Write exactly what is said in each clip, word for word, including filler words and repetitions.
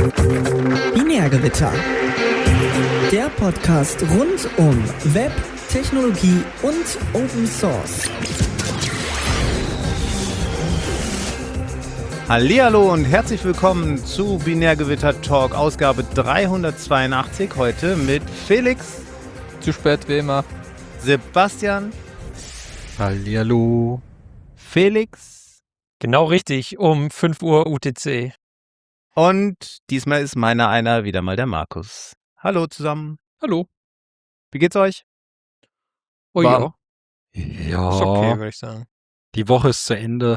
Binärgewitter. Der Podcast rund um Web, Technologie und Open Source. Hallihallo und herzlich willkommen zu Binärgewitter Talk, Ausgabe dreihundertzweiundachtzig, heute mit Felix. Zu spät wie immer. Sebastian. Hallihallo. Felix. Genau richtig, um fünf Uhr U T C. Und diesmal ist meiner einer wieder mal der Markus. Hallo zusammen. Hallo. Wie geht's euch? Oh War- ja, Ja, ist okay, würde ich sagen. die Woche ist zu Ende.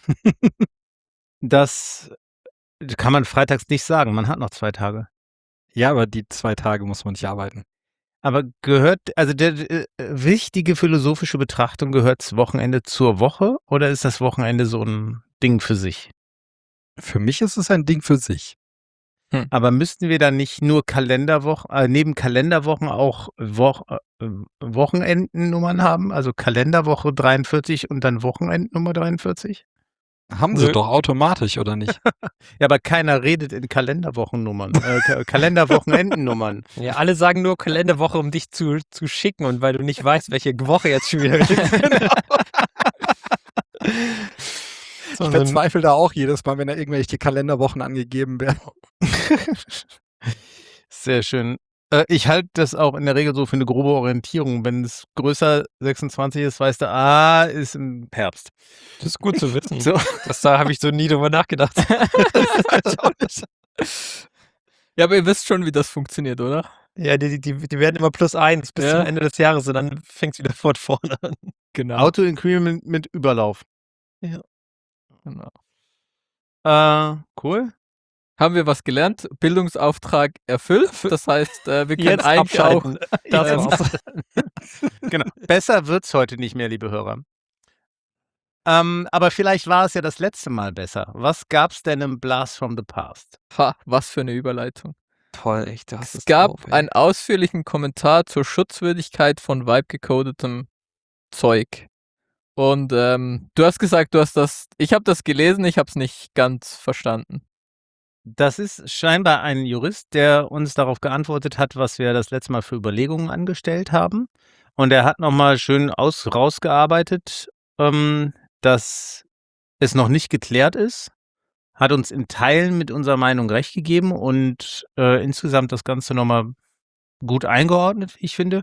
Das kann man freitags nicht sagen, man hat noch zwei Tage. Ja, aber die zwei Tage muss man nicht arbeiten. Aber gehört, also der äh, wichtige philosophische Betrachtung, gehört das Wochenende zur Woche oder ist das Wochenende so ein Ding für sich? Für mich ist es ein Ding für sich. Aber müssten wir dann nicht nur Kalenderwochen, äh, neben Kalenderwochen auch Woch, äh, Wochenendennummern haben? Also Kalenderwoche dreiundvierzig und dann Wochenendnummer dreiundvierzig? Haben sie Nö. doch automatisch, oder nicht? Ja, aber keiner redet in Kalenderwochennummern, äh, Ka- Kalenderwochenendennummern. Ja, alle sagen nur Kalenderwoche, um dich zu, zu schicken und weil du nicht weißt, welche Woche jetzt schon wieder ist. Ich Sondern- verzweifle da auch jedes Mal, wenn da irgendwelche Kalenderwochen angegeben werden. Sehr schön. Äh, ich halte das auch in der Regel so für eine grobe Orientierung. Wenn es größer sechsundzwanzig ist, weißt du, ah, ist im Herbst. Das ist gut zu wissen. So. Das, da habe ich so nie drüber nachgedacht. Ja, aber ihr wisst schon, wie das funktioniert, oder? Ja, die, die, die werden immer plus eins bis Ja. zum Ende des Jahres und dann fängt es wieder von vorne an. Genau. Auto-Increment mit Überlauf. Genau. Äh, cool. Haben wir was gelernt? Bildungsauftrag erfüllt. Das heißt, äh, wir können Jetzt eigentlich auch abschalten. das Jetzt machen. Genau. Besser wird's heute nicht mehr, liebe Hörer. Ähm, aber vielleicht war es ja das letzte Mal besser. Was gab's denn im Blast from the Past? Ha, was für eine Überleitung. Toll, echt. Du hast Es gab einen ausführlichen Kommentar zur Schutzwürdigkeit von Vibe-gecodetem Zeug. Und ähm, du hast gesagt, du hast das, ich habe das gelesen, ich habe es nicht ganz verstanden. Das ist scheinbar ein Jurist, der uns darauf geantwortet hat, was wir das letzte Mal für Überlegungen angestellt haben. Und er hat nochmal schön aus, rausgearbeitet, ähm, dass es noch nicht geklärt ist, hat uns in Teilen mit unserer Meinung recht gegeben und äh, insgesamt das Ganze nochmal gut eingeordnet, wie ich finde.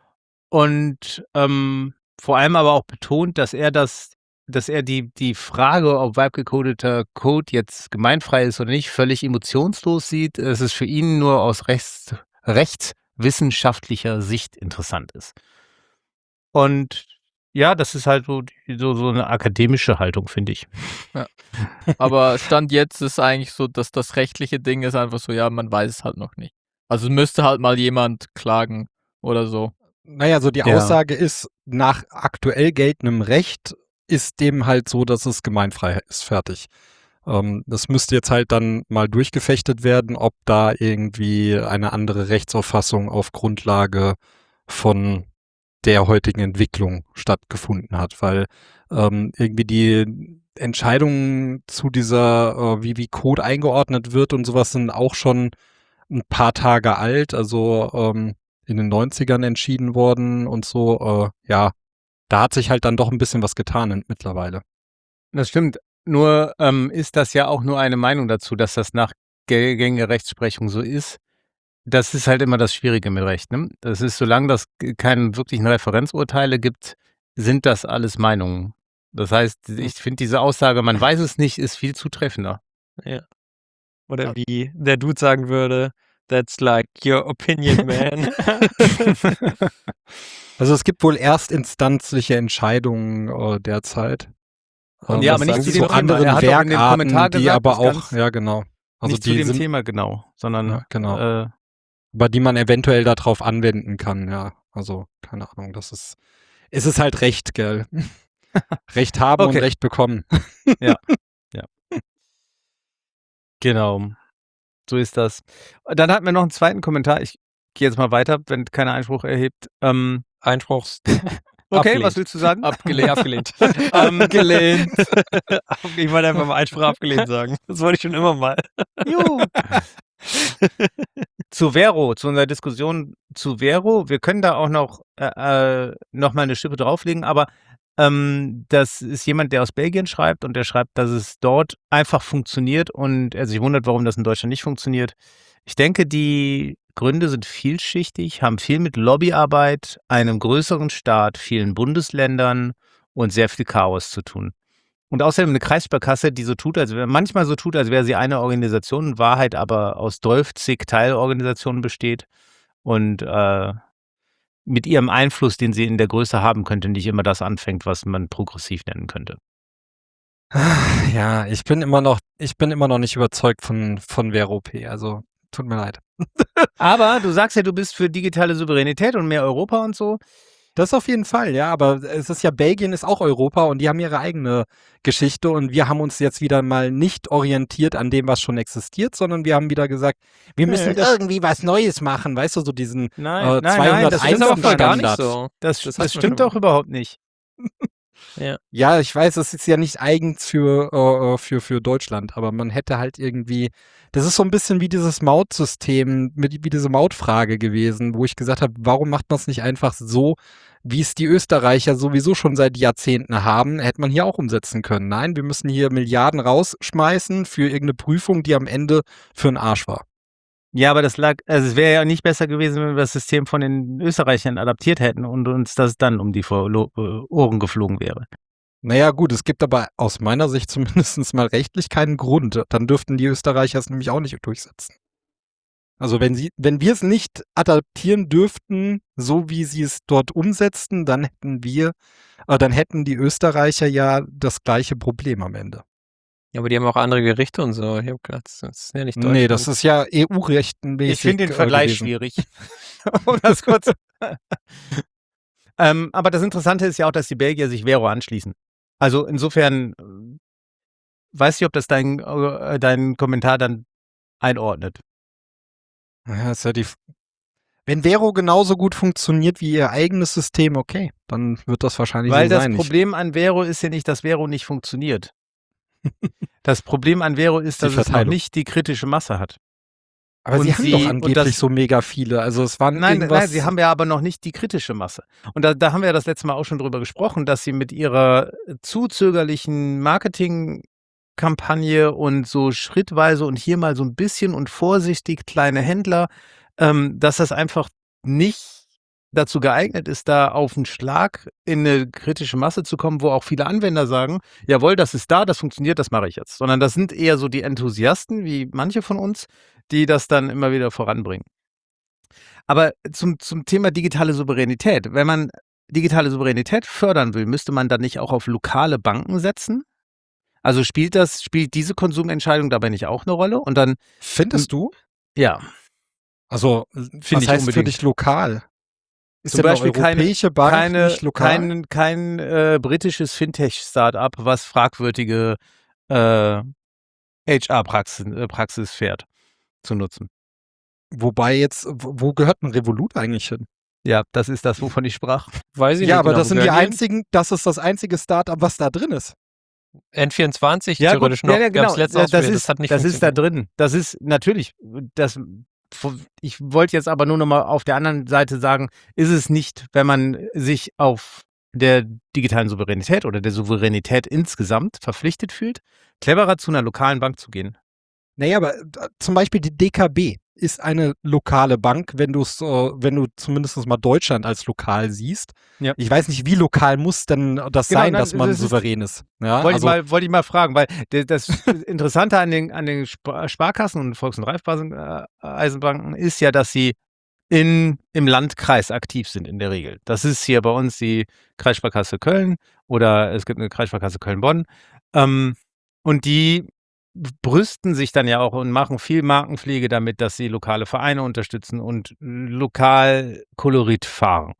Und ähm, vor allem aber auch betont, dass er das, dass er die, die Frage, ob Vibe-gecodeter Code jetzt gemeinfrei ist oder nicht, völlig emotionslos sieht. Es ist für ihn nur aus rechts, rechtswissenschaftlicher Sicht interessant ist. Und ja, das ist halt so, die- so, so eine akademische Haltung, finde ich. Aber Stand jetzt ist eigentlich so, dass das rechtliche Ding ist einfach so, ja, man weiß es halt noch nicht. Also müsste halt mal jemand klagen oder so. Naja, so die Ja. Aussage ist, nach aktuell geltendem Recht ist dem halt so, dass es gemeinfrei ist, fertig. Ähm, das müsste jetzt halt dann mal durchgefechtet werden, ob da irgendwie eine andere Rechtsauffassung auf Grundlage von der heutigen Entwicklung stattgefunden hat, weil ähm, irgendwie die Entscheidungen zu dieser, äh, wie, wie Code eingeordnet wird und sowas sind auch schon ein paar Tage alt, also ähm, in den neunzigern entschieden worden und so, äh, ja, da hat sich halt dann doch ein bisschen was getan in- mittlerweile. Das stimmt. Nur ähm, ist das ja auch nur eine Meinung dazu, dass das nach gäng- gängiger Rechtsprechung so ist. Das ist halt immer das Schwierige mit Recht. Ne? Das ist, solange es g- keine wirklichen Referenzurteile gibt, sind das alles Meinungen. Das heißt, ich finde diese Aussage, man weiß es nicht, ist viel zutreffender. Oder wie der Dude sagen würde, that's like your opinion, man. Also es gibt wohl erstinstanzliche Entscheidungen äh, derzeit. Ähm, Ja, das aber nicht sagen zu zu dem Thema. anderen Er hat auch in dem Werkarten, Kommentar die gesagt, aber das auch, ganz- ja genau. Also nicht zu die dem sind, Thema genau, sondern Ja, genau. äh, aber die man eventuell darauf anwenden kann, ja. Also, keine Ahnung, das ist, es ist halt Recht, gell. Recht haben Okay. und Recht bekommen. genau. So ist das. Dann hatten wir noch einen zweiten Kommentar. Ich gehe jetzt mal weiter, wenn keiner Einspruch erhebt. Ähm, Einspruch okay, Abgelehnt. was willst du sagen? abgelehnt. abgelehnt. Ähm, abgelehnt. Ich wollte einfach mal Einspruch abgelehnt sagen. Das wollte ich schon immer mal. Juhu. Zu Vero, zu unserer Diskussion zu Vero. Wir können da auch noch, äh, äh, noch mal eine Schippe drauflegen, aber ähm, das ist jemand, der aus Belgien schreibt und der schreibt, dass es dort einfach funktioniert und er sich wundert, warum das in Deutschland nicht funktioniert. Ich denke, die Gründe sind vielschichtig, haben viel mit Lobbyarbeit, einem größeren Staat, vielen Bundesländern und sehr viel Chaos zu tun. Und außerdem eine Kreissparkasse, die so tut, als wäre manchmal so tut, als wäre sie eine Organisation, in Wahrheit aber aus zwölfzig Teilorganisationen besteht und äh, mit ihrem Einfluss, den sie in der Größe haben könnte, nicht immer das anfängt, was man progressiv nennen könnte. Ja, ich bin immer noch, ich bin immer noch nicht überzeugt von, von Vero P. Also, tut mir leid. Aber du sagst ja, du bist für digitale Souveränität und mehr Europa und so. Das auf jeden Fall, ja, aber es ist ja, Belgien ist auch Europa und die haben ihre eigene Geschichte und wir haben uns jetzt wieder mal nicht orientiert an dem, was schon existiert, sondern wir haben wieder gesagt, wir Nee, müssen das- irgendwie was Neues machen, weißt du, so diesen Nein, äh, nein, nein, das zweihunderteins ist aber voll gar nicht Standard. so. Das, Das das, hatten wir stimmt schon doch überhaupt nicht. Ja. Ja, ich weiß, das ist ja nicht eigens für, äh, für, für Deutschland, aber man hätte halt irgendwie, das ist so ein bisschen wie dieses Mautsystem, mit, wie diese Mautfrage gewesen, wo ich gesagt habe, warum macht man es nicht einfach so, wie es die Österreicher sowieso schon seit Jahrzehnten haben, hätte man hier auch umsetzen können. Nein, wir müssen hier Milliarden rausschmeißen für irgendeine Prüfung, die am Ende für einen Arsch war. Ja, aber das lag, also es wäre ja nicht besser gewesen, wenn wir das System von den Österreichern adaptiert hätten und uns das dann um die Verlo- äh, Ohren geflogen wäre. Naja, gut, es gibt aber aus meiner Sicht zumindest mal rechtlich keinen Grund. Dann dürften die Österreicher es nämlich auch nicht durchsetzen. Also wenn sie, wenn wir es nicht adaptieren dürften, so wie sie es dort umsetzten, dann hätten wir, äh, dann hätten die Österreicher ja das gleiche Problem am Ende. Ja, aber die haben auch andere Gerichte und so. Ich hab gedacht, das ist ja nicht Nee, Deutschland. das ist ja E U-rechtmäßig. Ich finde den äh, Vergleich gewesen. schwierig. um das kurz. ähm, aber das Interessante ist ja auch, dass die Belgier sich Vero anschließen. Also insofern äh, weiß ich, ob das dein, äh, dein Kommentar dann einordnet. Ja, ist ja die. F- Wenn Vero genauso gut funktioniert wie ihr eigenes System, okay, dann wird das wahrscheinlich Weil so das sein. Ich- Problem an Vero ist ja nicht, dass Vero nicht funktioniert. Das Problem an Vero ist, Die dass es noch Verteilung. nicht die kritische Masse hat. Aber und sie haben sie- doch und angeblich das- so mega viele. Also es waren Nein, irgendwas. nein, sie haben ja aber noch nicht die kritische Masse. Und da, da haben wir ja das letzte Mal auch schon drüber gesprochen, dass sie mit ihrer zu zögerlichen Marketingkampagne und so schrittweise und hier mal so ein bisschen und vorsichtig kleine Händler, ähm, dass das einfach nicht dazu geeignet ist, da auf einen Schlag in eine kritische Masse zu kommen, wo auch viele Anwender sagen, jawohl, das ist da, das funktioniert, das mache ich jetzt. Sondern das sind eher so die Enthusiasten, wie manche von uns, die das dann immer wieder voranbringen. Aber zum, zum Thema digitale Souveränität. Wenn man digitale Souveränität fördern will, müsste man dann nicht auch auf lokale Banken setzen? Also spielt das, spielt diese Konsumentscheidung dabei nicht auch eine Rolle? Und dann, Findest du? ja, Also, Finde was ich heißt für unbedingt. dich lokal? Ist Zum denn Beispiel eine keine- europäische Bank keine, nicht lokal? kein, kein äh, britisches Fintech-Startup, was fragwürdige äh, H R-Praxis äh, Praxis fährt, zu nutzen. Wobei jetzt, wo wo gehört ein Revolut eigentlich hin? Ja, das ist das, wovon ich sprach. Weiß ich Ja, nicht aber genau, das wo sind die gehören einzigen, das ist das einzige Startup, was da drin ist. N vierundzwanzig Ja, theoretisch gut, noch. ja, ja, Wir haben's genau. letztens Ja, das ausprobiert, ist, das hat nicht das ist da funktioniert. drin. Das ist natürlich, das, ich wollte jetzt aber nur noch mal auf der anderen Seite sagen, ist es nicht, wenn man sich auf der digitalen Souveränität oder der Souveränität insgesamt verpflichtet fühlt, cleverer zu einer lokalen Bank zu gehen. Naja, aber äh, zum Beispiel die D K B ist eine lokale Bank, wenn du es, äh, wenn du zumindest mal Deutschland als lokal siehst. Ja. Ich weiß nicht, wie lokal muss denn das Genau, sein, nein, dass man das ist- souverän ist. Ja, Wollte, also, ich mal, wollte ich mal fragen, weil de- das Interessante an den, an den Sp- Sparkassen und Volks- und Raiffeisenbanken ist ja, dass sie in, im Landkreis aktiv sind in der Regel. Das ist hier bei uns die Kreissparkasse Köln oder es gibt eine Kreissparkasse Köln-Bonn. Ähm, und die brüsten sich dann ja auch und machen viel Markenpflege damit, dass sie lokale Vereine unterstützen und lokal Kolorit fahren.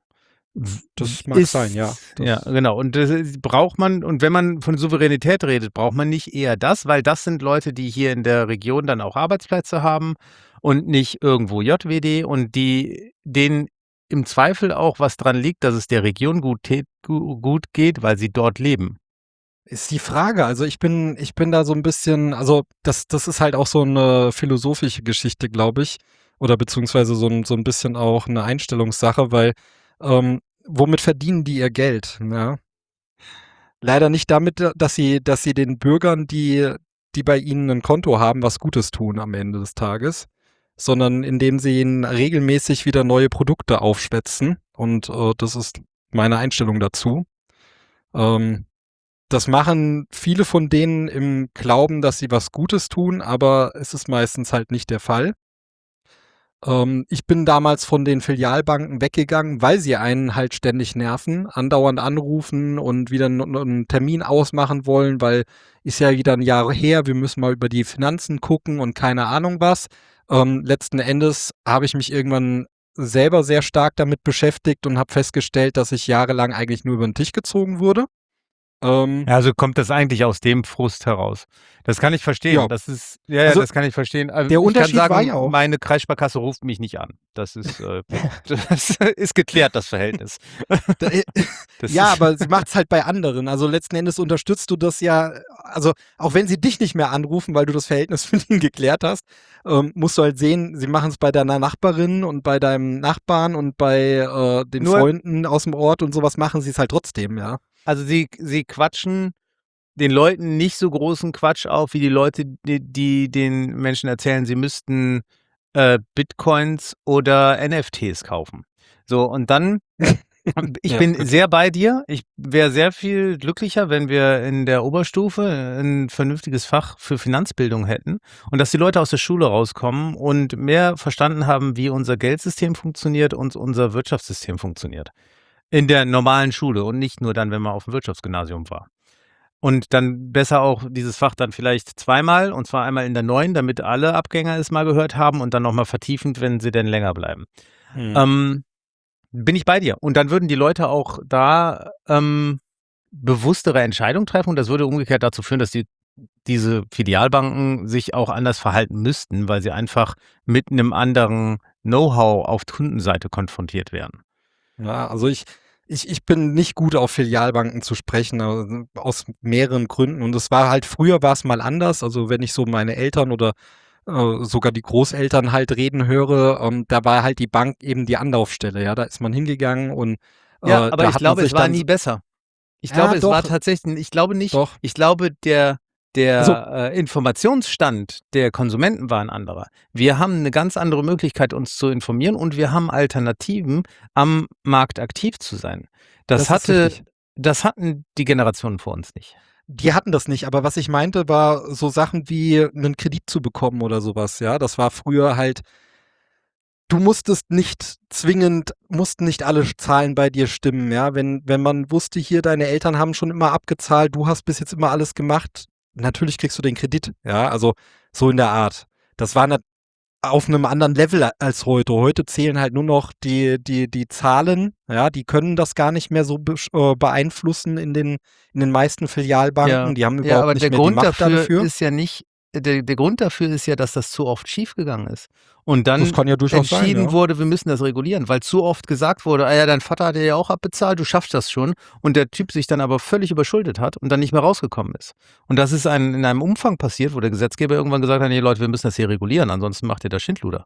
Das mag sein, ja. Das- Ja, genau. Und das ist- braucht man, und wenn man von Souveränität redet, braucht man nicht eher das, weil das sind Leute, die hier in der Region dann auch Arbeitsplätze haben und nicht irgendwo J W D und die denen im Zweifel auch was dran liegt, dass es der Region gut, tät- gu- gut geht, weil sie dort leben. Ist die Frage. Also ich bin, ich bin da so ein bisschen, also das, das ist halt auch so eine philosophische Geschichte, glaube ich. Oder beziehungsweise so ein, so ein bisschen auch eine Einstellungssache, weil ähm, womit verdienen die ihr Geld? Ja? Leider nicht damit, dass sie, dass sie den Bürgern, die, die bei ihnen ein Konto haben, was Gutes tun am Ende des Tages, sondern indem sie ihnen regelmäßig wieder neue Produkte aufschwätzen. Und äh, das ist meine Einstellung dazu. Ähm, Das machen viele von denen im Glauben, dass sie was Gutes tun, aber es ist meistens halt nicht der Fall. Ähm, ich bin damals von den Filialbanken weggegangen, weil sie einen halt ständig nerven, andauernd anrufen und wieder n- n- einen Termin ausmachen wollen, weil ist ja wieder ein Jahr her, wir müssen mal über die Finanzen gucken und keine Ahnung was. Ähm, letzten Endes habe ich mich irgendwann selber sehr stark damit beschäftigt und habe festgestellt, dass ich jahrelang eigentlich nur über den Tisch gezogen wurde. Ähm, Ja, also kommt das eigentlich aus dem Frust heraus. Das kann ich verstehen. Ja. Das ist, ja, ja, Also, das kann ich verstehen. Also der ich Unterschied kann war sagen, ja auch- meine Kreissparkasse ruft mich nicht an. Das ist, äh, das ist geklärt, das Verhältnis. Da- äh, Das ja, ist, aber sie macht es halt bei anderen. Also letzten Endes unterstützt du das ja, also auch wenn sie dich nicht mehr anrufen, weil du das Verhältnis mit ihnen geklärt hast, ähm, musst du halt sehen, sie machen es bei deiner Nachbarin und bei deinem Nachbarn und bei äh, den Nur- Freunden aus dem Ort und sowas machen sie es halt trotzdem, ja. also sie, sie quatschen den Leuten nicht so großen Quatsch auf, wie die Leute, die, die den Menschen erzählen, sie müssten äh, Bitcoins oder N F Ts kaufen. So, und dann, ich Ja, bin gut. sehr bei dir. Ich wäre sehr viel glücklicher, wenn wir in der Oberstufe ein vernünftiges Fach für Finanzbildung hätten und dass die Leute aus der Schule rauskommen und mehr verstanden haben, wie unser Geldsystem funktioniert und unser Wirtschaftssystem funktioniert. In der normalen Schule und nicht nur dann, wenn man auf dem Wirtschaftsgymnasium war. Und dann besser auch dieses Fach dann vielleicht zweimal, und zwar einmal in der neuen, damit alle Abgänger es mal gehört haben und dann nochmal vertiefend, wenn sie denn länger bleiben. Hm. Ähm, bin ich bei dir. Und dann würden die Leute auch da ähm, bewusstere Entscheidungen treffen und das würde umgekehrt dazu führen, dass die, diese Filialbanken sich auch anders verhalten müssten, weil sie einfach mit einem anderen Know-how auf Kundenseite konfrontiert werden. Ja, also ich, ich, ich bin nicht gut auf Filialbanken zu sprechen, also aus mehreren Gründen. Und es war halt, früher war es mal anders. Also wenn ich so meine Eltern oder äh, sogar die Großeltern halt reden höre, ähm, da war halt die Bank eben die Anlaufstelle. Ja, da ist man hingegangen und äh, Ja, aber da ich hat man glaube, sich es war dann nie besser. Ich Ja, glaube, es doch. war tatsächlich, ich glaube nicht, Doch. ich glaube, der, der Also- äh, Informationsstand der Konsumenten war ein anderer. Wir haben eine ganz andere Möglichkeit, uns zu informieren und wir haben Alternativen, am Markt aktiv zu sein. Das, Das ist hatte, richtig. das hatten die Generationen vor uns nicht. Die hatten das nicht, aber was ich meinte, war so Sachen wie einen Kredit zu bekommen oder sowas, ja. Das war früher halt, du musstest nicht zwingend, mussten nicht alle Zahlen bei dir stimmen, ja. Wenn, wenn man wusste, hier, deine Eltern haben schon immer abgezahlt, du hast bis jetzt immer alles gemacht, natürlich kriegst du den Kredit, ja. Also so in der Art. Das war nat- auf einem anderen Level als heute. Heute zählen halt nur noch die, die, die Zahlen, ja, die können das gar nicht mehr so besch- äh, beeinflussen in den, in den meisten Filialbanken. Die haben überhaupt ja, aber nicht der mehr Grund die Macht dafür, dafür. ist ja nicht, der, der Grund dafür ist ja, dass das zu oft schiefgegangen ist. Und dann Das kann ja durchaus sein, entschieden ja. wurde, wir müssen das regulieren, weil zu oft gesagt wurde, ah ja, dein Vater hat dir ja auch abbezahlt, du schaffst das schon. Und der Typ sich dann aber völlig überschuldet hat und dann nicht mehr rausgekommen ist. Und das ist ein, in einem Umfang passiert, wo der Gesetzgeber irgendwann gesagt hat, nee Leute, wir müssen das hier regulieren, ansonsten macht ihr da Schindluder.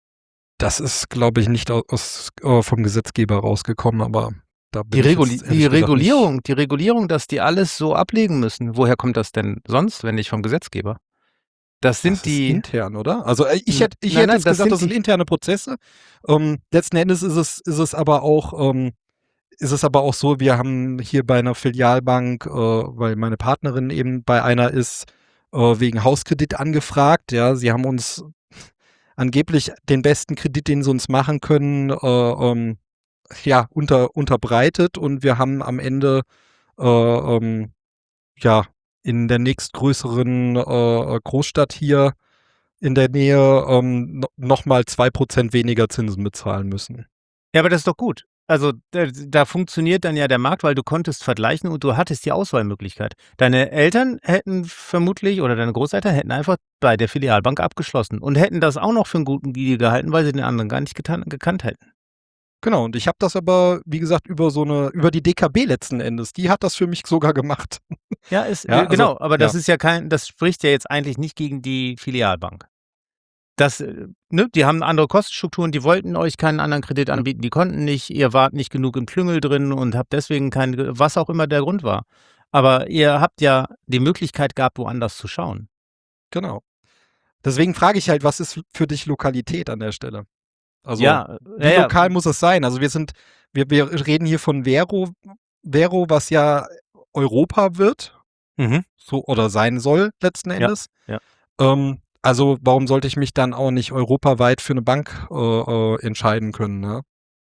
Das ist, glaube ich, nicht aus, äh, vom Gesetzgeber rausgekommen, aber da bin Die, ich jetzt Reguli ehrlich die gesagt Regulierung, die Regulierung, dass die alles so ablegen müssen, woher kommt das denn sonst, wenn nicht vom Gesetzgeber? Das nicht. sind Das ist die. intern, oder? Also äh, ich N- hätte ich nein, hätte nein, jetzt das gesagt, sind das sind die- interne Prozesse. Ähm, letzten Endes ist es, ist es aber auch, ähm, ist es aber auch so, wir haben hier bei einer Filialbank, äh, weil meine Partnerin eben bei einer ist, äh, wegen Hauskredit angefragt. Ja, sie haben uns angeblich den besten Kredit, den sie uns machen können, äh, ähm, ja, unter, unterbreitet und wir haben am Ende äh, ähm, ja, in der nächstgrößeren äh, Großstadt hier in der Nähe ähm, no, nochmal zwei Prozent weniger Zinsen bezahlen müssen. Ja, aber das ist doch gut. Also da, da funktioniert dann ja der Markt, weil du konntest vergleichen und du hattest die Auswahlmöglichkeit. Deine Eltern hätten vermutlich oder deine Großeltern hätten einfach bei der Filialbank abgeschlossen und hätten das auch noch für einen guten Deal gehalten, weil sie den anderen gar nicht getan, gekannt hätten. Genau, und ich habe das aber, wie gesagt, über so eine, über die D K B letzten Endes. Die hat das für mich sogar gemacht. Ja, ist, Ja, äh, genau, also, aber das ja. ist ja kein, das spricht ja jetzt eigentlich nicht gegen die Filialbank. Das, äh, ne, die haben andere Kostenstrukturen, die wollten euch keinen anderen Kredit anbieten, die konnten nicht, ihr wart nicht genug im Klüngel drin und habt deswegen keinen, was auch immer der Grund war. Aber ihr habt ja die Möglichkeit gehabt, woanders zu schauen. Genau. Deswegen frage ich halt, was ist für dich Lokalität an der Stelle? Also, Ja, wie ja, ja. lokal muss es sein? Also wir sind, wir, wir reden hier von Vero, Vero, was ja Europa wird, Mhm. so oder sein soll letzten Endes. ja. Ähm, also warum sollte ich mich dann auch nicht europaweit für eine Bank äh, äh, entscheiden können? Ne?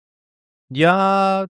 Ja,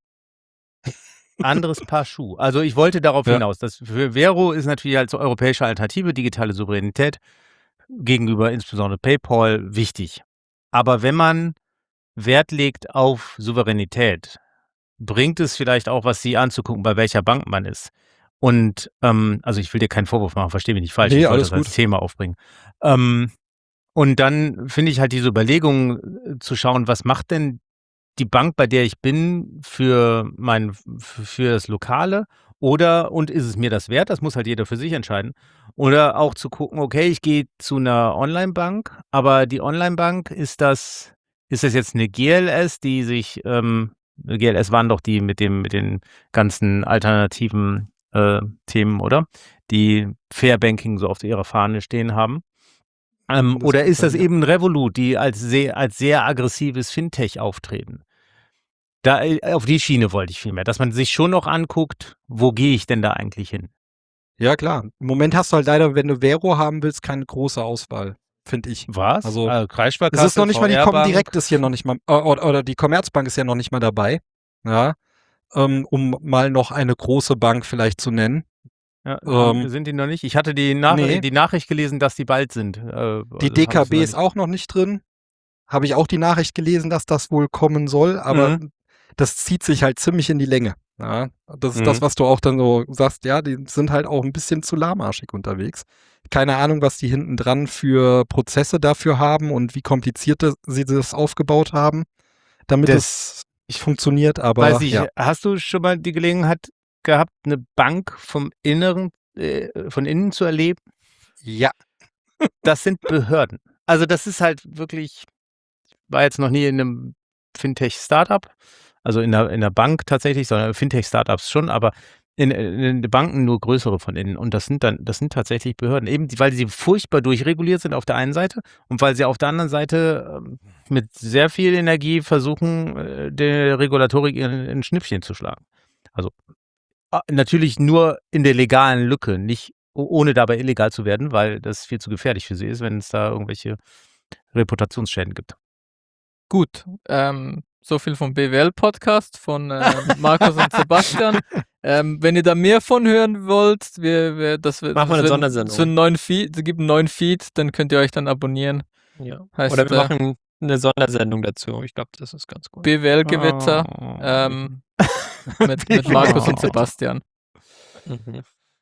anderes Paar Schuh. Also ich wollte darauf Ja. hinaus, dass für Vero ist natürlich als europäische Alternative digitale Souveränität gegenüber insbesondere PayPal wichtig. Aber wenn man Wert legt auf Souveränität, bringt es vielleicht auch was, sie anzugucken, bei welcher Bank man ist. Und, ähm, also ich will dir keinen Vorwurf machen, verstehe mich nicht falsch, Nee, ich wollte alles das als gut. Thema aufbringen. Ähm, und dann finde ich halt diese Überlegung äh, zu schauen, was macht denn die Bank, bei der ich bin, für mein f für das Lokale oder und ist es mir das wert? Das muss halt jeder für sich entscheiden. Oder auch zu gucken, okay, ich gehe zu einer Onlinebank, aber die Onlinebank, ist das ist das jetzt eine G L S, die sich, ähm G L S waren doch die mit dem mit den ganzen alternativen, äh, Themen, oder? Die Fair Banking so auf ihrer Fahne stehen haben. Ähm, Das oder kann ist das sein, ja. eben Revolut, die als sehr als sehr aggressives Fintech auftreten? Da äh, auf die Schiene wollte ich vielmehr, dass man sich schon noch anguckt, wo gehe ich denn da eigentlich hin? Ja, klar. Im Moment hast du halt leider, wenn du Vero haben willst, keine große Auswahl, finde ich. Was? Also, Äh, es Kreissparkasse, ist noch nicht mal, die V R Bank? Comdirect ist hier noch nicht mal, äh, oder, oder die Commerzbank ist ja noch nicht mal dabei. Ja. Ähm, um mal noch eine große Bank vielleicht zu nennen. Ja, Ähm, sind die noch nicht? Ich hatte die, Nach nee. die Nachricht gelesen, dass die bald sind. Äh, Die also D hab K ich B noch ist nicht. auch noch nicht drin. Habe ich auch die Nachricht gelesen, dass das wohl kommen soll, aber Mhm. das zieht sich halt ziemlich in die Länge. Ja, das ist Mhm. das, was du auch dann so sagst, ja, die sind halt auch ein bisschen zu lahmarschig unterwegs. Keine Ahnung, was die hinten dran für Prozesse dafür haben und wie kompliziert das, sie das aufgebaut haben, damit Das- es funktioniert, aber Weiß ich, ja. hast du schon mal die Gelegenheit gehabt, eine Bank vom Inneren, äh, von innen zu erleben? Ja. Das sind Behörden. Also das ist halt wirklich, ich war jetzt noch nie in einem Fintech-Startup, also in der, in der Bank tatsächlich, sondern Fintech-Startups schon, aber in, in den Banken nur größere von innen. Und das sind dann, das sind tatsächlich Behörden. Eben, die- weil sie furchtbar durchreguliert sind auf der einen Seite und weil sie auf der anderen Seite ähm, mit sehr viel Energie versuchen, äh, der Regulatorik in, in ein Schnippchen zu schlagen. Also ah, natürlich nur in der legalen Lücke, nicht o- ohne dabei illegal zu werden, weil das viel zu gefährlich für sie ist, wenn es da irgendwelche Reputationsschäden gibt. Gut, ähm, so viel vom B W L-Podcast von äh, Markus und Sebastian. Ähm, wenn ihr da mehr von hören wollt, wir, wir, das wird Machen wir eine das wird- Sondersendung. Es wird einen neuen Feed, es gibt einen neuen Feed, dann könnt ihr euch dann abonnieren. Ja. Heißt, Oder wir äh, machen eine Sondersendung dazu. Ich glaube, das ist ganz gut. B W L-Gewitter Oh. ähm, mit, mit Markus und Oh. Sebastian. Mhm.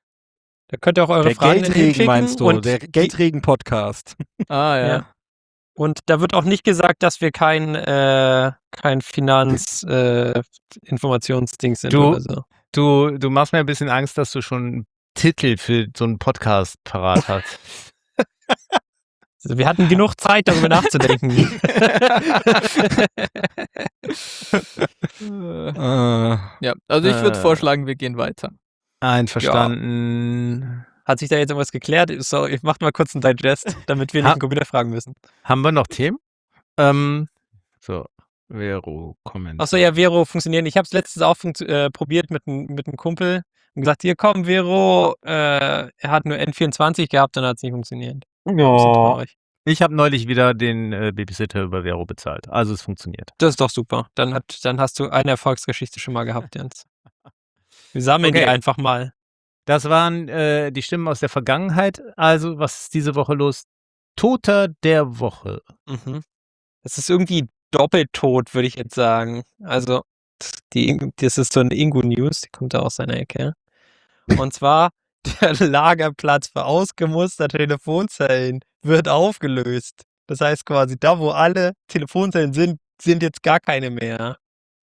Da könnt ihr auch eure Der Fragen Geldregen hinschicken meinst du, und der die- Geldregen-Podcast. Ah ja. Ja. Und da wird auch nicht gesagt, dass wir kein, äh, kein Finanz-Informationsding sind Du- oder so. Du, du machst mir ein bisschen Angst, dass du schon einen Titel für so einen Podcast parat hast. Also wir hatten genug Zeit, darüber nachzudenken. Äh, Ja, also ich würde Äh. vorschlagen, wir gehen weiter. Einverstanden. Hat sich da jetzt irgendwas geklärt? So, ich mach mal kurz einen Digest, damit wir nicht Ha- den Computer fragen müssen. Haben wir noch Themen? Ähm, so, Vero, Kommentar. Achso, ja, Vero funktioniert. Ich habe es letztens auch funktio- äh, probiert mit, n- mit einem Kumpel und gesagt, hier komm, Vero, äh, er hat nur N vierundzwanzig gehabt, dann hat es nicht funktioniert. Bisschen Oh. traurig. Ich habe neulich wieder den äh, Babysitter über Vero bezahlt. Also es funktioniert. Das ist doch super. Dann, hat, dann hast du eine Erfolgsgeschichte schon mal gehabt, Jens. Wir sammeln die Okay. einfach mal. Das waren äh, die Stimmen aus der Vergangenheit. Also, was ist diese Woche los? Toter der Woche. Mhm. Das ist irgendwie doppeltot, würde ich jetzt sagen. Also, die, das ist so eine Ingo-News, die kommt da aus seiner Ecke. Und zwar, der Lagerplatz für ausgemusterte Telefonzellen wird aufgelöst. Das heißt quasi, da wo alle Telefonzellen sind, sind jetzt gar keine mehr.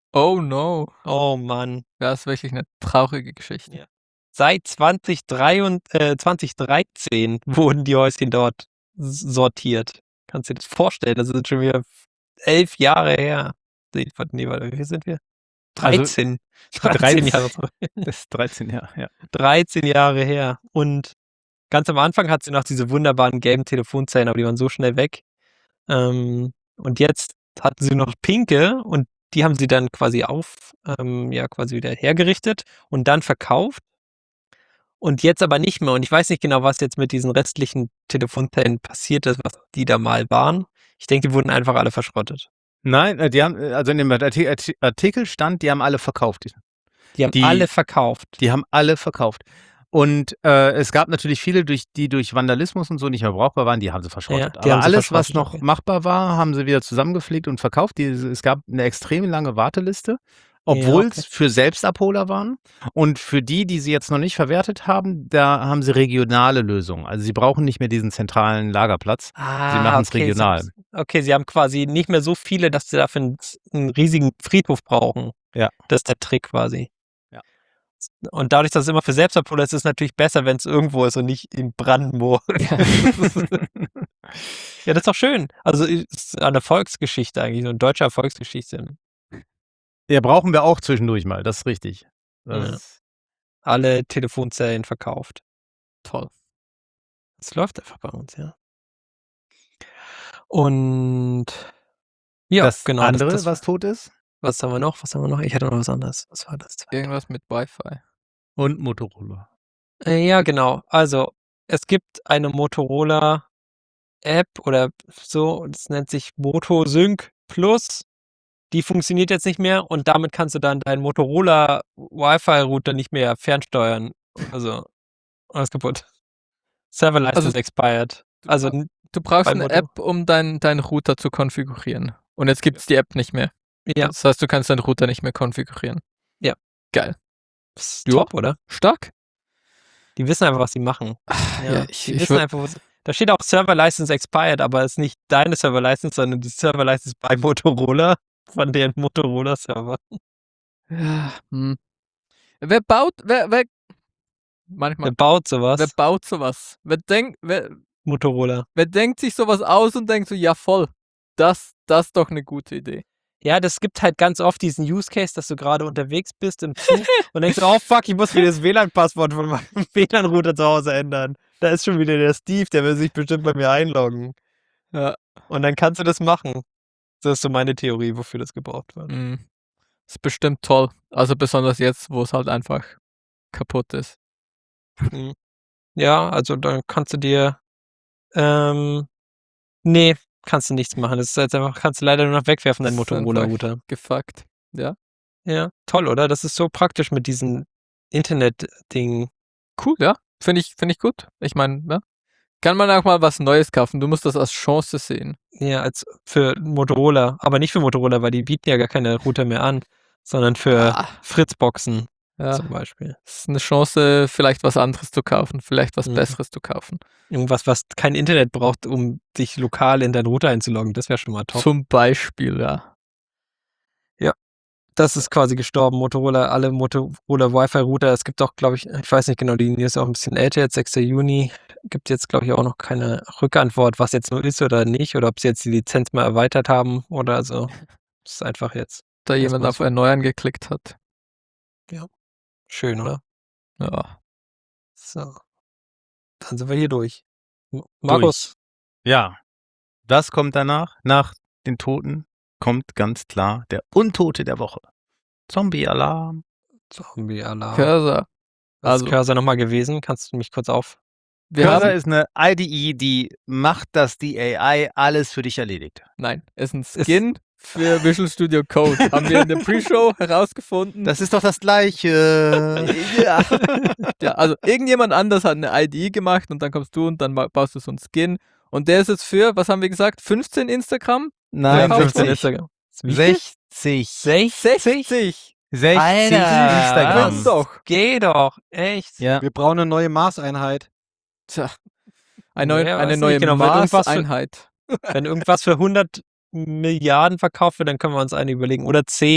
Oh no. Oh Mann. Das ist wirklich eine traurige Geschichte. Ja. Seit zweitausenddrei und, äh, zweitausenddreizehn wurden die Häuschen dort s sortiert. Kannst dir das vorstellen? Das ist schon wieder elf Jahre her. Ne, warte, ne, warte, wie viel sind wir? Also, dreizehn. dreizehn Jahre zurück. Das ist dreizehn Jahre, ja. dreizehn Jahre her. Und ganz am Anfang hat sie noch diese wunderbaren gelben Telefonzellen, aber die waren so schnell weg. Ähm, und jetzt hatten sie noch pinke und die haben sie dann quasi auf, ähm, ja, quasi wieder hergerichtet und dann verkauft. Und jetzt aber nicht mehr. Und ich weiß nicht genau, was jetzt mit diesen restlichen Telefonzellen passiert ist, was die da mal waren. Ich denke, die wurden einfach alle verschrottet. Nein, äh, die haben, äh, also in dem Arti Arti Artikel stand, die haben alle verkauft. Die haben Die alle verkauft. Die haben alle verkauft. Und, äh, es gab natürlich viele, durch die durch Vandalismus und so nicht mehr brauchbar waren, die haben sie Ja, verschrottet. die Aber haben sie alles, was verschrottet, noch okay. machbar war, haben sie wieder zusammengepflegt und verkauft. Die es gab 'ne extrem lange Warteliste, Ja, obwohl's okay. für Selbstabholer waren. Und für die, die sie jetzt noch nicht verwertet haben, da haben sie regionale Lösungen. Also, sie brauchen nicht mehr diesen zentralen Lagerplatz. Sie Ah, machen's okay, sie regional. okay, sie haben quasi nicht mehr so viele, dass sie dafür 'n z 'n riesigen Friedhof brauchen. Ja. Das ist der Trick quasi. Ja. Und dadurch, dass es immer für Selbstabholer ist, ist es natürlich besser, wenn's irgendwo ist und nicht in Brandenburg. Ja, das ist doch schön. Also, ist eine Volksgeschichte eigentlich, so 'n deutscher Erfolgsgeschichte. Ja, brauchen wir auch zwischendurch mal, das ist richtig. Das Ja. ist Alle Telefonzellen verkauft. Toll. Das läuft einfach bei uns, ja. Und ja, Das genau, das andere, das was tot ist? Was haben wir noch? Was haben wir noch? Ich hatte noch was anderes. Was war das zweite? Irgendwas mit Wi-Fi. Und Motorola. Äh, ja, genau. Also, es gibt eine Motorola-App oder so, das nennt sich Moto Sync Plus. Die funktioniert jetzt nicht mehr und damit kannst du dann deinen Motorola Wi-Fi-Router nicht mehr fernsteuern. Also, alles kaputt. Server License Also, expired. du Also, bra n du brauchst bei 'ne Moto App, um deinen deinen Router zu konfigurieren. Und jetzt gibt's die App nicht mehr. Ja. Das heißt, du kannst deinen Router nicht mehr konfigurieren. Ja. Geil. Ist Ja. top, oder? Stark. Die wissen einfach, was sie machen. Ja, Ja, ich die ich wissen würde einfach, was da steht auch Server License expired, aber ist nicht deine Server License, sondern die Server License bei Motorola von deren Motorola-Server. Ja, hm. Wer baut wer wer manchmal Wer baut so wer was? baut so was? Wer denkt wer Motorola. wer denkt sich so was aus und denkt so: „Ja, voll. Das das ist doch 'ne gute Idee." Ja, das gibt halt ganz oft diesen Use Case, dass du grade unterwegs bist im Zug und denkst: „Oh fuck, ich muss wieder das W L A N-Passwort von meinem W L A N-Router zu Hause ändern. Da ist schon wieder der Steve, der will sich bestimmt bei mir einloggen." Ja. Und dann kannst du das machen. Das ist so meine Theorie, wofür das gebraucht wird. Mhm. Ist bestimmt toll. Also, besonders jetzt, wo's halt einfach kaputt ist. Mhm. Ja, also, dann kannst du dir ähm, ne, kannst du nichts machen. Das ist jetzt einfach kannst du leider nur noch wegwerfen, deinen Das ist einfach Motorola-Router. gefuckt. Ja. Ja, toll, oder? Das ist so praktisch mit diesen Internet-Dingen. Cool, ja. Finde ich finde ich gut. Ich meine, ne? Kann man auch mal was Neues kaufen. Du musst das als Chance sehen. Ja, als für Motorola, aber nicht für Motorola, weil die bieten ja gar keine Router mehr an, sondern für Ah. Fritzboxen Ja. zum Beispiel. Ist 'ne Chance, vielleicht was anderes zu kaufen, vielleicht was Mhm. Besseres zu kaufen. Irgendwas, was kein Internet braucht, um dich lokal in deinen Router einzuloggen. Das wäre schon mal top. Zum Beispiel, ja. Ja. Das ist quasi gestorben. Motorola, alle Motorola Wi-Fi-Router. Es gibt auch, glaube ich ich weiß nicht genau, die News ist auch 'n bisschen älter jetzt, sechster Juni. Gibt jetzt, glaube ich, auch noch keine Rückantwort, was jetzt nur ist oder nicht oder ob sie jetzt die Lizenz mal erweitert haben oder so. Das ist einfach jetzt Da erst jemand mal auf so. Erneuern geklickt hat. Ja. Schön, oder? Ja. So. Dann sind wir hier durch. M Markus. Durch. Ja. Was kommt danach? Nach den Toten kommt ganz klar der Untote der Woche. Zombie-Alarm. Zombie-Alarm. Cursor. Was Also ist Cursor noch mal gewesen? Kannst du mich kurz auf Wir Cursor haben ist 'ne I D E, die macht, dass die A I alles für dich erledigt. Nein, ist 'n Ist Skin für Visual Studio Code. Haben wir in der Pre-Show herausgefunden. Das ist doch das Gleiche. Ja. Ja, also irgendjemand anders hat 'ne I D E gemacht und dann kommst du und dann ma baust du so 'n Skin. Und der ist jetzt für, was haben wir gesagt, fünfzehn Instagram? Nein, Ja, fünfzehn sechzig. Instagram. Wie viel? sechzig. sechzig? sechzig. sechzig Alter, Instagram. Stimmt doch. Geh doch, echt. Ja. Wir brauchen 'ne neue Maßeinheit. Tja. Ein neu Ja, eine weiß neue nicht genau, wenn irgendwas für Maßeinheit. wenn irgendwas für hundert Milliarden verkauft wird, dann können wir uns eine überlegen. Oder zehn.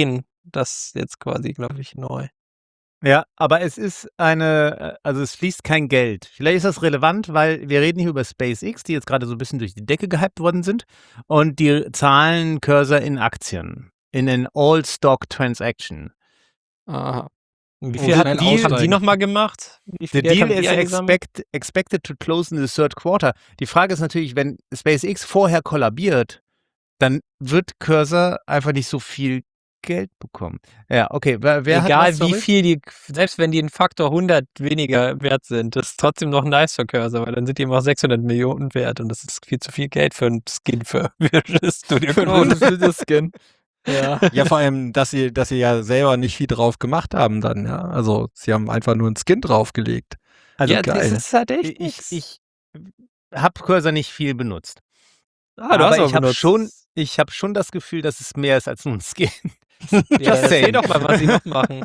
Das ist jetzt quasi, glaube ich, neu. Ja, aber es ist eine, äh, also es fließt kein Geld. Vielleicht ist das relevant, weil wir reden hier über SpaceX, die jetzt gerade so ein bisschen durch die Decke gehypt worden sind und die zahlen Cursor in Aktien, in an All-Stock-Transaction. Aha. Wie Oh, viel hat schnell die, haben die aussteigen. nochmal gemacht? Wie viel The Geld deal haben die is eingesammelt? expect, expected to close in the third quarter. Die Frage ist natürlich, wenn SpaceX vorher kollabiert, dann wird Cursor einfach nicht so viel Geld bekommen. Ja, okay. Wer, wer Egal hat was, wie sorry? viel die, selbst wenn die einen Faktor hundert weniger wert sind, das ist trotzdem noch nice für Cursor, weil dann sind die immer sechshundert Millionen wert und das ist viel zu viel Geld für ein Skin für Visual Studio Für Code. ein Studio Skin. Ja. Ja, vor allem, dass sie, dass sie ja selber nicht viel drauf gemacht haben dann, ja. Also sie haben einfach nur einen Skin draufgelegt. Also Ja, geil. das ist halt echt ich, nix. ich habe Cursor nicht viel benutzt. Ah, du aber hast auch ich habe benutzt. schon, ich habe schon das Gefühl, dass es mehr ist als nur ein Skin. Ja, Just erzähl saying. doch mal, was sie noch machen.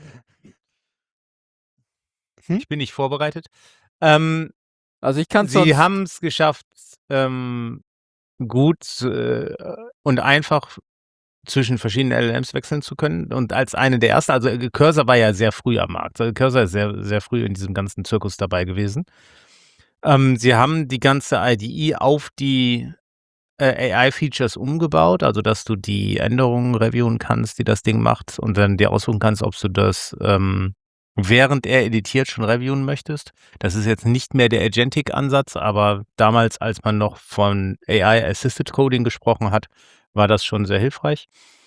Ich bin nicht vorbereitet. Ähm, Also ich kann Sie sonst, haben es geschafft, ähm, gut äh, und einfach zwischen verschiedenen L L Ms wechseln zu können. Und als eine der ersten, also äh, Cursor war ja sehr früh am Markt. Also Cursor ist sehr, sehr früh in diesem ganzen Zirkus dabei gewesen. Ähm, sie haben die ganze I D E auf die äh, A I-Features umgebaut, also dass du die Änderungen reviewen kannst, die das Ding macht und dann dir aussuchen kannst, ob du das ähm, während er editiert schon reviewen möchtest. Das ist jetzt nicht mehr der Agentic-Ansatz, aber damals, als man noch von A I-Assisted Coding gesprochen hat, war das schon sehr hilfreich.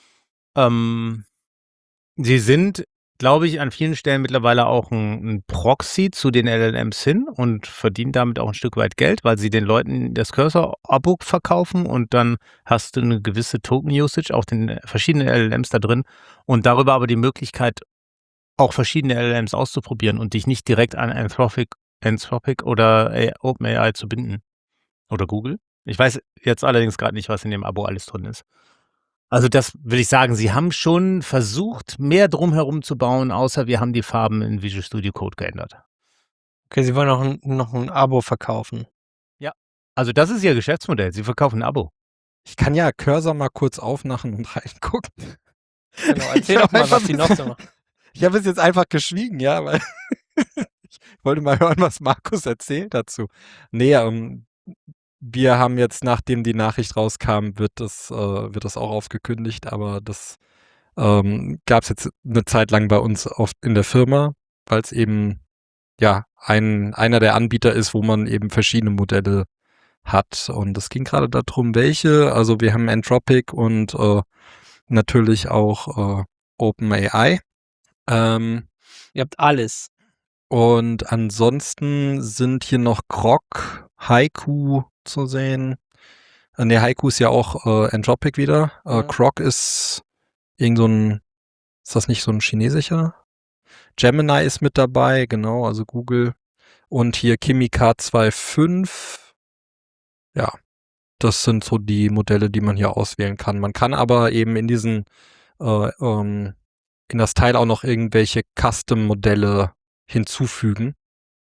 Ähm, sie sind, glaube ich, an vielen Stellen mittlerweile auch ein, ein Proxy zu den L L Ms hin und verdienen damit auch ein Stück weit Geld, weil sie den Leuten das Cursor-Abo verkaufen und dann hast du eine gewisse Token-Usage auf den verschiedenen L L Ms da drin und darüber aber die Möglichkeit, auch verschiedene L L Ms auszuprobieren und dich nicht direkt an Anthropic, Anthropic oder A- OpenAI zu binden. Oder Google. Ich weiß jetzt allerdings gerade nicht, was in dem Abo alles drin ist. Also das will ich sagen, sie haben schon versucht, mehr drumherum zu bauen, außer wir haben die Farben in Visual Studio Code geändert. Okay, sie wollen noch ein, noch ein Abo verkaufen. Also das ist ihr Geschäftsmodell. Sie verkaufen ein Abo. Ich kann ja Cursor mal kurz aufmachen und reingucken. Genau, erzähl Ich doch hab mal, einfach was die bis- noch so machen. Ich habe es jetzt einfach geschwiegen, ja, weil ich wollte mal hören, was Markus erzählt dazu. Nee, ähm, wir haben jetzt, nachdem die Nachricht rauskam, wird das, äh, wird das auch aufgekündigt, aber das ähm, gab es jetzt eine Zeit lang bei uns auf, in der Firma, weil es eben ja ein, einer der Anbieter ist, wo man eben verschiedene Modelle hat. Und es ging gerade darum, welche. Also wir haben Anthropic und äh, natürlich auch äh, OpenAI. Ähm, Ihr habt alles. und ansonsten sind hier noch Grok, Haiku zu sehen. Äh, ne, Haiku ist ja auch äh, Anthropic wieder. Äh, Ja. Grok ist irgend so ein, ist das nicht so ein chinesischer? Gemini ist mit dabei, genau, also Google. Und hier Kimi K zwei Punkt fünf. Ja, das sind so die Modelle, die man hier auswählen kann. Man kann aber eben in diesen, äh, ähm, in das Teil auch noch irgendwelche Custom-Modelle hinzufügen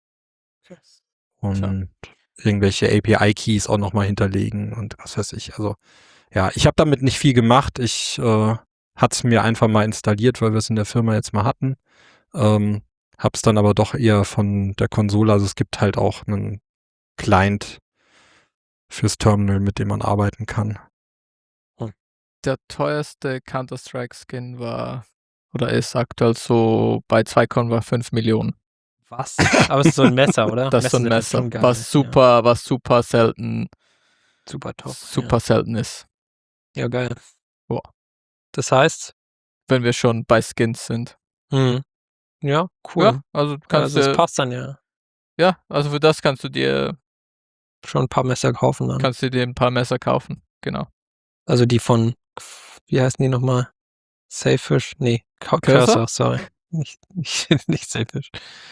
und irgendwelche A P I-Keys auch nochmal hinterlegen und was weiß ich. Also ja, ich habe damit nicht viel gemacht. Ich äh, hat's mir einfach mal installiert, weil wir es in der Firma jetzt mal hatten. Ähm, hab's dann aber doch eher von der Konsole. Also es gibt halt auch einen Client fürs Terminal, mit dem man arbeiten kann. der teuerste Counter-Strike-Skin war oder ist aktuell so bei zwei Komma fünf Millionen. Was? Aber es ist so ein Messer, oder? Das ist so ein sind Messer, schon geil, was super, was super selten, Ja. Super top. super selten ist, Ja, ja geil. Boah. Das heißt, wenn wir schon bei Skins sind. hm. Ja, cool. Ja, also du kannst also es dir, passt dann ja. ja, also für das kannst du dir, Schon ein paar Messer kaufen dann. kannst du dir ein paar Messer kaufen, genau. Also die von, wie heißen die nochmal? Sailfish? Nee, Cu- Cursor? Cursor, sorry. Nicht, nicht, nicht Sailfish.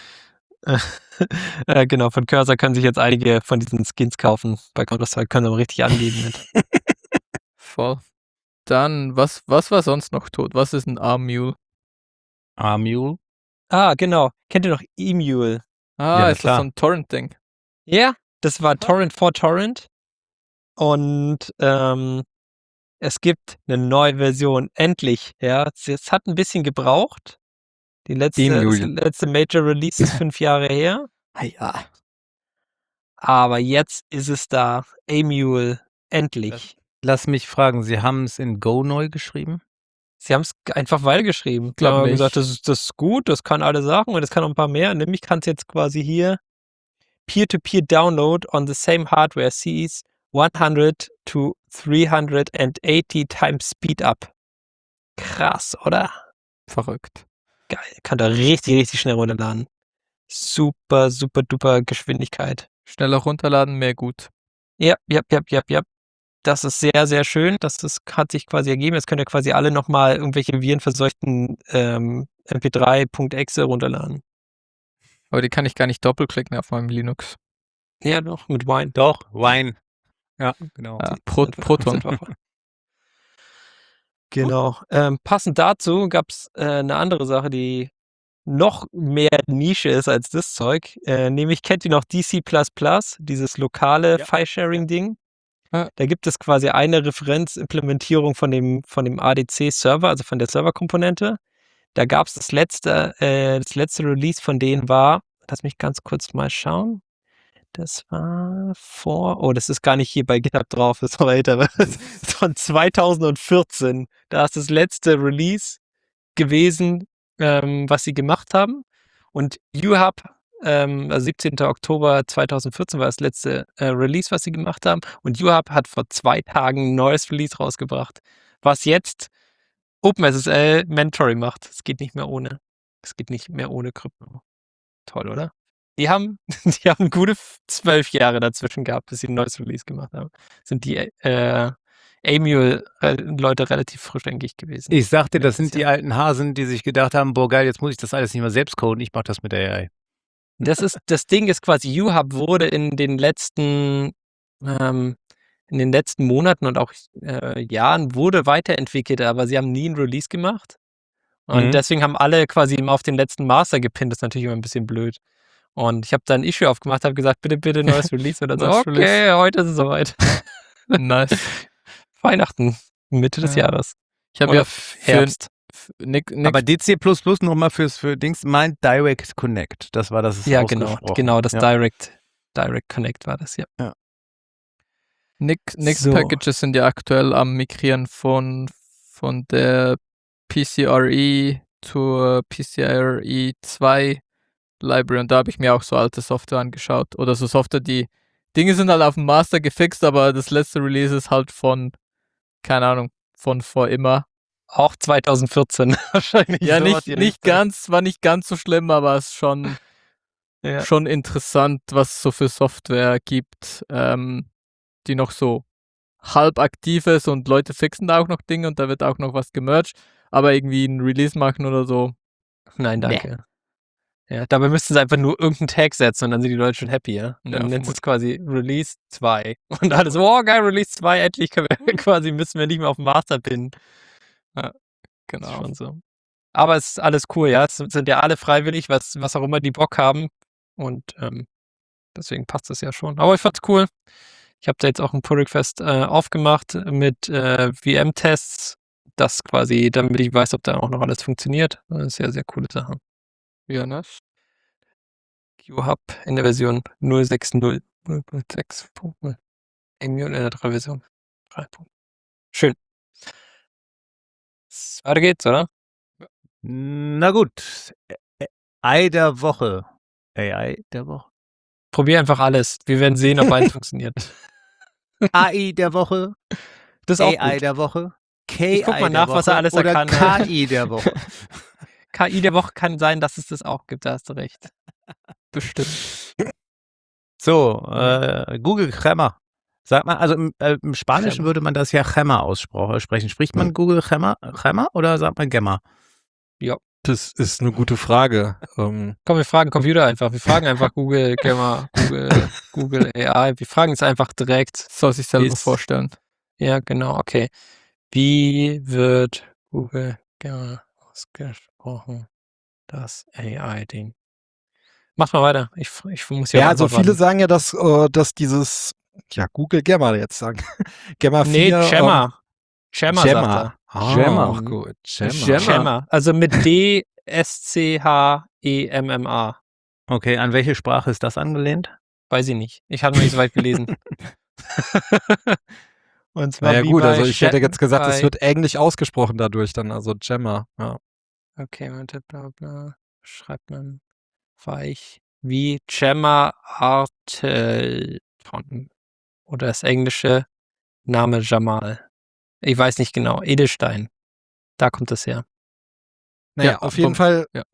äh, genau, von Cursor können sich jetzt einige von diesen Skins kaufen. Bei Counter-Strike können wir richtig angeben mit. Voll. Dann, was, was war sonst noch tot? Was ist ein Arm-Mule? Armule. Ah, genau. Kennt ihr noch Emule? Ah, Ja, ist das klar. so ein Torrent-Ding? Ja, das war Torrent for Torrent. Und ähm, es gibt eine neue Version, endlich. Ja, es, es hat ein bisschen gebraucht. Die letzte, das Emule. letzte Major Release ist fünf Jahre her. Ah ja. Aber jetzt ist es da. Emule, endlich. Lass mich fragen, Sie haben es in Go neu geschrieben? Sie haben es einfach weitergeschrieben. Sie Glaub haben nicht. gesagt, das ist, das ist gut, das kann alle Sachen und das kann noch ein paar mehr. Nämlich kann es jetzt quasi hier Peer-to-Peer Download on the same hardware sees hundert to dreihundertachtzig times Speed up. Krass, oder? Verrückt. Geil. Kann da richtig, richtig schnell runterladen. Super, super duper Geschwindigkeit. Schneller runterladen, mehr gut. Ja, ja, ja, ja, ja. Das ist sehr, sehr schön. Das ist, hat sich quasi ergeben. Jetzt könnt ihr quasi alle nochmal irgendwelche virenverseuchten ähm, M P drei Punkt exe runterladen. Aber die kann ich gar nicht doppelklicken auf meinem Linux. Ja, doch, mit Wine. Doch, Wine. Ja, genau. Ja, Pro, Sind wir- Proton. sind wir voll. Genau. Ähm, passend dazu gab es äh, eine andere Sache, die noch mehr Nische ist als das Zeug. Äh, nämlich kennt ihr noch D C plus plus, dieses lokale Ja. File-Sharing-Ding? Ja. Da gibt es quasi eine Referenzimplementierung von dem, von dem A D C-Server, also von der Serverkomponente. Da gab es das letzte, äh, das letzte Release von denen war, lass mich ganz kurz mal schauen. Das war vor, oh, das ist gar nicht hier bei GitHub drauf, das war älter, das ist von zweitausendvierzehn. Da ist das letzte Release gewesen, ähm, was sie gemacht haben. Und UHub, ähm, also siebzehnten Oktober zweitausendvierzehn war das letzte äh, Release, was sie gemacht haben. Und UHub hat vor zwei Tagen ein neues Release rausgebracht, was jetzt OpenSSL Mentoring macht. Es geht nicht mehr ohne. Es geht nicht mehr ohne Krypto. Toll, oder? Die haben, die haben gute f- zwölf Jahre dazwischen gehabt, bis sie ein neues Release gemacht haben. Sind die äh, Emule-Leute relativ frisch, denke ich, gewesen. Ich sagte, das Letztes sind die Jahr. alten Hasen, die sich gedacht haben, boah geil, jetzt muss ich das alles nicht mehr selbst coden, ich mache das mit der A I. Das ist, das Ding ist quasi, UHub wurde in den letzten, ähm, in den letzten Monaten und auch äh, Jahren wurde weiterentwickelt, aber sie haben nie ein Release gemacht. Und Mhm. deswegen haben alle quasi immer auf den letzten Master gepinnt. Das ist natürlich immer ein bisschen blöd. Und ich habe da ein Issue aufgemacht, habe gesagt, bitte, bitte neues Release. Oder so, Neues okay, Release. heute ist es soweit. Nice. Weihnachten, Mitte des Ja. Jahres. Ich habe Oder ja für Herbst. f- Nick, Nick Aber D C plus plus nochmal fürs für Dings meint Direct Connect. Das war das Ja, genau. ausgesprochen. Genau, das ja. Direct, Direct Connect war das, ja. Nick, Nix So. Packages sind ja aktuell am Migrieren von, von der P C R E zur P C R E zwei Library und da habe ich mir auch so alte Software angeschaut. Oder so Software, die Dinge sind halt auf dem Master gefixt, aber das letzte Release ist halt von, keine Ahnung, von vor immer. Auch zweitausendvierzehn wahrscheinlich. Ja, so nicht, die nicht Richtung. ganz, war nicht ganz so schlimm, aber es ist schon, Ja. schon interessant, was es so für Software gibt, ähm, die noch so halb aktiv ist und Leute fixen da auch noch Dinge und da wird auch noch was gemerged, aber irgendwie ein Release machen oder so. Nein, danke. Ja, dabei müssten sie einfach nur irgendeinen Tag setzen und dann sind die Leute schon happy, ja? Dann Ja, nennt es vermutlich. quasi Release zwei. Und alle so, oh geil, Release zwei, endlich können wir quasi, müssen wir nicht mehr auf den Master pinnen. Das ist Genau. schon so. Aber es ist alles cool, ja. Es sind ja alle freiwillig, was, was auch immer die Bock haben. Und ähm, deswegen passt das ja schon. Aber ich fand's cool. Ich habe da jetzt auch ein Pull Request äh, aufgemacht mit äh, V M-Tests, das quasi, damit ich weiß, ob da auch noch alles funktioniert. Das ist sehr, sehr coole Sache. Ja, nice. QHub in der Version null sechs null. null Punkt sechs Punkt null. Emule in der drei Version. drei. Schön. Weiter geht's, oder? Na gut. Ä- Ei der Woche. A I der Woche. Probier einfach alles. Wir werden sehen, ob eins funktioniert. A I der Woche. Das ist auch A I gut. der Woche. K Ich guck I mal der nach, was er Woche alles oder kann. K I der Woche. K I der Woche kann sein, dass es das auch gibt, da hast du recht. Bestimmt. So, äh, Google Gemma. Sag mal, also im, äh, im Spanischen Gemma. würde man das ja Gemma aussprechen. Spricht man Google Gemma, Gemma oder sagt man Gemma? Das ist eine gute Frage. Ähm, Komm, wir fragen Computer einfach. Wir fragen einfach Google, Gamma, Google, Google A I. Wir fragen es einfach direkt. Soll sich selber Ist- vorstellen. Ja, genau, okay. Wie wird Google Gamma ausgesprochen? Das A I-Ding. Mach mal weiter. Ich, ich muss ja ja, auch also Antwort viele warten. sagen ja, dass, äh, dass dieses, ja, Google Gemma jetzt sagen. Gemma Nee, vier. Gemma. Gemma, sagt er. Gemma. Ah, Gemma. auch gut. Gemma. Gemma. Gemma. Also mit D S C H E M M A. Okay, an welche Sprache ist das angelehnt? Weiß ich nicht. Ich habe noch nicht so weit gelesen. Und zwar Naja wie gut, bei also ich hätte jetzt gesagt, es bei- wird englisch ausgesprochen dadurch dann, also Gemma. Ja. Okay, warte, bla bla. Schreibt man weich wie Gemma Arterton. Oder das englische Name Jamal. Ich weiß nicht genau. Edelstein. Da kommt es her. Naja, Ja, auf jeden vom- Fall ja.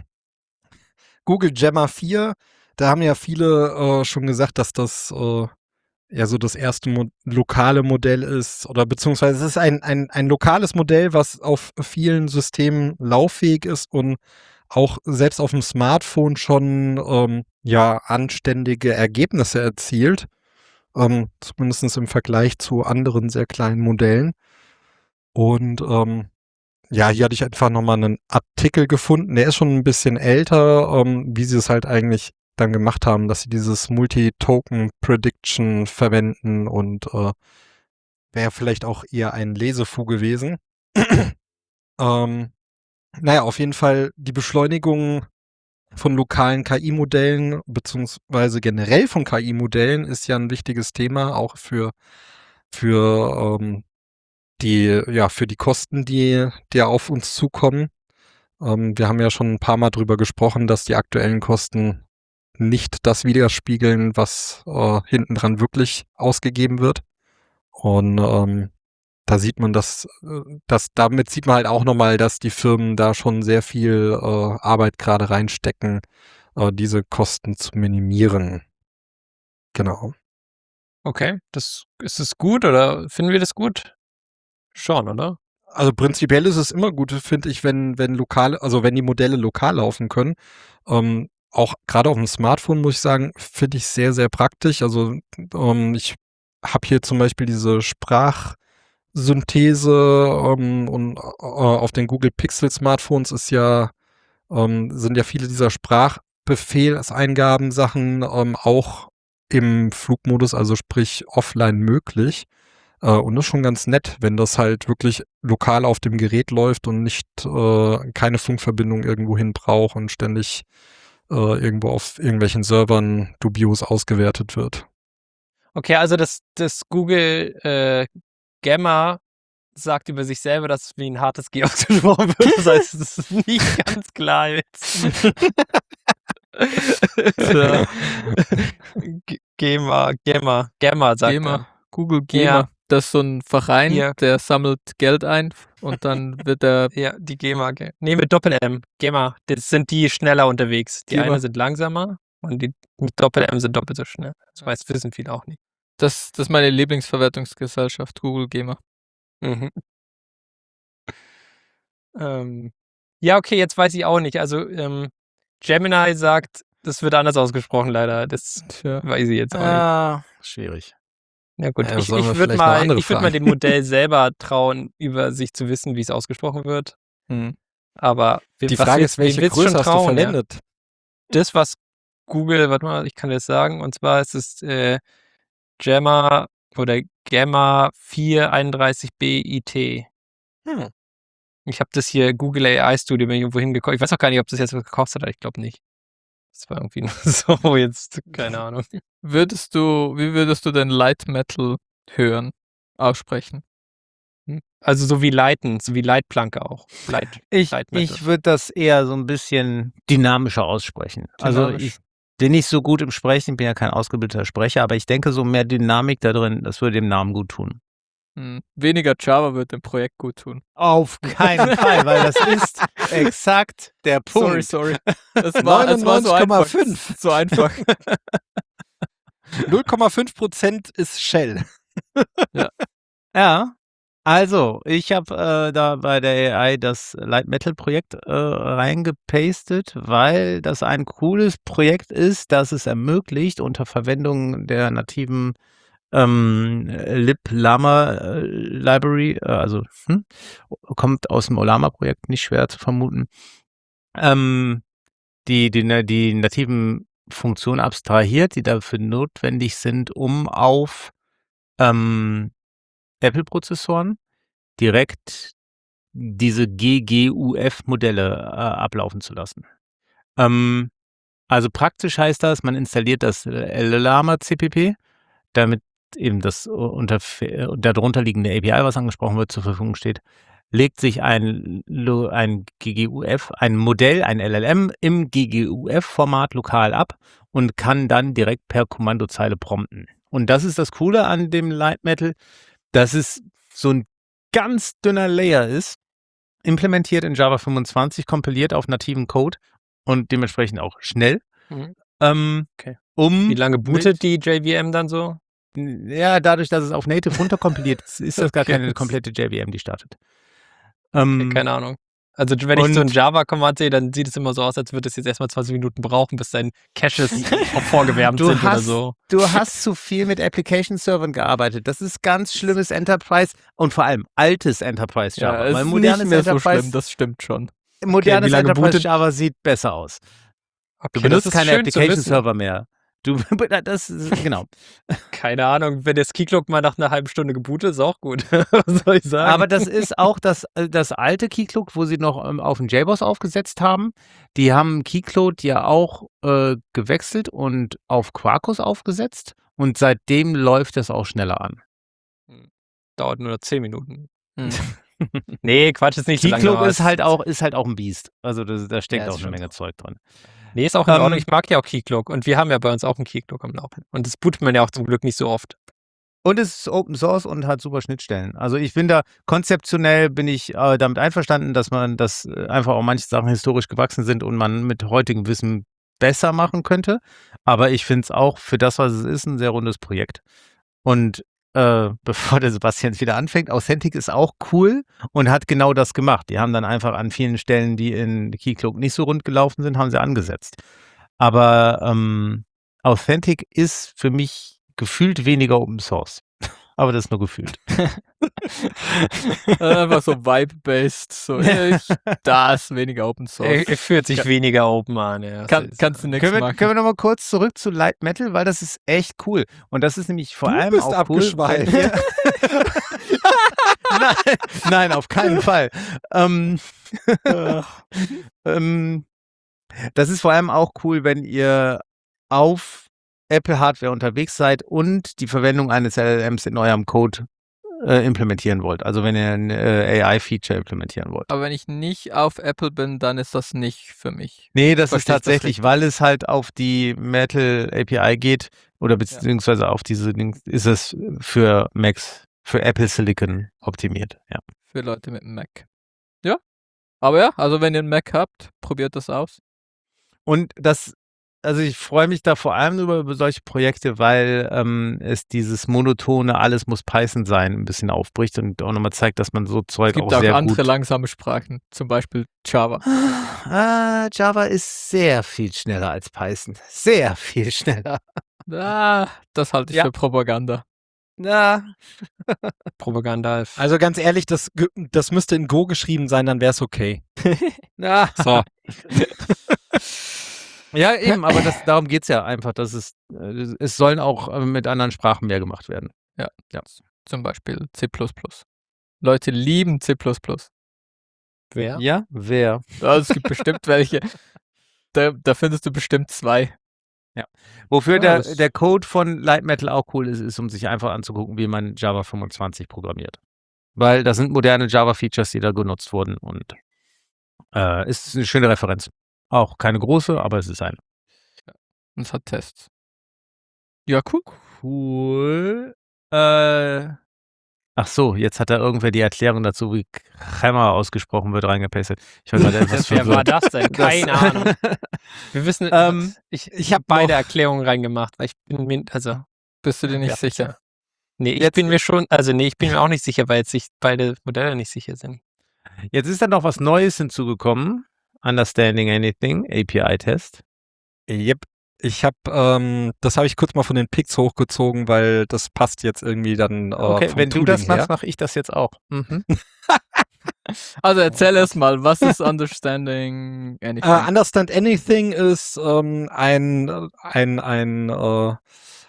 Google Gemma vier, da haben ja viele äh, schon gesagt, dass das äh, ja so das erste Mo lokale Modell ist, oder beziehungsweise es ist ein, ein, ein lokales Modell, was auf vielen Systemen lauffähig ist und auch selbst auf dem Smartphone schon ähm, ja anständige Ergebnisse erzielt, ähm, zumindest im Vergleich zu anderen sehr kleinen Modellen. Und ähm, ja, hier hatte ich einfach nochmal einen Artikel gefunden, der ist schon ein bisschen älter, ähm, wie sie es halt eigentlich dann gemacht haben, dass sie dieses Multi-Token-Prediction verwenden und äh, wäre vielleicht auch eher ein Lesefu gewesen. ähm, naja, auf jeden Fall die Beschleunigung von lokalen K I-Modellen beziehungsweise generell von K I-Modellen ist ja ein wichtiges Thema, auch für, für ähm, die, ja, für die Kosten, die, die auf uns zukommen. Ähm, wir haben ja schon ein paar Mal drüber gesprochen, dass die aktuellen Kosten nicht das widerspiegeln, was äh, hinten dran wirklich ausgegeben wird. Und ähm, da sieht man, dass, äh, dass damit sieht man halt auch nochmal, dass die Firmen da schon sehr viel äh, Arbeit gerade reinstecken, äh, diese Kosten zu minimieren. Genau. Okay, das ist es gut oder finden wir das gut? Schon, oder? Also prinzipiell ist es immer gut, finde ich, wenn, wenn lokale, also wenn die Modelle lokal laufen können. Ähm, auch gerade auf dem Smartphone, muss ich sagen, finde ich sehr, sehr praktisch. Also ähm, ich habe hier zum Beispiel diese Sprachsynthese ähm, und äh, auf den Google Pixel Smartphones ist ja, ähm, sind ja viele dieser Sprachbefehlseingaben-Sachen ähm, auch im Flugmodus, also sprich offline möglich. Uh, und das ist schon ganz nett, wenn das halt wirklich lokal auf dem Gerät läuft und nicht uh, keine Funkverbindung irgendwo hin braucht und ständig uh, irgendwo auf irgendwelchen Servern dubios ausgewertet wird. Okay, also das, das Google äh, Gemma sagt über sich selber, dass es wie ein hartes G ausgesprochen wird. Das heißt, es ist nicht ganz klar jetzt. So. G- Gemma, Gemma, Gemma sagt GEMA, er. Google GEMA. Ja. Das ist so ein Verein, Ja. der sammelt Geld ein und dann wird er. Ja, die Gemma. Ge- Nee, mit Doppel-M. Gemma. Das sind die schneller unterwegs. Die Gemma. eine sind langsamer und die mit Doppel-M sind doppelt so schnell. Das weiß, wissen viele auch nicht. Das, das ist meine Lieblingsverwertungsgesellschaft, Google GEMA. Mhm. Ähm, ja, okay, jetzt weiß ich auch nicht. Also, ähm, Gemini sagt, das wird anders ausgesprochen, leider. Das Tja. weiß ich jetzt auch nicht. Ah, schwierig. Ja gut, Ja, ich, sollen wir ich würde vielleicht noch mal, andere ich würd mal fragen? dem Modell selber trauen, über sich zu wissen, wie es ausgesprochen wird. Hm. Aber we- Die was Frage willst- ist, welche wem willst du Größe schon hast du trauen, ja? verwendet? Das, was Google, warte mal, ich kann dir das sagen, und zwar ist es äh, Gemma oder Gemma vier einunddreißig B I T. Hm. Ich habe das hier Google A I Studio, bin ich irgendwo hingekommen. Ich weiß auch gar nicht, ob das jetzt was gekostet hat, aber ich glaube nicht. Das war irgendwie nur so jetzt, keine Ahnung. Würdest du, wie würdest du denn Light Metal hören, aussprechen? Also so wie Leiten, so wie Leitplanke auch. Leit, Ich, Light Metal. ich würde das eher so ein bisschen dynamischer aussprechen. Also Dynamisch. ich bin nicht so gut im Sprechen, bin ja kein ausgebildeter Sprecher, aber ich denke, so mehr Dynamik da drin, das würde dem Namen gut tun. Hm. Weniger Java wird dem Projekt gut tun. Auf keinen Fall, weil das ist exakt der Punkt. Sorry, sorry. Das war, das war so neunundneunzig Komma einfach. fünf. So einfach. null Komma fünf Prozent ist Shell. Ja, also ich habe äh, da bei der A I das Light Metal Projekt äh, reingepastet, weil das ein cooles Projekt ist, das es ermöglicht, unter Verwendung der nativen ähm, Lib-Lama äh, Library, äh, also hm, kommt aus dem Olama-Projekt, nicht schwer zu vermuten, ähm, die, die, die nativen Funktionen abstrahiert, die dafür notwendig sind, um auf ähm, Apple-Prozessoren direkt diese G G U F-Modelle äh, ablaufen zu lassen. Ähm, also praktisch heißt das, man installiert das Llama C P P, damit eben das unter, darunter liegende A P I, was angesprochen wird, zur Verfügung steht, legt sich ein, ein G G U F, ein Modell, ein L L M im G G U F-Format lokal ab und kann dann direkt per Kommandozeile prompten. Und das ist das Coole an dem Light Metal, dass es so ein ganz dünner Layer ist, implementiert in Java fünfundzwanzig, kompiliert auf nativen Code und dementsprechend auch schnell. Mhm. Ähm, Okay. um Wie lange bootet mit, die J V M dann so? Ja, dadurch, dass es auf Native runterkompiliert ist, ist das gar Okay. keine komplette J V M, die startet. Okay, Ähm, keine Ahnung. Also wenn ich so ein und Java-Command sehe, dann sieht es immer so aus, als würde es jetzt erstmal zwanzig Minuten brauchen, bis dein Caches auch vorgewärmt du sind oder hast, so. du hast zu viel mit Application-Servern gearbeitet. Das ist ganz schlimmes Enterprise und vor allem altes Enterprise Ja, Java. es weil ist nicht modernes mehr so Enterprise, schlimm, das stimmt schon. modernes wie lange Enterprise bootet- Java sieht besser aus. Okay, Du das benutzt ist keine schön zu wissen. Application-Server mehr. Du, das ist, genau. Keine Ahnung, wenn das Keycloak mal nach einer halben Stunde gebootet ist, auch gut. Was soll ich sagen? Aber das ist auch das, das alte Keycloak, wo sie noch ähm, auf den J B O S aufgesetzt haben. Die haben Keycloak ja auch äh, gewechselt und auf Quarkus aufgesetzt. Und seitdem läuft es auch schneller an. Dauert nur noch zehn Minuten. Hm. Nee, Quatsch, ist nicht so lange. Keycloak aber ist es- halt auch, ist halt auch ein Biest. Also das, da steckt Ja, ist auch eine schon Menge so. Zeug drin. Nee, ist auch in Ähm, Ordnung. Ich mag ja auch Keycloak. Und wir haben ja bei uns auch einen Keycloak am Laufen. Und das bootet man ja auch zum Glück nicht so oft. Und es ist Open Source und hat super Schnittstellen. Also ich bin da konzeptionell bin ich äh, damit einverstanden, dass man das äh, einfach auch manche Sachen historisch gewachsen sind und man mit heutigem Wissen besser machen könnte. Aber ich finde es auch für das, was es ist, ein sehr rundes Projekt. Und äh, bevor der Sebastian jetzt wieder anfängt, Authentic ist auch cool und hat genau das gemacht. Die haben dann einfach an vielen Stellen, die in Keycloak nicht so rund gelaufen sind, haben sie angesetzt. Aber ähm, Authentic ist für mich gefühlt weniger Open Source. Aber das ist nur gefühlt. Einfach so Vibe-based. So, ich, da ist weniger Open Source. Er, er fühlt sich Kann- weniger open an. Ja. Kann, Das ist- kannst du nichts Können wir, machen. können wir nochmal kurz zurück zu Light Metal, weil das ist echt cool. Und das ist nämlich vor Du allem bist auch abgeschweift. cool. Wenn ihr nein, nein, auf keinen Fall. Ähm, ähm, das ist vor allem auch cool, wenn ihr auf Apple-Hardware unterwegs seid und die Verwendung eines L L Ms in eurem Code äh, implementieren wollt. Also wenn ihr ein äh, A I-Feature implementieren wollt. Aber wenn ich nicht auf Apple bin, dann ist das nicht für mich. Nee, das ist Verstehe ich das tatsächlich, richtig? weil es halt auf die Metal A P I geht oder beziehungsweise auf diese Dings, ist es für Macs, für Apple Silicon optimiert. Ja. Für Leute mit einem Mac. Ja. Aber ja, also wenn ihr einen Mac habt, probiert das aus. Und das, also ich freue mich da vor allem über, über solche Projekte, weil ähm, es dieses monotone, alles muss Python sein, ein bisschen aufbricht und auch nochmal zeigt, dass man so Zeug Es gibt auch auch sehr andere gut. langsame Sprachen, zum Beispiel Java. Ah, Java ist sehr viel schneller als Python. Sehr viel schneller. Ah, das halte ich Ja. für Propaganda. Na, Propaganda. Also ganz ehrlich, das, ge- das müsste in Go geschrieben sein, dann wäre es okay. na. So. Ja, eben, aber das, darum geht es ja einfach, dass es, äh, es sollen auch äh, mit anderen Sprachen mehr gemacht werden. Zum Beispiel C plus plus. Leute lieben C plus plus. Wer? Ja? Wer? Ja, es gibt bestimmt welche. Da, da findest du bestimmt zwei. Wofür Ja, der, das- der Code von Light Metal auch cool ist, ist, um sich einfach anzugucken, wie man Java fünfundzwanzig programmiert. Weil das sind moderne Java-Features, die da genutzt wurden und äh, ist eine schöne Referenz. Auch keine große, aber es ist eine. Und es hat Tests. Ja, cool. Cool. Äh, ach so, jetzt hat da irgendwer die Erklärung dazu, wie Kremmer ausgesprochen wird, reingepastet. Ich war gerade etwas Wer war verwirrt. das denn? Keine Ahnung. Wir wissen, Ähm, ich, ich ich habe hab beide noch- Erklärungen reingemacht, weil ich bin mir, also, Bist du dir nicht Ja, sicher? nee, ich Jetzt- bin mir schon, also nee, ich bin mir auch nicht sicher, weil jetzt sich beide Modelle nicht sicher sind. Jetzt ist da noch was Neues hinzugekommen. Understanding Anything, A P I-Test. Yep. Ich habe, ähm, das habe ich kurz mal von den Pics hochgezogen, weil das passt jetzt irgendwie dann äh, Okay, vom wenn du Tooling das her. machst, mache ich das jetzt auch. Mhm. Also erzähl erst mal, was ist Understanding Anything? Uh, Understand Anything ist ähm, ein, ein, ein äh,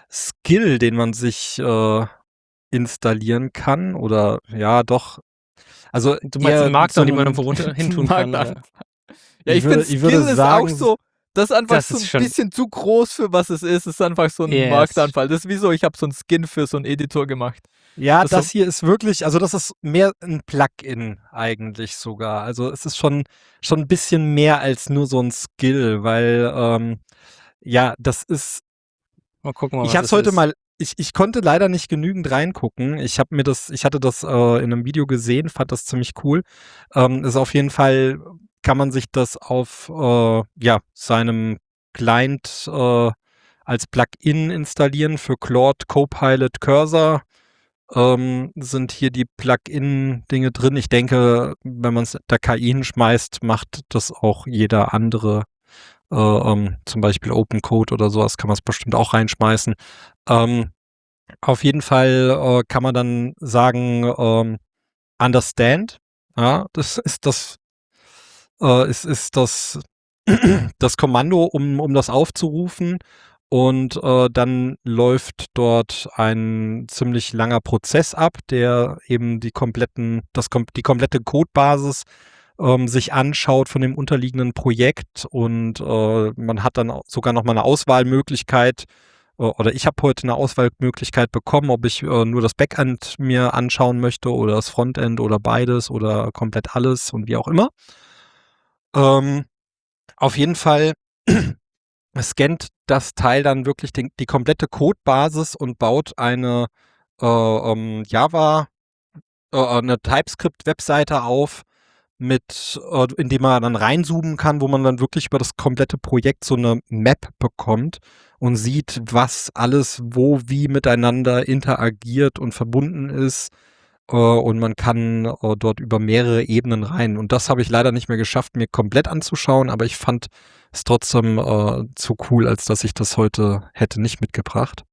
Skill, den man sich äh, installieren kann oder ja doch. Also Du meinst eher den Markt, so den man ein- irgendwo runter hin tun kann? Markt Oder? einfach. Ja, ich, Ich würde- finde, ich würde Skill ist sagen, auch so, das ist einfach das so ist ein schon- bisschen zu groß für was es ist. Es ist einfach so ein Yes. Marktanfall. Das ist wie so, ich habe so einen Skin für so einen Editor gemacht. Ja, Das das, so- hier ist wirklich, also das ist mehr ein Plugin eigentlich sogar. Also es ist schon, schon ein bisschen mehr als nur so ein Skill, weil ähm, ja, das ist, Mal gucken, mal, ich was habe es es heute ist. mal, ich, ich konnte leider nicht genügend reingucken. Ich habe mir das, ich hatte das äh, in einem Video gesehen, fand das ziemlich cool. Ähm, ist auf jeden Fall, kann man sich das auf äh, ja, seinem Client äh, als Plugin installieren für Claude Copilot Cursor. Ähm, sind hier die Plugin-Dinge drin. Ich denke, wenn man es der K I hinschmeißt, macht das auch jeder andere. Äh, ähm, zum Beispiel Open Code oder sowas kann man es bestimmt auch reinschmeißen. Ähm, auf jeden Fall äh, kann man dann sagen, ähm, understand. Ja, das ist das, äh, ist, ist das, das Kommando, um, um das aufzurufen. Und äh, dann läuft dort ein ziemlich langer Prozess ab, der eben die kompletten, das kom die komplette Codebasis ähm, sich anschaut von dem unterliegenden Projekt und äh, man hat dann au- sogar noch mal eine Auswahlmöglichkeit äh, oder ich habe heute eine Auswahlmöglichkeit bekommen, ob ich äh, nur das Backend mir anschauen möchte oder das Frontend oder beides oder komplett alles und wie auch immer. Ähm, auf jeden Fall scannt das Teil dann wirklich den, die komplette Codebasis und baut eine äh, ähm, Java, äh, eine TypeScript-Webseite auf, mit, äh, in die man dann reinzoomen kann, wo man dann wirklich über das komplette Projekt so eine Map bekommt und sieht, was alles wo wie miteinander interagiert und verbunden ist. Äh, und man kann äh, dort über mehrere Ebenen rein. Und das habe ich leider nicht mehr geschafft, mir komplett anzuschauen, aber ich fand es trotzdem äh, zu cool, als dass ich das heute hätte nicht mitgebracht.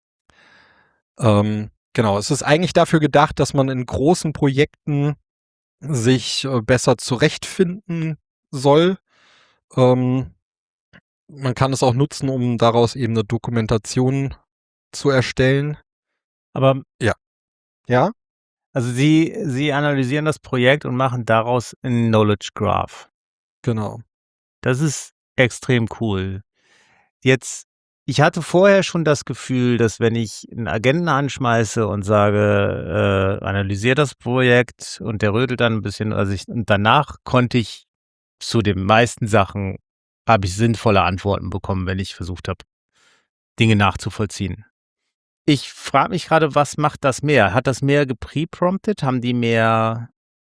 Ähm, genau, es ist eigentlich dafür gedacht, dass man in großen Projekten sich äh, besser zurechtfinden soll. Ähm, man kann es auch nutzen, um daraus eben eine Dokumentation zu erstellen. Aber Ja? also Sie, Sie analysieren das Projekt und machen daraus ein Knowledge Graph. Genau. Das ist extrem cool. Jetzt, ich hatte vorher schon das Gefühl, dass wenn ich einen Agenten anschmeiße und sage, äh, analysiere das Projekt und der rödelt dann ein bisschen, also ich, und danach konnte ich zu den meisten Sachen, habe ich sinnvolle Antworten bekommen, wenn ich versucht habe, Dinge nachzuvollziehen. Ich frage mich gerade, was macht das mehr? Hat das mehr geprepromptet? Haben die mehr,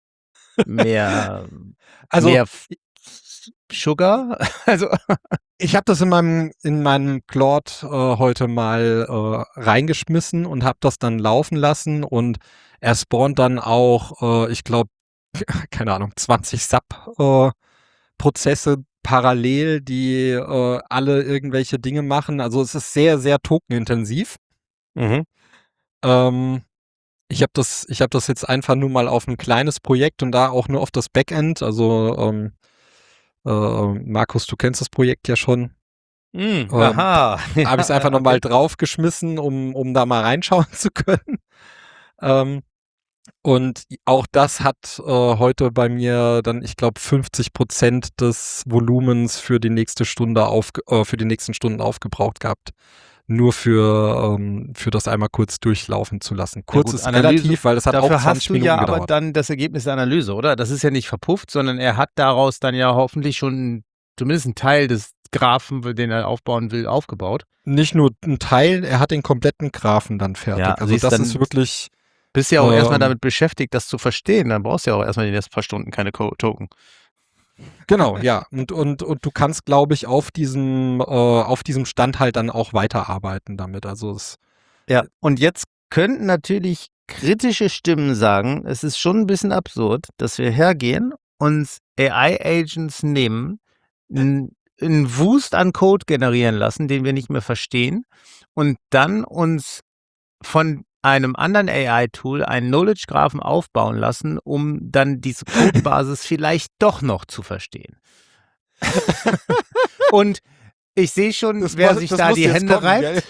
mehr, Also mehr F- Sugar? Also, ich habe das in meinem in meinem Claude äh, heute mal äh, reingeschmissen und habe das dann laufen lassen und er spawnt dann auch, äh, ich glaube, keine Ahnung, zwanzig Sub-Prozesse parallel, die äh, alle irgendwelche Dinge machen. Also es ist sehr, sehr tokenintensiv. Mhm. Ähm, ich habe das, ich habe das jetzt einfach nur mal auf ein kleines Projekt und da auch nur auf das Backend. Also ähm, äh, Markus, du kennst das Projekt ja schon. mh, Ähm, aha. Habe ich es einfach nochmal draufgeschmissen, um, um da mal reinschauen zu können. Ähm, und auch das hat äh, heute bei mir dann, ich glaube, fünfzig Prozent des Volumens für die nächste Stunde auf, äh, für die nächsten Stunden aufgebraucht gehabt. Nur für, ähm, für das einmal kurz durchlaufen zu lassen. Kurz gut, ist Analyse- relativ, weil das hat Dafür auch zwanzig hast du Minuten ja aber gedauert. dann das Ergebnis der Analyse, oder? Das ist ja nicht verpufft, sondern er hat daraus dann ja hoffentlich schon zumindest einen Teil des Graphen, den er aufbauen will, aufgebaut. Nicht nur ein Teil, er hat den kompletten Graphen dann fertig. Ja, also siehst das dann- ist wirklich, Bist ja auch Ähm, erstmal damit beschäftigt, das zu verstehen. Dann brauchst du ja auch erstmal die nächsten paar Stunden keine Co Token. genau, ja. Und, und, und du kannst, glaube ich, auf diesem, äh, auf diesem Stand halt dann auch weiterarbeiten damit. Also es, Ja, und jetzt könnten natürlich kritische Stimmen sagen, es ist schon ein bisschen absurd, dass wir hergehen, uns A I-Agents nehmen, einen Wust an Code generieren lassen, den wir nicht mehr verstehen, und dann uns von einem anderen A I-Tool einen Knowledge-Graphen aufbauen lassen, um dann diese Codebasis vielleicht doch noch zu verstehen. Und ich sehe schon, Das wer muss- sich das da muss die jetzt Hände kommen, reibt. gell?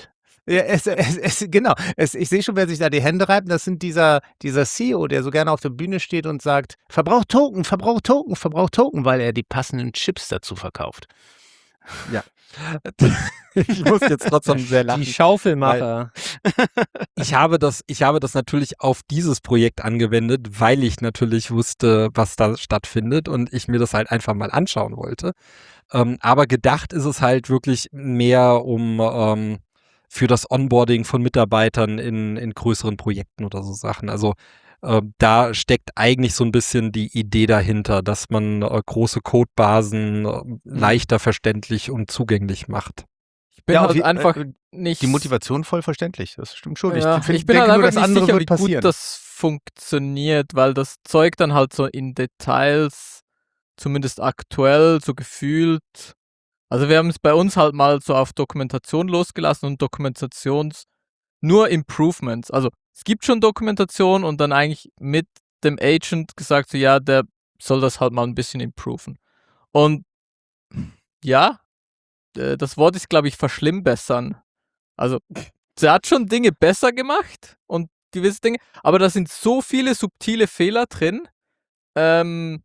Ja, es, es, es, genau. Es, ich sehe schon, wer sich da die Hände reibt. Das sind dieser, dieser C E O, der so gerne auf der Bühne steht und sagt, verbraucht Token, verbraucht Token, verbraucht Token, weil er die passenden Chips dazu verkauft. Ja. Ich muss jetzt trotzdem sehr lachen. Die Schaufelmacher. Ich habe das, ich habe das natürlich auf dieses Projekt angewendet, weil ich natürlich wusste, was da stattfindet und ich mir das halt einfach mal anschauen wollte. Ähm, aber gedacht ist es halt wirklich mehr um ähm, für das Onboarding von Mitarbeitern in, in größeren Projekten oder so Sachen. Also äh, da steckt eigentlich so ein bisschen die Idee dahinter, dass man äh, große Codebasen äh, leichter verständlich und zugänglich macht. Ich bin Ja, auf halt je- einfach äh, nicht. Die Motivation voll verständlich, das stimmt schon. Ja, ich find, ich bin denke halt nur, einfach das nicht andere sicher, wie wird passieren. gut das funktioniert, weil das Zeug dann halt so in Details, zumindest aktuell, so gefühlt. Also wir haben es bei uns halt mal so auf Dokumentation losgelassen und Dokumentations nur Improvements. Also es gibt schon Dokumentation und dann eigentlich mit dem Agent gesagt, so ja, der soll das halt mal ein bisschen improven. Und ja, äh, das Wort ist, glaube ich, verschlimmbessern. Also, der hat schon Dinge besser gemacht und gewisse Dinge, aber da sind so viele subtile Fehler drin, ähm,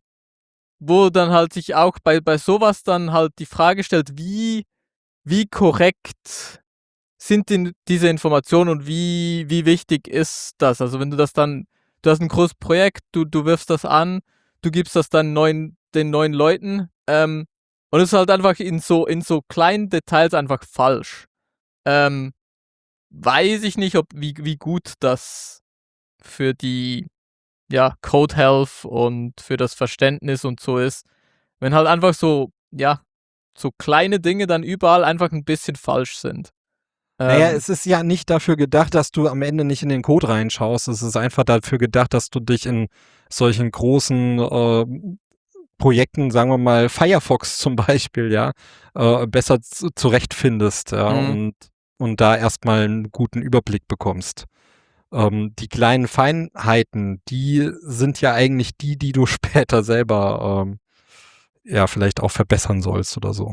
wo dann halt sich auch bei, bei sowas dann halt die Frage stellt, wie, wie korrekt sind die, diese Informationen und wie, wie wichtig ist das? Also wenn du das dann, du hast ein großes Projekt, du, du wirfst das an, du gibst das dann neuen, den neuen Leuten ähm, und es ist halt einfach in so, in so kleinen Details einfach falsch. Ähm, weiß ich nicht, ob wie, wie gut das für die ja, Code Health und für das Verständnis und so ist. Wenn halt einfach so, ja, so kleine Dinge dann überall einfach ein bisschen falsch sind. Naja, Ähm, es ist ja nicht dafür gedacht, dass du am Ende nicht in den Code reinschaust. Es ist einfach dafür gedacht, dass du dich in solchen großen äh, Projekten, sagen wir mal Firefox zum Beispiel, ja, äh, besser zu, zurechtfindest, ja, Mhm. und, und da erstmal einen guten Überblick bekommst. Ähm, die kleinen Feinheiten, die sind ja eigentlich die, die du später selber ähm, ja vielleicht auch verbessern sollst oder so.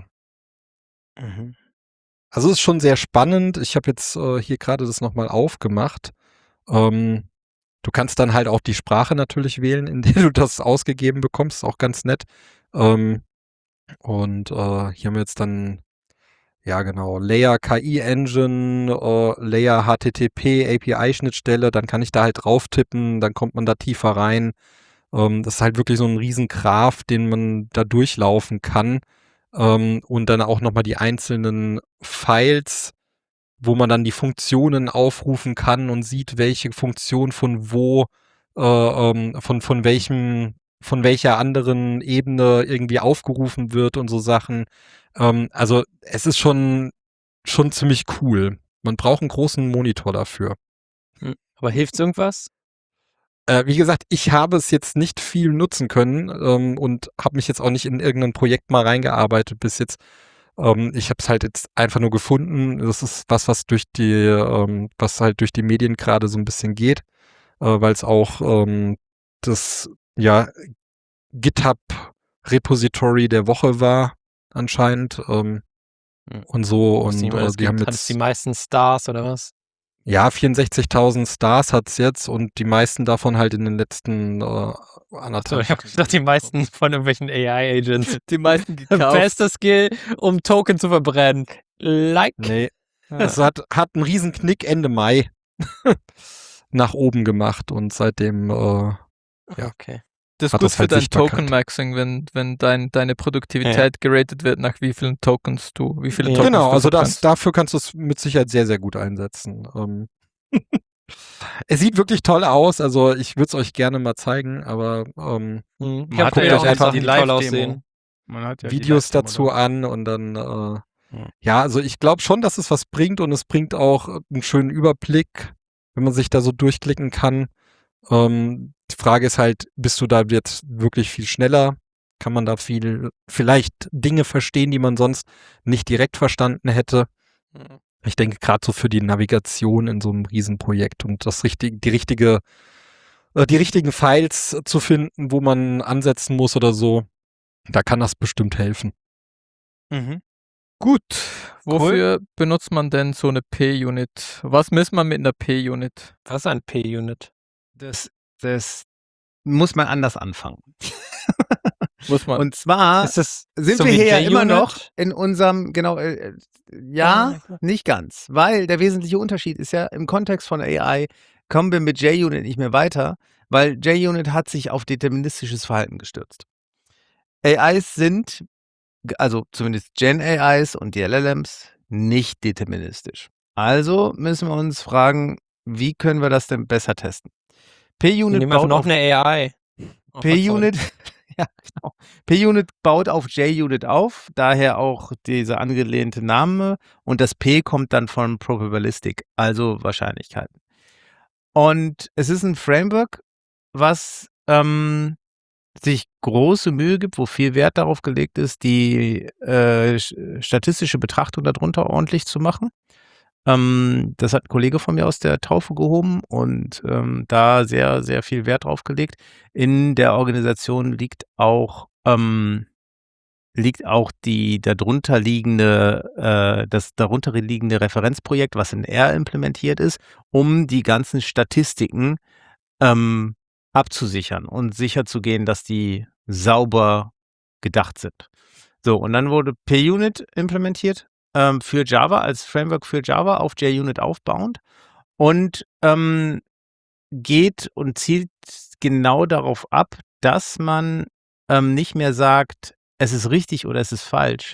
Mhm. Also es ist schon sehr spannend. Ich habe jetzt äh, hier gerade das nochmal aufgemacht. Ähm, du kannst dann halt auch die Sprache natürlich wählen, in der du das ausgegeben bekommst. Ist auch ganz nett. Ähm, und äh, hier haben wir jetzt dann, ja genau, Layer K I Engine, äh, Layer H T T P, A P I-Schnittstelle. Dann kann ich da halt drauf tippen, dann kommt man da tiefer rein. Ähm, das ist halt wirklich so ein riesen Graph, den man da durchlaufen kann. Ähm, und dann auch nochmal die einzelnen Files, wo man dann die Funktionen aufrufen kann und sieht, welche Funktion von wo, äh, ähm, von, von welchem, von welcher anderen Ebene irgendwie aufgerufen wird und so Sachen. Ähm, also es ist schon, schon ziemlich cool. Man braucht einen großen Monitor dafür. Aber hilft's irgendwas? Äh, wie gesagt, ich habe es jetzt nicht viel nutzen können ähm, und habe mich jetzt auch nicht in irgendein Projekt mal reingearbeitet bis jetzt. Ähm, ich habe es halt jetzt einfach nur gefunden. Das ist was, was durch die, ähm, was halt durch die Medien gerade so ein bisschen geht, äh, weil es auch ähm, das ja GitHub-Repository der Woche war anscheinend ähm, Hm. und so Wusste und niemand, äh, es die haben gibt- hat es jetzt die meisten Stars oder was? ja, vierundsechzigtausend Stars hat's jetzt und die meisten davon halt in den letzten äh, So, anderthalb ich habe gedacht, die meisten von irgendwelchen A I-Agents. die meisten gekauft. Bester Skill, um Token zu verbrennen. Like. Nee, Ja. es hat, hat einen riesen Knick Ende Mai nach oben gemacht und seitdem, äh, ja. Okay. Das ist hat gut das für halt dein Sichtbarkeit. Token-Maxing, wenn, wenn dein, deine Produktivität geratet wird, nach wie vielen Tokens du, wie viele Ja. Tokens Genau, du also das, verbrennst. dafür kannst du es mit Sicherheit sehr, sehr gut einsetzen. Ähm, es sieht wirklich toll aus, also ich würde es euch gerne mal zeigen, aber ähm, Hm. Man Ich hat habe ja ja auch auch einfach Sachen, die die toll Live-Demo. aussehen. Man hat ja die Videos Live-Demo dazu da. an und dann, äh, Ja. ja, also ich glaube schon, dass es was bringt und es bringt auch einen schönen Überblick, wenn man sich da so durchklicken kann. Ähm, die Frage ist halt, bist du da jetzt wirklich viel schneller? Kann man da viel, vielleicht Dinge verstehen, die man sonst nicht direkt verstanden hätte? Hm. Ich denke gerade so für die Navigation in so einem Riesenprojekt und das richtige, die richtige, äh, die richtigen Files zu finden, wo man ansetzen muss oder so, da kann das bestimmt helfen. Mhm. Gut, wofür benutzt man denn so eine P-Unit? Was misst man mit einer P-Unit? Was ist ein P-Unit? Das, das muss man anders anfangen. Muss man. Und zwar Ist das sind so wir wie hier ja immer J-Unit? noch in unserem, genau, äh, äh, Ja, ja, klar. nicht ganz, weil der wesentliche Unterschied ist ja, im Kontext von A I kommen wir mit J-Unit nicht mehr weiter, weil J-Unit hat sich auf deterministisches Verhalten gestürzt. A Is sind, g- also zumindest Gen-A Is und die L L Ms, nicht deterministisch. Also müssen wir uns fragen, wie können wir das denn besser testen? P-Unit Nehmen wir einfach baut noch auf eine A I. Auf was P-Unit, ja, genau. P-Unit baut auf J-Unit auf, daher auch dieser angelehnte Name. Und das P kommt dann von Probabilistic, also Wahrscheinlichkeiten. Und es ist ein Framework, was ähm, sich große Mühe gibt, wo viel Wert darauf gelegt ist, die äh, sch- statistische Betrachtung darunter ordentlich zu machen. Ähm, das hat ein Kollege von mir aus der Taufe gehoben und ähm, da sehr, sehr viel Wert drauf gelegt. In der Organisation liegt auch, ähm, liegt auch die darunter liegende, äh, das darunter liegende Referenzprojekt, was in R implementiert ist, um die ganzen Statistiken ähm, abzusichern und sicherzugehen, dass die sauber gedacht sind. So, und dann wurde P-Unit implementiert ähm, für Java als Framework für Java auf JUnit aufbauend und ähm, geht und zielt genau darauf ab, dass man ähm, nicht mehr sagt, es ist richtig oder es ist falsch,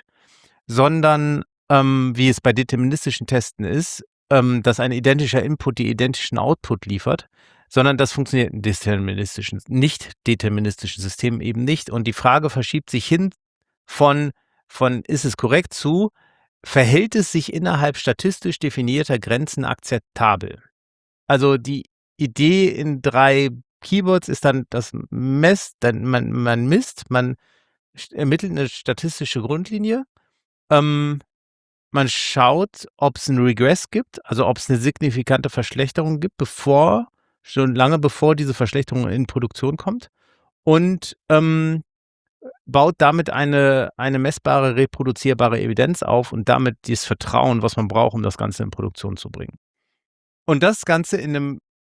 sondern ähm, wie es bei deterministischen Testen ist, ähm, dass ein identischer Input die identischen Output liefert, sondern das funktioniert in deterministischen, nicht deterministischen Systemen eben nicht. Und die Frage verschiebt sich hin von, von ist es korrekt zu, verhält es sich innerhalb statistisch definierter Grenzen akzeptabel? Also die Idee in drei Keywords ist dann das Mess, dann man, man misst, man st- ermittelt eine statistische Grundlinie, ähm, man schaut, ob es einen Regress gibt, also ob es eine signifikante Verschlechterung gibt, bevor, schon lange bevor diese Verschlechterung in Produktion kommt und ähm, baut damit eine, eine messbare, reproduzierbare Evidenz auf und damit das Vertrauen, was man braucht, um das Ganze in Produktion zu bringen. Und das Ganze in einem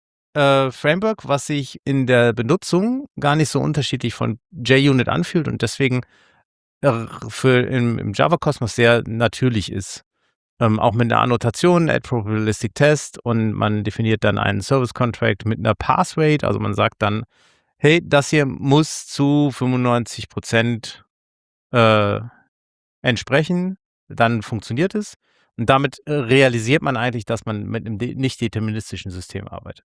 äh, Framework, was sich in der Benutzung gar nicht so unterschiedlich von JUnit anfühlt und deswegen äh, für im, im Java-Kosmos sehr natürlich ist. Ähm, auch mit einer Annotation, Add Probabilistic Test, und man definiert dann einen Service Contract mit einer Pass Rate, also man sagt dann, hey, das hier muss zu fünfundneunzig Prozent äh, entsprechen, dann funktioniert es. Und damit äh, realisiert man eigentlich, dass man mit einem de nicht deterministischen System arbeitet.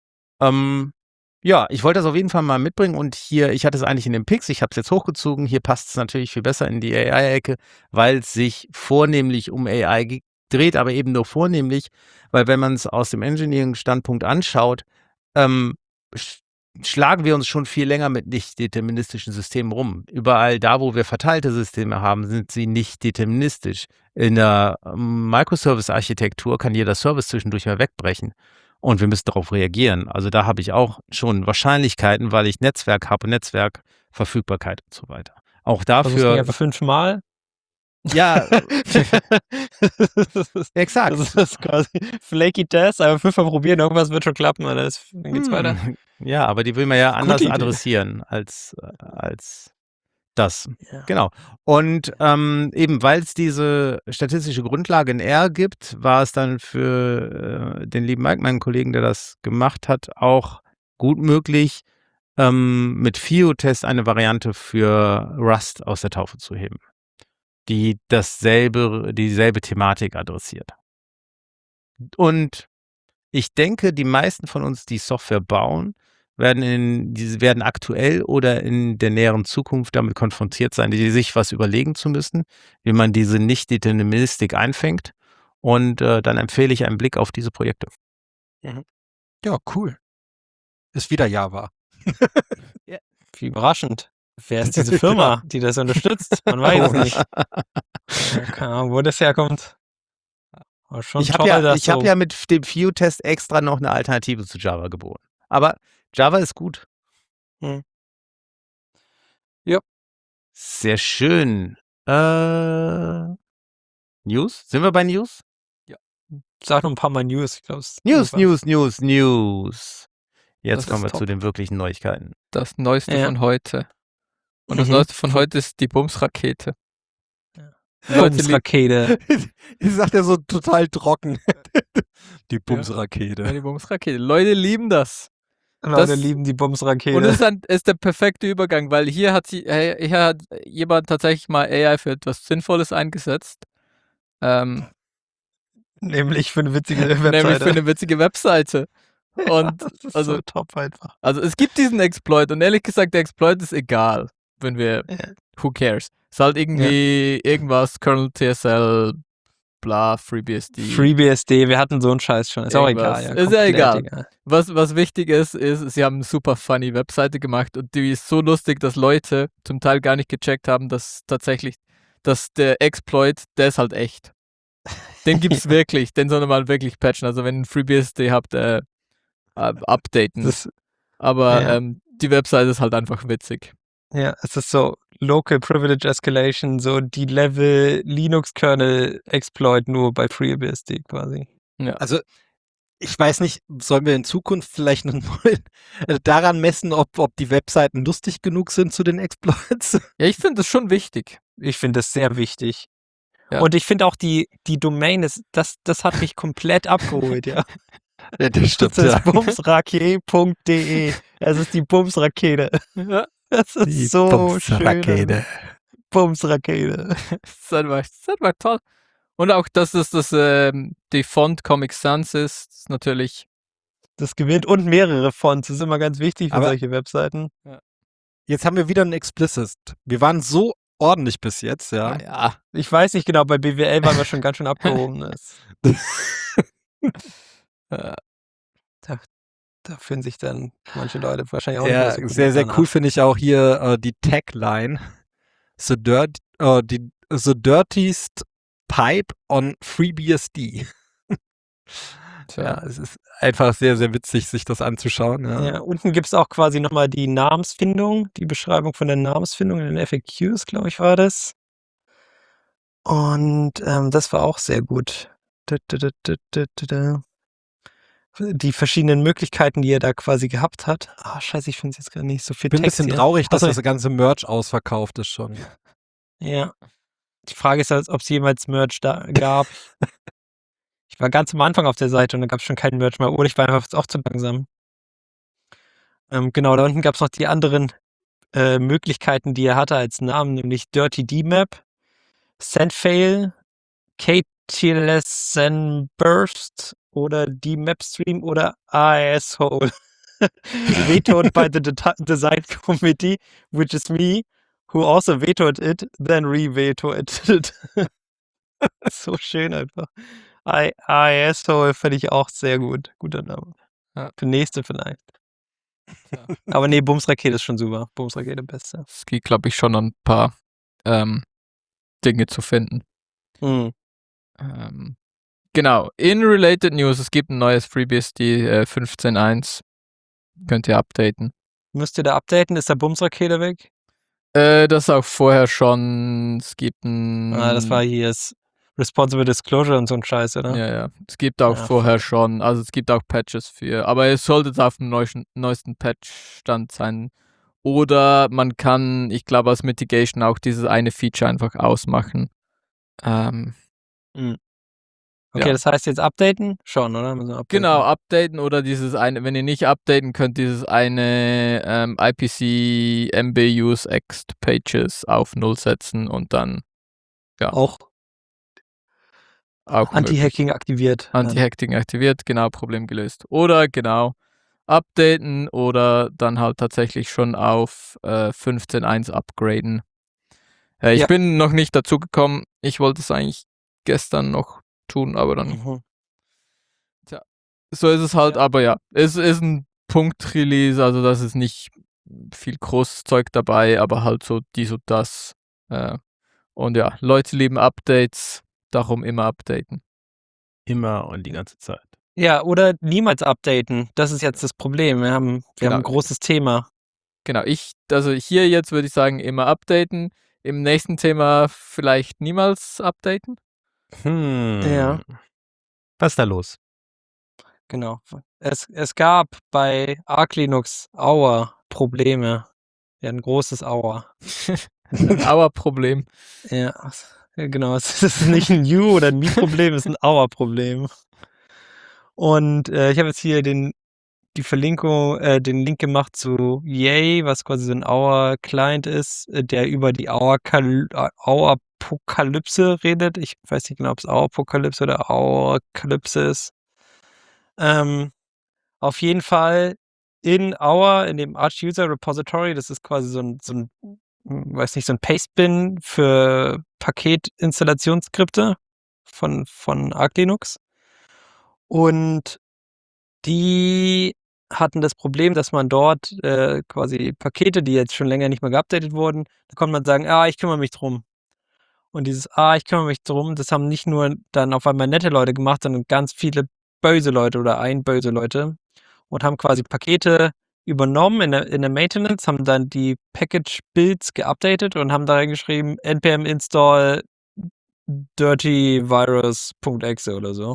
Ähm, ja, ich wollte das auf jeden Fall mal mitbringen und hier, ich hatte es eigentlich in den Picks, ich habe es jetzt hochgezogen, hier passt es natürlich viel besser in die A I-Ecke, weil es sich vornehmlich um A I ge- dreht, aber eben nur vornehmlich, weil wenn man es aus dem Engineering-Standpunkt anschaut, ähm, sch schlagen wir uns schon viel länger mit nicht deterministischen Systemen rum. Überall da, wo wir verteilte Systeme haben, sind sie nicht deterministisch. In der ähm, Microservice-Architektur kann jeder Service zwischendurch mal wegbrechen. Und wir müssen darauf reagieren. Also da habe ich auch schon Wahrscheinlichkeiten, weil ich Netzwerk habe, Netzwerkverfügbarkeit und so weiter. Auch Versuch's nicht dafür, einfach fünfmal. ja, exakt. Das ist quasi flaky Test, aber fünfmal probieren, irgendwas wird schon klappen, und dann, ist, dann geht's weiter. Hm, ja, aber die will man ja anders Idee. adressieren als, äh, als das. Ja. Genau. Und ähm, eben weil es diese statistische Grundlage in R gibt, war es dann für äh, den lieben Mike, meinen Kollegen, der das gemacht hat, auch gut möglich, ähm, mit Fiotest eine Variante für Rust aus der Taufe zu heben, die dasselbe, dieselbe Thematik adressiert. Und ich denke, die meisten von uns, die Software bauen, werden in diese werden aktuell oder in der näheren Zukunft damit konfrontiert sein, die sich was überlegen zu müssen, wie man diese Nicht-Deterministik einfängt. Und äh, dann empfehle ich einen Blick auf diese Projekte. Ja, cool. Ist wieder Java. Wie überraschend. Wer ist diese Firma, die das unterstützt? Man weiß es nicht. Ja, keine Ahnung, wo das herkommt. Aber schon Ich habe toll, ja, dass ich hab so ja mit dem Fiotest extra noch eine Alternative zu Java geboten. Aber Java ist gut. Hm. Ja. Sehr schön. Äh, News? Sind wir bei News? Sag noch ein paar Mal News. Ich glaube, News, News, News, News. Jetzt Das kommen ist wir zu top. den wirklichen Neuigkeiten. Das Neueste Ja. von heute. Und das Mhm. Neueste von heute ist die Bumsrakete. Leute, lieb, Bumsrakete. Ich sagt er so total trocken. Die ja, Bumsrakete. die Bumsrakete. Leute lieben das. Leute Das- lieben die Bumsrakete. Und es ist, ein, ist der perfekte Übergang, weil hier hat, sie, äh, hier hat jemand tatsächlich mal A I für etwas Sinnvolles eingesetzt. Ähm, Nämlich für eine witzige Webseite. nämlich für eine witzige Webseite. Und das ist also- so top einfach. also es gibt diesen Exploit und ehrlich gesagt, der Exploit ist egal, wenn wir, Ja. who cares? Ist halt irgendwie irgendwas, Kernel T S L, bla, FreeBSD. FreeBSD, wir hatten so einen Scheiß schon. Ist auch Irgendwas. egal. Ja, Ist ja komplett egal. Was, was wichtig ist, ist, sie haben eine super funny Webseite gemacht und die ist so lustig, dass Leute zum Teil gar nicht gecheckt haben, dass tatsächlich, dass der Exploit, der ist halt echt. Den gibt's wirklich, den soll man wirklich patchen. Also wenn ihr FreeBSD habt, äh, äh, updaten. Das, Aber ja. ähm, die Webseite ist halt einfach witzig. ja, es ist so Local Privilege Escalation, so die Level Linux-Kernel Exploit nur bei FreeBSD quasi. Ja. Also, ich weiß nicht, sollen wir in Zukunft vielleicht noch mal daran messen, ob, ob die Webseiten lustig genug sind zu den Exploits? Ja, ich finde das schon wichtig. Ich finde das sehr wichtig. Ja. Und ich finde auch die, die Domain, ist, das, das hat mich komplett abgeholt, ja. Ja, das Das ist bumsrakete punkt de. Es ist die Bumsrakete. Ja, Das ist Die so Bumsrakete. schön. Bumsrakete. das ist einfach, das ist einfach toll. Und auch, dass das, das ähm, die Font Comic Sans ist, ist natürlich. Das gewinnt und mehrere Fonts. Das ist immer ganz wichtig für Aber- solche Webseiten. Jetzt haben wir wieder ein Explicit. Wir waren so ordentlich bis jetzt, ja. Ja. Ich weiß nicht genau, bei B W L waren wir schon ganz schön abgehoben. Das, Äh, da fühlen sich dann manche Leute wahrscheinlich auch Ja, nicht mehr so sehr, gut sehr danach. cool finde ich auch hier äh, die Tagline. The, dirt, äh, die, the dirtiest pipe on FreeBSD. tja. Ja, es ist einfach sehr, sehr witzig, sich das anzuschauen. Ja. Ja, unten gibt es auch quasi nochmal die Namensfindung, die Beschreibung von der Namensfindung in den F A Qs, glaube ich, war das. Und ähm, das war auch sehr gut. Da, da, da, da, da, da, da. Die verschiedenen Möglichkeiten, die er da quasi gehabt hat. Ah, scheiße, ich finde es jetzt gar nicht so viel Ich bin ein Text bisschen hier. traurig, dass Achso, das ganze Merch ausverkauft ist schon. ja. Die Frage ist, ob es jemals Merch da gab. Ich war ganz am Anfang auf der Seite und da gab es schon keinen Merch mehr. Oder ich war einfach auch zu langsam. Ähm, genau, da unten gab es noch die anderen äh, Möglichkeiten, die er hatte als Namen, nämlich Dirty D-Map, Sendfail, K T L S N Burst oder D-Map-Stream oder A S Hole. Vetoed by the de Design Committee, which is me, who also vetoed it, then re-vetoed it. So schön einfach. I, I-Asshole finde ich auch sehr gut. Guter Name. Ja. Für nächste vielleicht. Ja. Aber nee, Bumsrakete ist schon super. Bumsrakete beste. Es geht, glaube ich, schon an ein paar ähm, Dinge zu finden. Hm. Ähm, genau, in Related News, es gibt ein neues FreeBSD äh, fünfzehn Punkt eins. Könnt ihr updaten. Müsst ihr da updaten? Ist der Bumsrakete weg? Äh, das auch vorher schon. Es gibt ein. Ah, das war hier das Responsible Disclosure und so ein Scheiß, oder? Ja, ja. Es gibt auch Ja, vorher fuck. schon. Also es gibt auch Patches für. Aber es sollte jetzt auf dem neuesten, neuesten Patch-Stand sein. Oder man kann, ich glaube, als Mitigation auch dieses eine Feature einfach ausmachen. Ähm, Okay, Ja. das heißt jetzt updaten? Schon, oder? Müssen wir updaten. Genau, updaten oder dieses eine, wenn ihr nicht updaten könnt, dieses eine ähm, I P C M B Use Ext Pages auf null setzen und dann Auch auch Anti-Hacking aktiviert. dann. Anti-Hacking aktiviert, genau, Problem gelöst. Oder genau, updaten oder dann halt tatsächlich schon auf äh, fünfzehn Punkt eins upgraden. Äh, ich Ja. bin noch nicht dazu gekommen. Ich wollte es eigentlich gestern noch tun, aber dann Mhm. so ist es halt, Ja. aber ja, es ist ein Punkt-Release, also das ist nicht viel großes Zeug dabei, aber halt so dies und das. Äh, und ja, Leute lieben Updates, darum immer updaten. Immer und die ganze Zeit. Ja, oder niemals updaten. Das ist jetzt das Problem. Wir haben, wir Genau. haben ein großes Thema. Genau, ich, also hier jetzt würde ich sagen, immer updaten. Im nächsten Thema vielleicht niemals updaten. Hm. Ja. Was ist da los? Genau. Es, es gab bei Arch Linux Auer Probleme. Ja, ein großes Auer. Ein Auer-Problem. Ja, genau. Es ist nicht ein You- oder ein Me-Problem, es ist ein Auer-Problem. Und äh, ich habe jetzt hier den, die Verlinkung, äh, den Link gemacht zu Yay, was quasi so ein Auer-Client ist, äh, der über die Auer-Apokalypse redet. Ich weiß nicht genau, ob es Auer-Apokalypse oder Auer-Kalypse ist. Ähm, auf jeden Fall in Auer, in dem Arch User Repository, das ist quasi so ein, so ein weiß nicht, so ein Pastebin für Paketinstallationsskripte von, von Arch Linux. Und die hatten das Problem, dass man dort äh, quasi Pakete, die jetzt schon länger nicht mehr geupdatet wurden, da konnte man sagen, ah, ich kümmere mich drum. Und dieses, ah, ich kümmere mich drum, das haben nicht nur dann auf einmal nette Leute gemacht, sondern ganz viele böse Leute oder ein böse Leute und haben quasi Pakete übernommen in der, in der Maintenance, haben dann die Package-Builds geupdatet und haben da reingeschrieben, npm install dirtyvirus.exe oder so.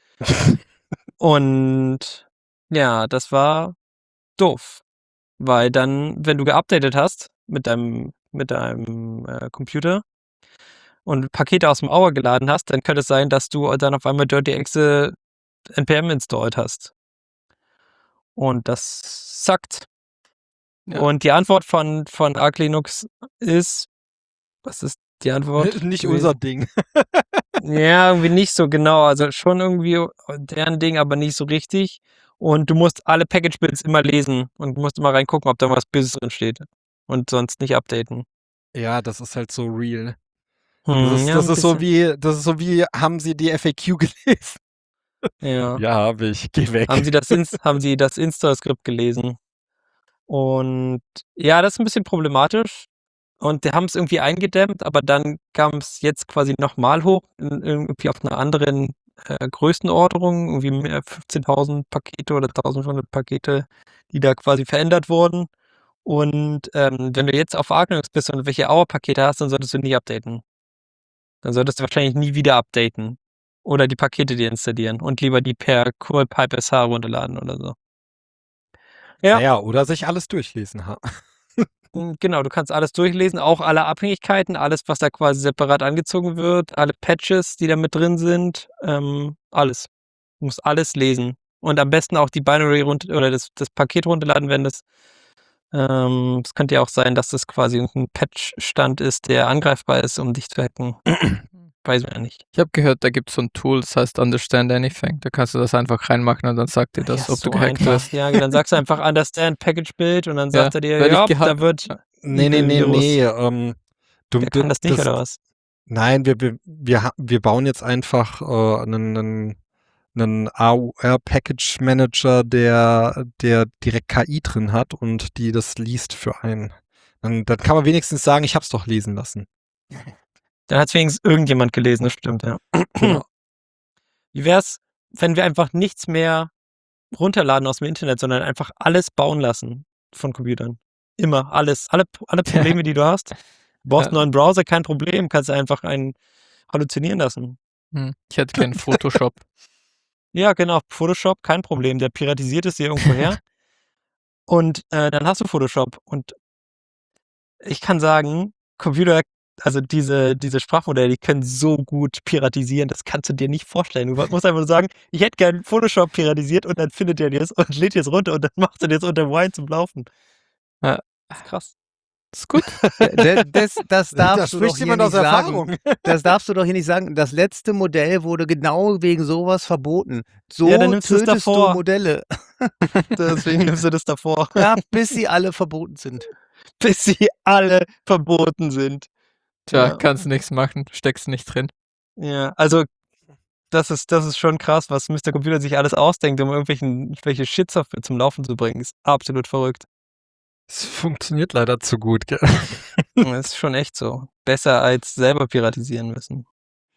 Und ja, das war doof. Weil dann, wenn du geupdatet hast mit deinem, mit deinem äh, Computer und Pakete aus dem Auer geladen hast, dann könnte es sein, dass du dann auf einmal dirty.exe npm installed hast. Und das suckt. Ja. Und die Antwort von, von Arch Linux ist, was ist die Antwort? Nicht gewesen? unser Ding. Ja, irgendwie nicht so genau. Also schon irgendwie deren Ding, aber nicht so richtig. Und du musst alle Package-Builds immer lesen und musst immer reingucken, ob da was Böses drin steht. Und sonst nicht updaten. Ja, das ist halt so real. Hm, Das ist, ja, das ein ist so bisschen. wie, das ist so wie, haben Sie die F A Q gelesen? Ja. Ja, habe ich. Geh weg. Haben Sie das, Inst haben Sie das Install-Skript gelesen? Und ja, das ist ein bisschen problematisch. Und die haben es irgendwie eingedämmt, aber dann kam es jetzt quasi nochmal hoch, in, irgendwie auf einer anderen äh, Größenordnung, irgendwie mehr fünfzehntausend Pakete oder eintausendfünfhundert Pakete, die da quasi verändert wurden. Und ähm, wenn du jetzt auf Arch Linux bist und welche Auer-Pakete hast, dann solltest du nie updaten. Dann solltest du wahrscheinlich nie wieder updaten. Oder die Pakete deinstallieren und lieber die per CurlPipe S H runterladen oder so. Ja. Naja, oder sich alles durchlesen haben. Genau, du kannst alles durchlesen, auch alle Abhängigkeiten, alles, was da quasi separat angezogen wird, alle Patches, die da mit drin sind, ähm, alles. Du musst alles lesen. Und am besten auch die Binary runter oder das, das Paket runterladen, wenn das. Ähm, es könnte ja auch sein, dass das quasi ein Patch-Stand ist, der angreifbar ist, um dich zu hacken. Weiß man ja nicht. Ich habe gehört, da gibt es so ein Tool, das heißt Understand Anything. Da kannst du das einfach reinmachen und dann sagt dir das, ja, ob so du gehackt einfach. wirst. Ja, dann sagst du einfach Understand Package Build und dann Ja, sagt er dir, weil ich ja, geha- da wird Nee, nee, nee, Virus. nee. Ähm, du, Wer du, kann das nicht, das, oder was? Nein, wir, wir, wir, ha- wir bauen jetzt einfach äh, einen, einen, einen A U R-Package-Manager, der, der direkt K I drin hat und die das liest für einen. Dann, dann kann man wenigstens sagen, ich hab's doch lesen lassen. Dann hat es wenigstens irgendjemand gelesen, das stimmt, ja. Genau. Wie wär's, wenn wir einfach nichts mehr runterladen aus dem Internet, sondern einfach alles bauen lassen von Computern? Immer, alles. Alle, alle Probleme, die du hast. Du brauchst einen Ja. neuen Browser, kein Problem, kannst du einfach einen halluzinieren lassen. Hm. Ich hätte gern Photoshop. Ja, genau, Photoshop, kein Problem. Der piratisiert es dir irgendwo her. Und äh, dann hast du Photoshop. Und ich kann sagen, Computer, also diese, diese Sprachmodelle, die können so gut piratisieren, das kannst du dir nicht vorstellen. Du musst einfach nur sagen, ich hätte gern Photoshop piratisiert und dann findet er dir es und lädt dir es runter und dann macht er dir es unter Wine zum Laufen. Ja. Das ist krass. Ist gut. Das, das, das Da darfst du doch spricht hier jemand nicht aus sagen. Erfahrung. Das darfst du doch hier nicht sagen. Das letzte Modell wurde genau wegen sowas verboten. So Ja, dann nimmst du es tötest davor. du Modelle. Deswegen nimmst du das davor. Ja, bis sie alle verboten sind. Bis sie alle verboten sind. Tja, Ja. kannst nichts machen, steckst nicht drin. Ja, also das ist, das ist schon krass, was Mister Computer sich alles ausdenkt, um irgendwelchen, irgendwelche Shit-Software zum Laufen zu bringen. Ist absolut verrückt. Es funktioniert leider zu gut, gell? Das ist schon echt so. Besser als selber piratisieren müssen.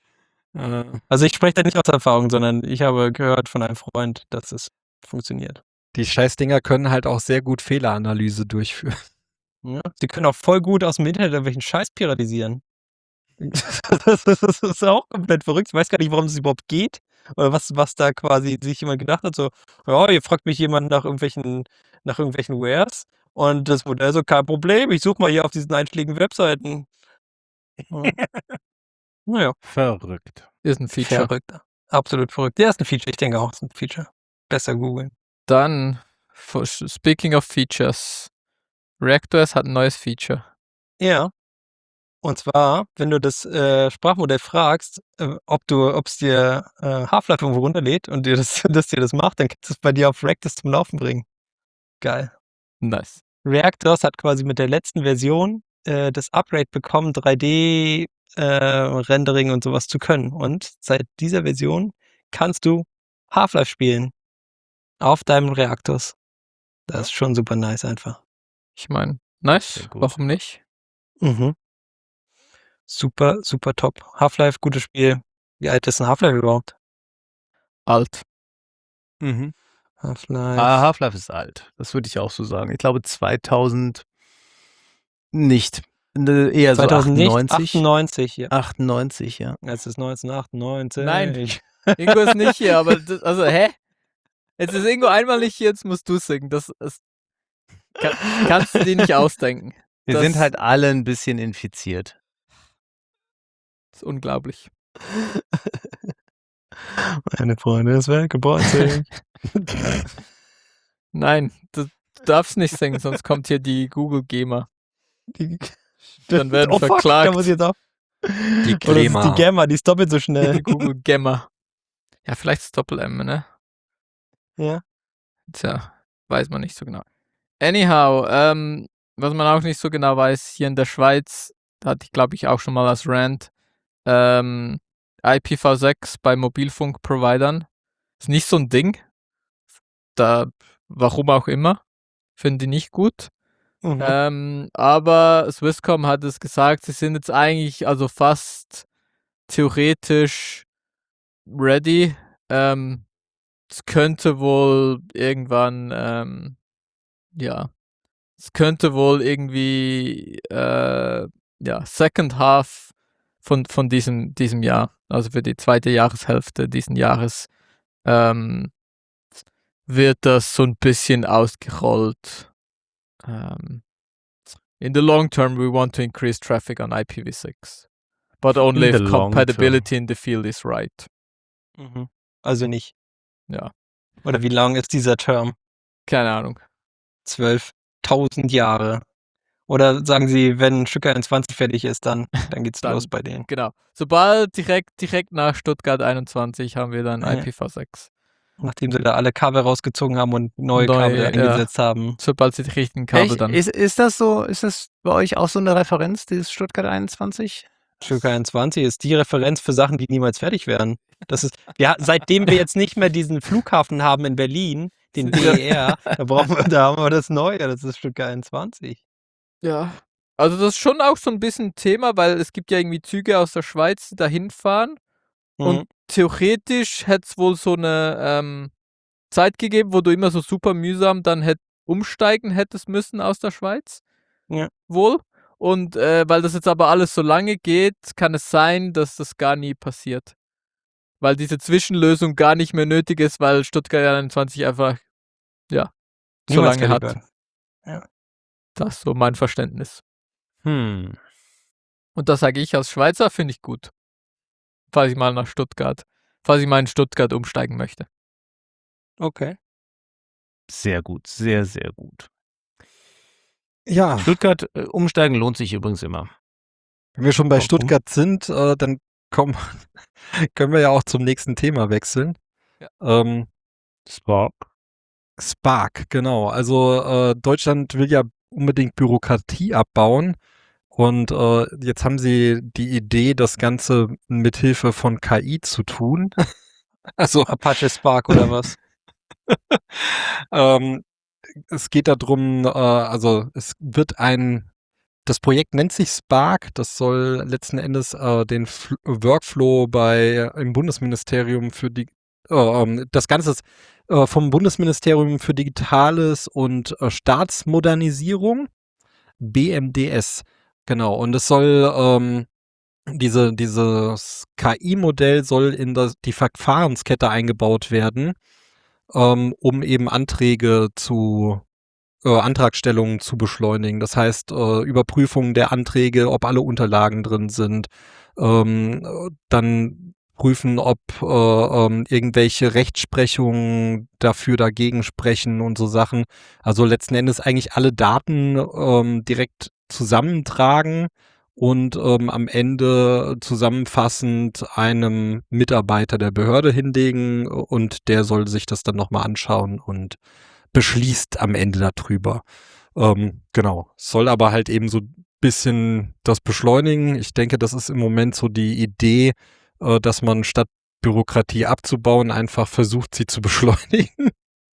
Äh, Also ich spreche da nicht aus Erfahrung, sondern ich habe gehört von einem Freund, dass es funktioniert. Die Scheißdinger können halt auch sehr gut Fehleranalyse durchführen. Ja? Sie können auch voll gut aus dem Internet irgendwelchen Scheiß piratisieren. Das, das, das ist auch komplett verrückt. Ich weiß gar nicht, warum es überhaupt geht. Oder was, was da quasi sich jemand gedacht hat. So, ja, hier fragt mich jemand nach irgendwelchen, nach irgendwelchen Wares. Und das Modell so, kein Problem, ich suche mal hier auf diesen einschlägigen Webseiten. Ja. Naja, Verrückt. Ist ein Feature. verrückt. Absolut verrückt. Der ist ein Feature. Ich denke auch, es ist ein Feature. Besser googeln. Dann, for- speaking of features, ReactOS hat ein neues Feature. Ja. Und zwar, wenn du das äh, Sprachmodell fragst, äh, ob du, ob es dir äh, Half-Life irgendwo runterlädt und dir das, das dir das macht, dann kannst du es bei dir auf ReactOS zum Laufen bringen. Geil. Nice. ReactOS hat quasi mit der letzten Version äh, das Upgrade bekommen, drei D äh, Rendering und sowas zu können. Und seit dieser Version kannst du Half-Life spielen auf deinem ReactOS. Das ist schon super nice einfach. Ich meine, nice. Sehr gut. Warum nicht? Mhm. Super, super top. Half-Life, gutes Spiel. Wie alt ist ein Half-Life überhaupt? Alt. Mhm. Half-Life. Ah, Half-Life ist alt. Das würde ich auch so sagen. Ich glaube zweitausend nicht. Ne, Eher so zweitausend nicht? achtundneunzig. achtundneunzig, ja. achtundneunzig, ja. Es ist neunzehnhundertachtundneunzig. Nein. Ingo ist nicht hier, aber das, also, hä? Jetzt ist Ingo einmal nicht hier, jetzt musst du singen. Das ist, kann, kannst du dir nicht ausdenken. Wir Das sind halt alle ein bisschen infiziert. ist unglaublich. Meine Freunde ist weggebrochen. Nein, du, du darfst nicht singen, sonst kommt hier die Google GEMA. Die, Dann werden oh, fuck, verklagt. da muss ich jetzt auch. Die Oder das ist Glema. die Gamma, die ist doppelt so schnell. Die Google GEMA. Ja, vielleicht ist Doppel-M, ne? Ja. Tja, weiß man nicht so genau. Anyhow, ähm, was man auch nicht so genau weiß, hier in der Schweiz, da hatte ich glaube ich auch schon mal als Rant, ähm, I P v sechs bei Mobilfunkprovidern ist nicht so ein Ding. Da, warum auch immer, finden die nicht gut. Mhm. Ähm, aber Swisscom hat es gesagt, sie sind jetzt eigentlich also fast theoretisch ready. Ähm, es könnte wohl irgendwann, ähm, ja, es könnte wohl irgendwie, äh, ja, Second Half von, von diesem, diesem Jahr, also für die zweite Jahreshälfte diesen Jahres, ähm, wird das so ein bisschen ausgerollt. Ähm, in the long term, we want to increase traffic on I P v six, but only In if the long compatibility in the field is right. Mhm. Also nicht. Ja, Oder wie lang ist dieser Term? keine Ahnung. zwölftausend Jahre. Oder sagen Sie, wenn Stuttgart einundzwanzig fertig ist, dann, dann geht's Dann- los bei denen. Genau. Sobald direkt, direkt nach Stuttgart einundzwanzig haben wir dann Ja. I P v sechs. Nachdem sie da alle Kabel rausgezogen haben und neue, Neue, Kabel ja. eingesetzt haben. Sobald sie die richtigen Kabel Echt? dann. Ist, ist das so, ist das bei euch auch so eine Referenz, dieses Stuttgart einundzwanzig? Stuttgart einundzwanzig ist die Referenz für Sachen, die niemals fertig werden. Das ist, wir, ha- seitdem wir jetzt nicht mehr diesen Flughafen haben in Berlin, den D E R, da brauchen wir, da haben wir das Neue, das ist Stuttgart einundzwanzig. Ja. Also das ist schon auch so ein bisschen Thema, weil es gibt ja irgendwie Züge aus der Schweiz, die da hinfahren. Mhm. Und theoretisch hätte es wohl so eine ähm, Zeit gegeben, wo du immer so super mühsam dann hätt umsteigen hättest müssen aus der Schweiz. Ja. Wohl. Und äh, weil das jetzt aber alles so lange geht, kann es sein, dass das gar nie passiert. Weil diese Zwischenlösung gar nicht mehr nötig ist, weil Stuttgart einundzwanzig einfach, ja, so Niemals lange hat. fertig werden. Das ist so mein Verständnis. Hm. Und das sage ich als Schweizer, finde ich gut. Falls ich mal nach Stuttgart, falls ich mal in Stuttgart umsteigen möchte. Okay. Sehr gut, sehr, sehr gut. Ja, Stuttgart, äh, umsteigen lohnt sich übrigens immer. wenn wir schon bei Warum? Stuttgart sind, äh, dann kommen, können wir ja auch zum nächsten Thema wechseln. Ja. Ähm, Spark. Spark, genau. Also äh, Deutschland will ja unbedingt Bürokratie abbauen. Und äh, jetzt haben sie die Idee, das Ganze mithilfe von K I zu tun. Also Apache Spark oder was? ähm, es geht darum, äh, also es wird ein, das Projekt nennt sich Spark, das soll letzten Endes äh, den F Workflow bei im Bundesministerium für die, äh, ähm, das Ganze ist äh, vom Bundesministerium für Digitales und äh, Staatsmodernisierung, B M D S, genau, und es soll ähm, diese, dieses K I-Modell soll in das, die Verfahrenskette eingebaut werden, ähm, um eben Anträge zu, äh, Antragstellungen zu beschleunigen. Das heißt, äh, Überprüfung der Anträge, ob alle Unterlagen drin sind, ähm, äh, dann prüfen, ob äh, ähm, irgendwelche Rechtsprechungen dafür dagegen sprechen und so Sachen. Also letzten Endes eigentlich alle Daten ähm, direkt zusammentragen und ähm, am Ende zusammenfassend einem Mitarbeiter der Behörde hinlegen und der soll sich das dann nochmal anschauen und beschließt am Ende darüber. Ähm, genau. Soll aber halt eben so ein bisschen das beschleunigen. Ich denke, das ist im Moment so die Idee, äh, dass man statt Bürokratie abzubauen, einfach versucht, sie zu beschleunigen.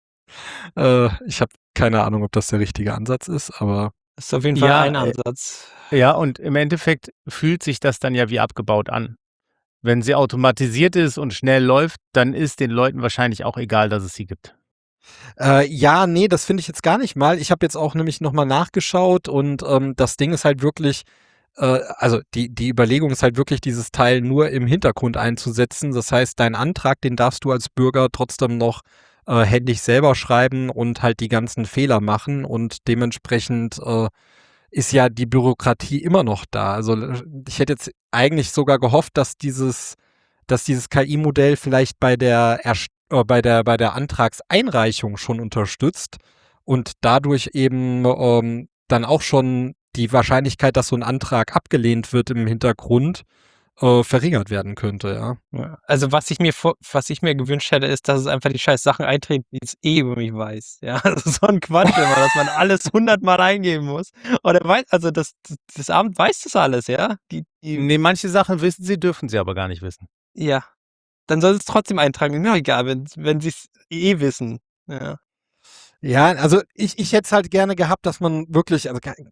äh, ich habe keine Ahnung, ob das der richtige Ansatz ist, aber Das ist auf jeden Fall Ja, ein äh, Ansatz. ja, und im Endeffekt fühlt sich das dann ja wie abgebaut an. Wenn sie automatisiert ist und schnell läuft, dann ist den Leuten wahrscheinlich auch egal, dass es sie gibt. Äh, ja, nee, das finde ich jetzt gar nicht mal. Ich habe jetzt auch nämlich nochmal nachgeschaut und ähm, das Ding ist halt wirklich, äh, also die, die Überlegung ist halt wirklich, dieses Teil nur im Hintergrund einzusetzen. Das heißt, deinen Antrag, den darfst du als Bürger trotzdem noch äh, händisch selber schreiben und halt die ganzen Fehler machen und dementsprechend äh, ist ja die Bürokratie immer noch da. Also ich hätte jetzt eigentlich sogar gehofft, dass dieses, dass dieses K I-Modell vielleicht bei der, Erst äh, bei der, bei der Antragseinreichung schon unterstützt und dadurch eben ähm, dann auch schon die Wahrscheinlichkeit, dass so ein Antrag abgelehnt wird im Hintergrund, äh, verringert werden könnte, ja. Ja. Also was ich mir vor, was ich mir gewünscht hätte, ist, dass es einfach die scheiß Sachen einträgt, die es eh über mich weiß. Ja, das ist so ein Quatsch immer, dass man alles hundertmal eingeben muss. Oder weiß, also das, das, das Amt weiß das alles, ja. Die, die, Nee, manche Sachen wissen sie, dürfen sie aber gar nicht wissen. ja. Dann soll es trotzdem eintragen. Na egal, wenn, wenn sie es eh wissen. Ja. Ja, also ich, ich hätte es halt gerne gehabt, dass man wirklich, also ke-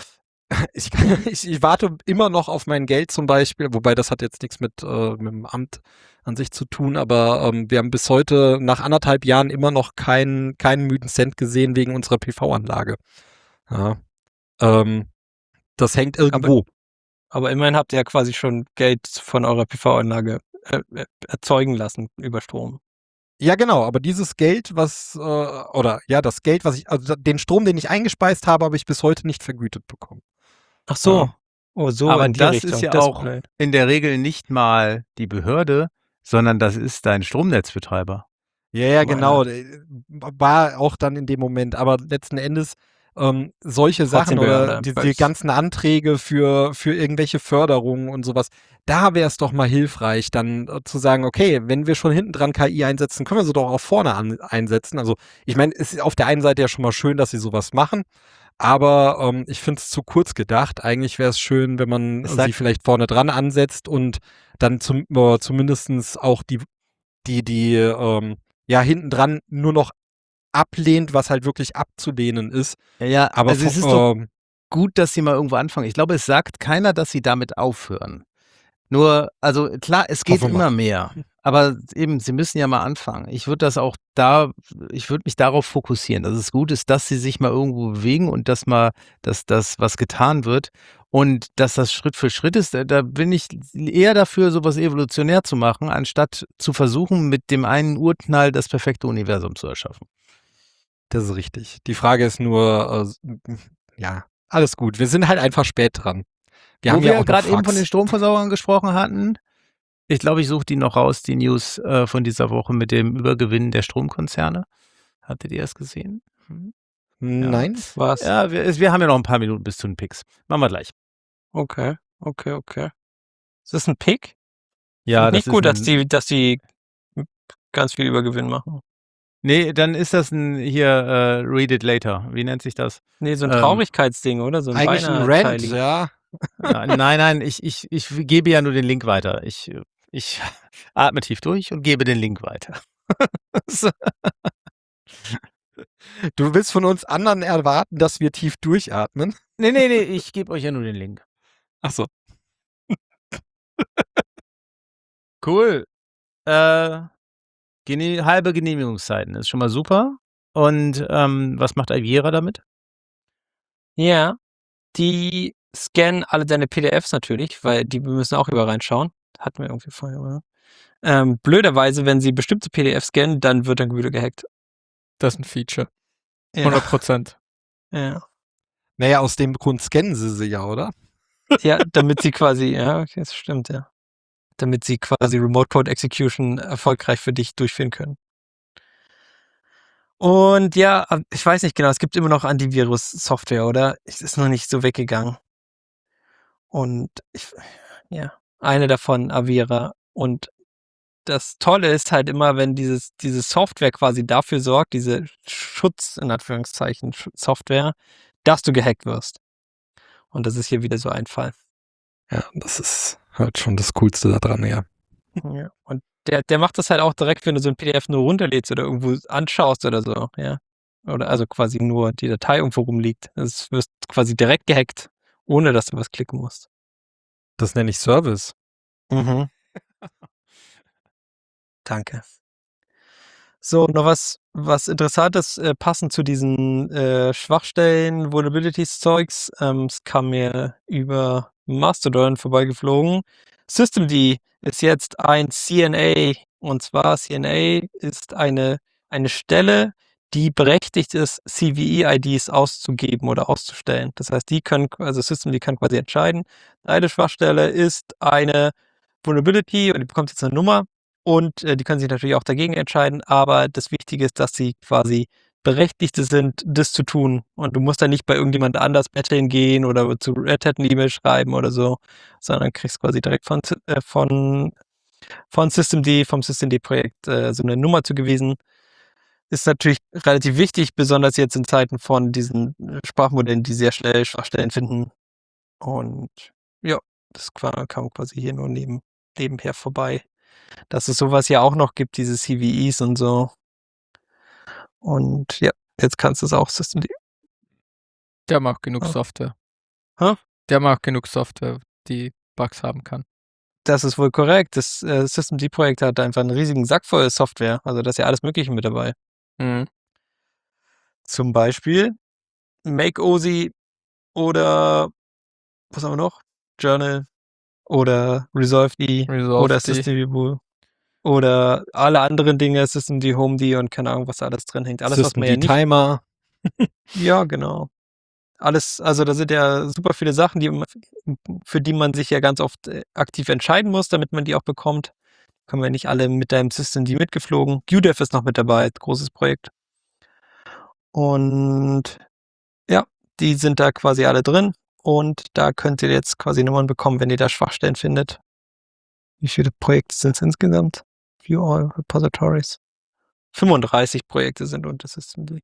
ich, ich, ich warte immer noch auf mein Geld zum Beispiel, wobei das hat jetzt nichts mit, äh, mit dem Amt an sich zu tun, aber ähm, wir haben bis heute nach anderthalb Jahren immer noch keinen keinen müden Cent gesehen wegen unserer P V-Anlage. Ja, ähm, das hängt irgendwo. Aber immerhin habt ihr ja quasi schon Geld von eurer P V-Anlage äh, äh, erzeugen lassen über Strom. Ja, genau, aber dieses Geld, was, äh, oder ja, das Geld, was ich, also den Strom, den ich eingespeist habe, habe ich bis heute nicht vergütet bekommen. Ach so. Ja. Oh, so aber in die das Richtung. ist ja Das auch blöd. in der Regel nicht mal die Behörde, sondern das ist dein Stromnetzbetreiber. Ja, ja, Aber genau. äh, War auch dann in dem Moment. Aber letzten Endes ähm, solche Trotzdem Sachen oder Behörde, die, die weiß. ganzen Anträge für, für irgendwelche Förderungen und sowas, da wäre es doch mal hilfreich, dann äh, zu sagen, okay, wenn wir schon hinten dran K I einsetzen, können wir sie doch auch vorne an, einsetzen. Also ich meine, es ist auf der einen Seite ja schon mal schön, dass sie sowas machen, aber ähm, ich finde es zu kurz gedacht. Eigentlich wäre es schön, wenn man Es sie sagt- vielleicht vorne dran ansetzt und dann zum, äh, zumindestens auch die, die, die, ähm, ja, hinten dran nur noch ablehnt, was halt wirklich abzulehnen ist. Ja, ja, Aber also es von- ist doch ähm, gut, dass sie mal irgendwo anfangen. Ich glaube, es sagt keiner, dass sie damit aufhören. Nur, also klar, es geht Hoffen wir mal. immer mehr. Aber eben, sie müssen ja mal anfangen. Ich würde das auch da, ich würde mich darauf fokussieren, dass es gut ist, dass sie sich mal irgendwo bewegen und dass mal, dass das was getan wird und dass das Schritt für Schritt ist. Da, da bin ich eher dafür, sowas evolutionär zu machen, anstatt zu versuchen, mit dem einen Urknall das perfekte Universum zu erschaffen. das ist richtig. Die Frage ist nur, äh, ja, alles gut. Wir sind halt einfach spät dran. Wir Wo haben wir ja auch gerade eben von den Fax. Stromversorgern gesprochen hatten, ich glaube, ich suche die noch raus, die News äh, von dieser Woche mit dem Übergewinn der Stromkonzerne. Hattet ihr das gesehen? Hm? Nein. Was? Ja, wir, es- wir haben ja noch ein paar Minuten bis zu den Picks. Machen wir gleich. Okay, okay, okay. Ist das ein Pick? Ja, Nicht das gut, ist dass ein, die, dass die ganz viel Übergewinn machen. Nee, dann ist das ein hier äh, Read it later. Wie nennt sich das? Nee, so ein Ähm, Traurigkeitsding, oder? So ein Eigentlich ein Rant, Weinerteiligen. ja. Nein, nein, nein, ich, ich, ich gebe ja nur den Link weiter. Ich, ich atme tief durch und gebe den Link weiter. So. Du willst von uns anderen erwarten, dass wir tief durchatmen? Nee, nee, nee, ich gebe euch ja nur den Link. Ach so. Cool. Äh, gene halbe Genehmigungszeiten ist schon mal super. Und ähm, was macht Aviera damit? Ja, die scan alle deine P D Fs natürlich, weil die müssen auch überall reinschauen. Hatten wir irgendwie vorher, oder? Ähm, blöderweise, wenn sie bestimmte P D Fs scannen, dann wird dein Computer gehackt. Das ist ein Feature. Ja. hundert Prozent. Ja. Naja, aus dem Grund scannen sie sie ja, oder? Ja, damit sie quasi, ja, okay, das stimmt, ja. Damit sie quasi Remote Code Execution erfolgreich für dich durchführen können. Und ja, ich weiß nicht genau, es gibt immer noch Antivirus-Software, oder? Es ist noch nicht so weggegangen. Und ich, ja, eine davon, Avira. Und das Tolle ist halt immer, wenn dieses, diese Software quasi dafür sorgt, diese Schutz, in Anführungszeichen, Software, dass du gehackt wirst. Und das ist hier wieder so ein Fall. Ja, das ist halt schon das Coolste daran, ja. Ja. Und der, der macht das halt auch direkt, wenn du so ein P D F nur runterlädst oder irgendwo anschaust oder so, ja. Oder also quasi nur die Datei irgendwo rumliegt. Es wirst quasi direkt gehackt, ohne dass du was klicken musst. Das nenne ich Service. Mhm. Danke. So, noch was, was Interessantes, äh, passend zu diesen äh, Schwachstellen, Vulnerabilities-Zeugs. Ähm, es kam mir über Mastodon vorbeigeflogen. Systemd ist jetzt ein C N A. Und zwar C N A ist eine, eine Stelle, die berechtigt ist, C V E I Ds auszugeben oder auszustellen. Das heißt, die können, also Systemd kann quasi entscheiden, eine Schwachstelle ist eine Vulnerability und die bekommt jetzt eine Nummer. Und äh, die können sich natürlich auch dagegen entscheiden, aber das Wichtige ist, dass sie quasi Berechtigte sind, das zu tun. Und du musst dann nicht bei irgendjemand anders betteln gehen oder zu Red Hat eine E-Mail schreiben oder so, sondern kriegst quasi direkt von, äh, von, von Systemd, vom Systemd-Projekt äh, so eine Nummer zugewiesen. Ist natürlich relativ wichtig, besonders jetzt in Zeiten von diesen Sprachmodellen, die sehr schnell Schwachstellen finden. Und ja, das kam quasi hier nur neben, nebenher vorbei. Dass es sowas ja auch noch gibt, diese C V Es und so. Und ja, jetzt kannst du es auch Systemd. Der macht genug Ja. Software. Hä? Der macht genug Software, die Bugs haben kann. Das ist wohl korrekt. Das äh, Systemd-Projekt hat einfach einen riesigen Sack voll Software. Also da ist ja alles Mögliche mit dabei. Mhm. Zum Beispiel MakeOSI oder was haben wir noch? Journal oder Resolved oder Resolved. Systemd oder alle anderen Dinge, Systemd, Homed und keine Ahnung, was da alles drin hängt. Alles, was man ja nicht... Timer. Ja, genau. Alles, also da sind ja super viele Sachen, die, für die man sich ja ganz oft äh, aktiv entscheiden muss, damit man die auch bekommt. Kommen wir nicht alle mit deinem Systemd mitgeflogen. Q D E F ist noch mit dabei, großes Projekt. Und ja, die sind da quasi alle drin. Und da könnt ihr jetzt quasi Nummern bekommen, wenn ihr da Schwachstellen findet. Wie viele Projekte sind es insgesamt? View all Repositories. fünfunddreißig Projekte sind unter Systemd.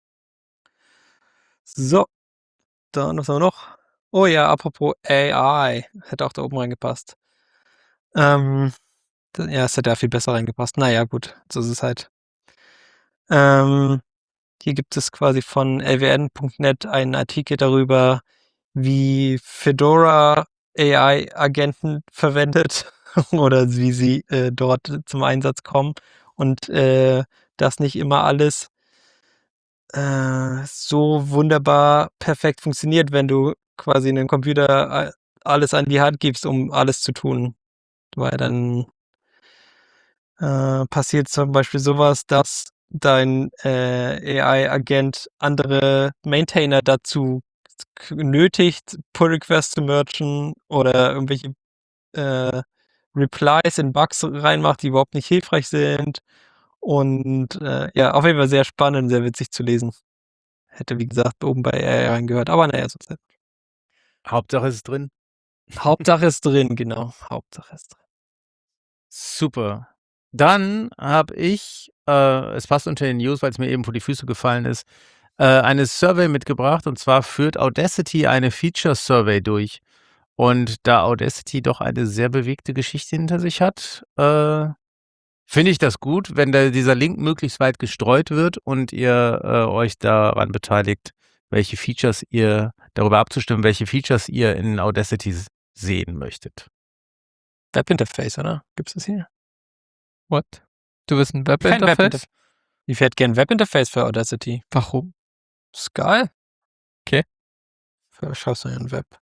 So, dann was haben wir noch? Oh ja, apropos A I. Hätte auch da oben reingepasst. Ähm, ja, es hätte ja viel besser reingepasst. Naja, gut, so ist es halt. Ähm, hier gibt es quasi von L W N Punkt net einen Artikel darüber, wie Fedora A I-Agenten verwendet oder wie sie äh, dort zum Einsatz kommen und äh, dass nicht immer alles äh, so wunderbar perfekt funktioniert, wenn du quasi einen Computer alles an die Hand gibst, um alles zu tun. Weil dann äh, passiert zum Beispiel sowas, dass dein äh, A I-Agent andere Maintainer dazu nötigt, Pull-Requests zu mergen oder irgendwelche äh, Replies in Bugs reinmacht, die überhaupt nicht hilfreich sind. Und äh, ja, auf jeden Fall sehr spannend, sehr witzig zu lesen. Hätte, wie gesagt, oben bei A I reingehört, aber naja, so ist Hauptsache ist drin. Hauptsache ist drin, genau. Hauptsache ist drin. Super. Dann habe ich, äh, es passt unter den News, weil es mir eben vor die Füße gefallen ist, äh, eine Survey mitgebracht, und zwar führt Audacity eine Feature-Survey durch. Und da Audacity doch eine sehr bewegte Geschichte hinter sich hat, äh, finde ich das gut, wenn da dieser Link möglichst weit gestreut wird und ihr äh, euch daran beteiligt, welche Features ihr, darüber abzustimmen, welche Features ihr in Audacity s- sehen möchtet. Webinterface, oder? Gibt's das hier? What? Du willst ein Kein Webinterface? Webinterface. Ich hätte gern Webinterface für Audacity. Warum? Ist geil. Okay. Für schaust du ja ein Web.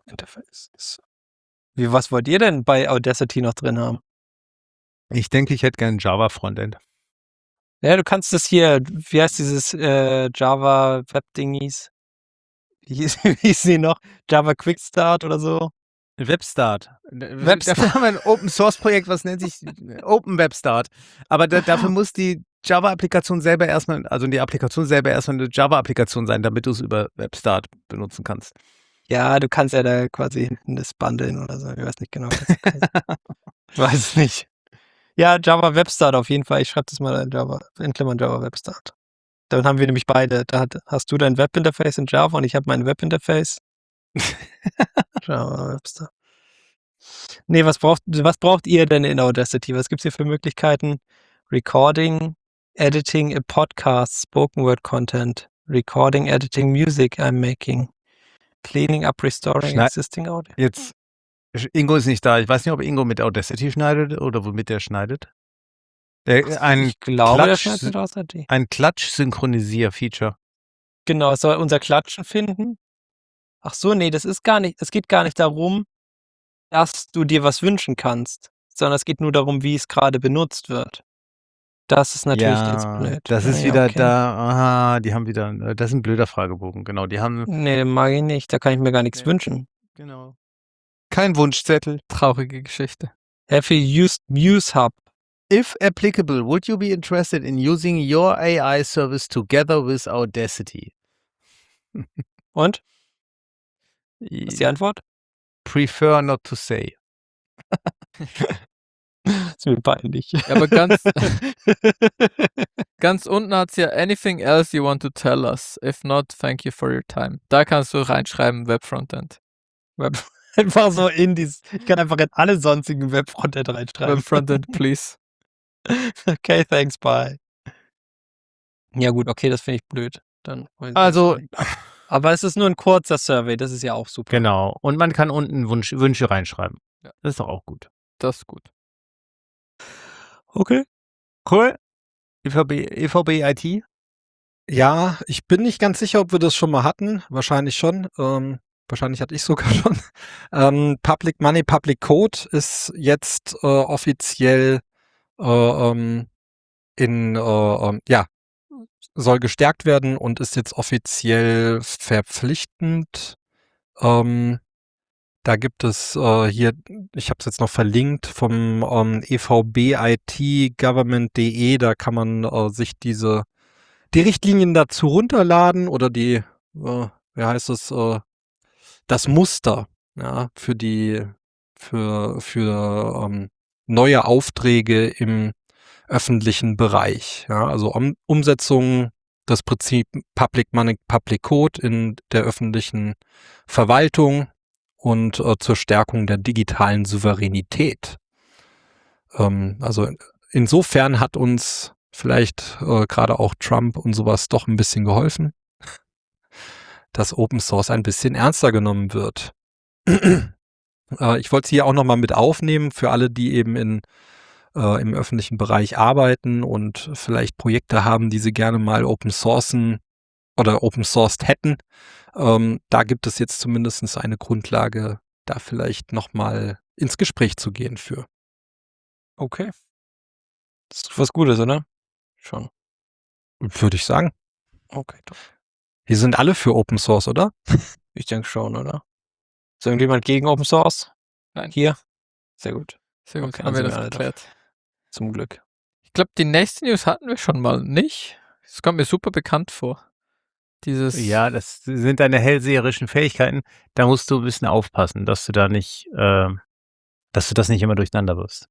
Interface. Wie, was wollt ihr denn bei Audacity noch drin haben? Ich denke, ich hätte gern ein Java-Frontend. Ja, du kannst das hier, wie heißt dieses äh, Java Web-Dingies? Wie hieß, wie hieß die noch? Java Quick Start oder so? Webstart. Webstart. Dafür haben wir ein Open-Source-Projekt, was nennt sich Open Webstart. Aber da, dafür muss die Java-Applikation selber erstmal, also die Applikation selber erstmal eine Java-Applikation sein, damit du es über Webstart benutzen kannst. Ja, du kannst ja da quasi hinten das bundeln oder so. Ich weiß nicht genau. Was das heißt. Ich weiß es nicht. Ja, Java Webstart auf jeden Fall. Ich schreibe das mal in Java, in Klammern Java Webstart. Dann haben wir nämlich beide. Da hat, hast du dein Webinterface in Java und ich habe mein Webinterface. Java Webstart. Nee, was braucht, was braucht ihr denn in Audacity? Was gibt's hier für Möglichkeiten? Recording, Editing a Podcast, Spoken Word Content, Recording, Editing Music I'm making, Cleaning up, Restoring Schneid- existing Audio. Jetzt, Ingo ist nicht da. Ich weiß nicht, ob Ingo mit Audacity schneidet oder womit der schneidet. Der, ein ich glaube, der Klatsch- schneidet mit Audacity. ein Klatsch-Synchronisier-Feature. Genau, es soll unser Klatschen finden. Ach so, nee, das ist gar nicht, es geht gar nicht darum, dass du dir was wünschen kannst, sondern es geht nur darum, wie es gerade benutzt wird. Das ist natürlich jetzt blöd. Das ist Ja, wieder okay. da, aha, die haben wieder, das ist ein blöder Fragebogen, genau, die haben, Nee, den mag ich nicht, da kann ich mir gar nichts Nee. wünschen. genau, kein Wunschzettel. Traurige Geschichte. Have you used MuseHub? If applicable, would you be interested in using your A I service together with Audacity? Und? Was ist die Antwort? Prefer not to say. ist mir peinlich. Ja, aber ganz, ganz unten hat es ja anything else you want to tell us. If not, thank you for your time. Da kannst du reinschreiben Webfrontend. Web einfach so in dieses, ich kann einfach in alle sonstigen Webfrontend reinschreiben. Webfrontend, please. Okay, thanks, bye. Ja gut, okay, das finde ich blöd. Dann weiß ich Also, nicht. Aber es ist nur ein kurzer Survey, das ist ja auch super. genau, und man kann unten Wunsch, Wünsche reinschreiben. Ja. Das ist doch auch gut. Das ist gut. Okay. Cool. E V B, E V B I T? Ja, ich bin nicht ganz sicher, ob wir das schon mal hatten. Wahrscheinlich schon. Ähm, wahrscheinlich hatte ich sogar schon. Ähm, Public Money, Public Code ist jetzt äh, offiziell äh, ähm, in, äh, ähm, ja, soll gestärkt werden und ist jetzt offiziell verpflichtend. Ähm, da gibt es äh, hier, ich habe es jetzt noch verlinkt, vom ähm, E V B I T Government punkt de, da kann man äh, sich diese die Richtlinien dazu runterladen oder die, äh, wie heißt es, äh, das Muster, ja, für die, für, für ähm, neue Aufträge im öffentlichen Bereich. Ja, also um, Umsetzung des Prinzip Public Money, Public Code in der öffentlichen Verwaltung und äh, zur Stärkung der digitalen Souveränität. Ähm, also insofern hat uns vielleicht äh, gerade auch Trump und sowas doch ein bisschen geholfen, dass Open Source ein bisschen ernster genommen wird. äh, ich wollte es hier auch nochmal mit aufnehmen für alle, die eben in, äh, im öffentlichen Bereich arbeiten und vielleicht Projekte haben, die sie gerne mal open sourcen oder open sourced hätten. Ähm, da gibt es jetzt zumindest eine Grundlage, da vielleicht nochmal ins Gespräch zu gehen für. Okay. Das ist was Gutes, oder? Schon. Würde ich sagen. Okay, doch. Wir sind alle für Open Source, oder? Ich denke schon, oder? Ist irgendjemand gegen Open Source? Nein. Hier? Sehr gut. Sehr gut, Okay, haben dann wir sind das wir alle geklärt. Zum Glück. Ich glaube, die nächste News hatten wir schon mal nicht. Es kommt mir super bekannt vor. Dieses. Ja, das sind deine hellseherischen Fähigkeiten. Da musst du ein bisschen aufpassen, dass du da nicht, äh, dass du das nicht immer durcheinander wirfst.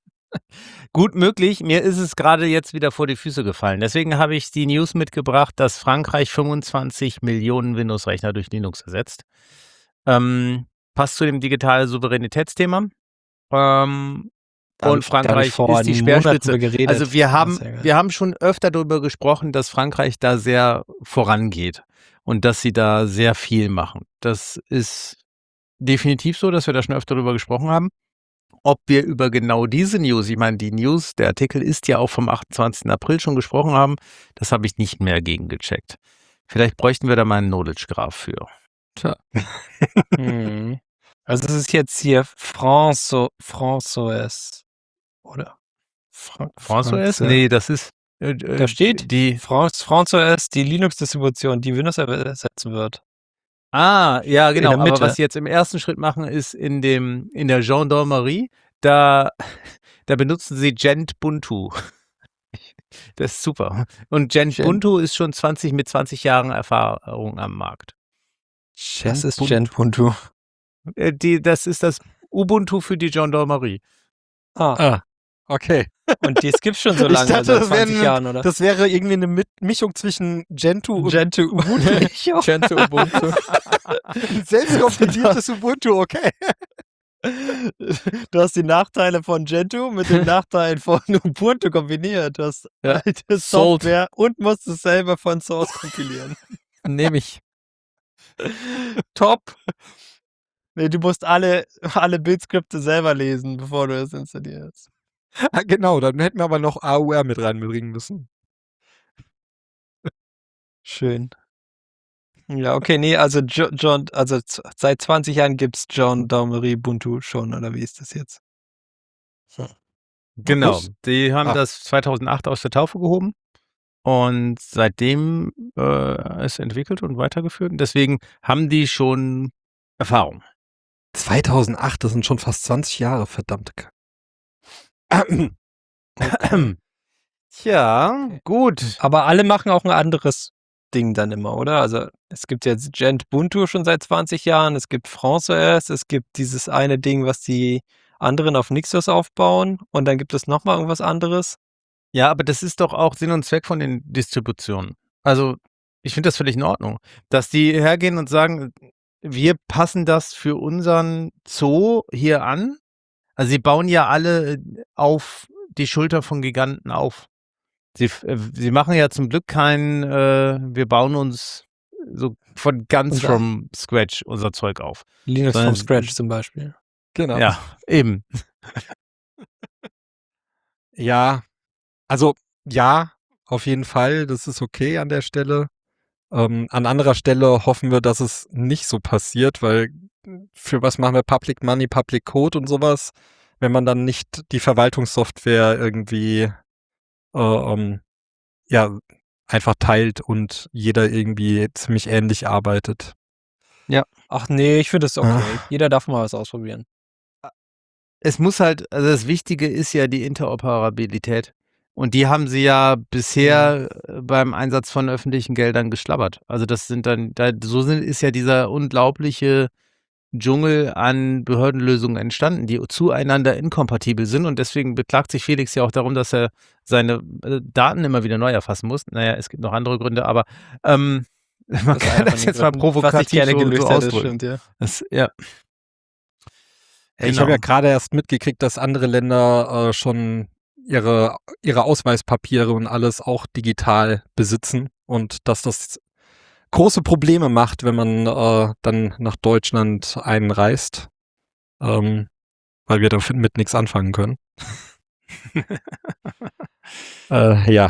Gut möglich. Mir ist es gerade jetzt wieder vor die Füße gefallen. Deswegen habe ich die News mitgebracht, dass Frankreich fünfundzwanzig Millionen Windows-Rechner durch Linux ersetzt. Ähm, passt zu dem digitalen Souveränitätsthema. Ähm, Da hab und ich- da hab ich Frankreich vor ist die Monaten Speerspitze. drüber geredet. Also wir Das haben, ist sehr geil. wir haben schon öfter darüber gesprochen, dass Frankreich da sehr vorangeht und dass sie da sehr viel machen. Das ist definitiv so, dass wir da schon öfter darüber gesprochen haben. Ob wir über genau diese News, ich meine, die News, der Artikel ist ja auch vom achtundzwanzigsten April schon gesprochen haben, das habe ich nicht mehr gegengecheckt. Vielleicht bräuchten wir da mal einen Knowledge Graph für. Tja. Hm. Also es ist jetzt hier France, François, oder? Fra François? Franze- Nee, das ist äh, äh, Da steht die. France, François, die Linux-Distribution, die Windows ersetzen wird. Ah, ja, genau. der Aber Mitte. was sie jetzt im ersten Schritt machen, ist in dem in der Gendarmerie, da, da benutzen sie Gentbuntu. Das ist super. Und Gentbuntu ist schon zwanzig mit zwanzig Jahren Erfahrung am Markt. Das ist Gentbuntu. Äh, Die, das ist das Ubuntu für die Gendarmerie. Ah, Ah, okay. und das gibt's schon so Ich lange, dachte, seit das wäre zwanzig eine- Jahren, oder? Das wäre irgendwie eine Mit Mischung zwischen Gentoo und Gentoo. Ubuntu. Gentoo Ubuntu. Ein selbstkompiliertes Ubuntu, okay. Du hast die Nachteile von Gentoo mit den Nachteilen von Ubuntu kombiniert. Du hast Ja. alte Sold. Software und musst es selber von Source kompilieren. Nehme ich. Top. Nee, du musst alle, alle Bildskripte selber lesen, bevor du es installierst. Ah, genau, dann hätten wir aber noch A U R mit reinbringen müssen. Schön. Ja, okay, nee, also Jo- John, also z- seit zwanzig Jahren gibt's John Daumery Ubuntu schon, oder wie ist das jetzt? Genau. Was? Die haben Ah. das zweitausendacht aus der Taufe gehoben und seitdem äh, es entwickelt und weitergeführt. Und deswegen haben die schon Erfahrung. zweitausendacht, das sind schon fast zwanzig Jahre, verdammt. Tja, gut. Aber alle machen auch ein anderes Ding dann immer, oder? Also es gibt jetzt Gentbuntu schon seit zwanzig Jahren, es gibt François, es gibt dieses eine Ding, was die anderen auf Nixos aufbauen und dann gibt es nochmal irgendwas anderes. Ja, aber das ist doch auch Sinn und Zweck von den Distributionen. Also, ich finde das völlig in Ordnung, dass die hergehen und sagen, wir passen das für unseren Zoo hier an. Also, sie bauen ja alle auf die Schulter von Giganten auf. Sie, f- äh, sie machen ja zum Glück kein, äh, wir bauen uns so von ganz Unser- from scratch unser Zeug auf. Linux Sondern from es- Scratch zum Beispiel. Genau. Ja, eben. Ja, also ja, auf jeden Fall, das ist okay an der Stelle. Ähm, an anderer Stelle hoffen wir, dass es nicht so passiert, weil für was machen wir Public Money, Public Code und sowas, wenn man dann nicht die Verwaltungssoftware irgendwie äh, ähm, ja, einfach teilt und jeder irgendwie ziemlich ähnlich arbeitet. Ach nee, ich finde das okay. Ah. Jeder darf mal was ausprobieren. Es muss halt, also das Wichtige ist ja die Interoperabilität. Und die haben sie ja bisher äh, beim Einsatz von öffentlichen Geldern geschlabbert. Also das sind dann, da, so sind, ist ja dieser unglaubliche Dschungel an Behördenlösungen entstanden, die zueinander inkompatibel sind. Und deswegen beklagt sich Felix ja auch darum, dass er seine äh, Daten immer wieder neu erfassen muss. Naja, es gibt noch andere Gründe, aber ähm, man Das ist kann einer das von jetzt den mal Gründen, provokativ was ich gerne so, gelöst so hätte, das ausdrücken. stimmt, ja. Das, ja. Ja, Ich Genau. habe ja gerade erst mitgekriegt, dass andere Länder äh, schon ihre, ihre Ausweispapiere und alles auch digital besitzen und dass das große Probleme macht, wenn man äh, dann nach Deutschland einreist, ähm, weil wir damit nichts anfangen können. äh, ja.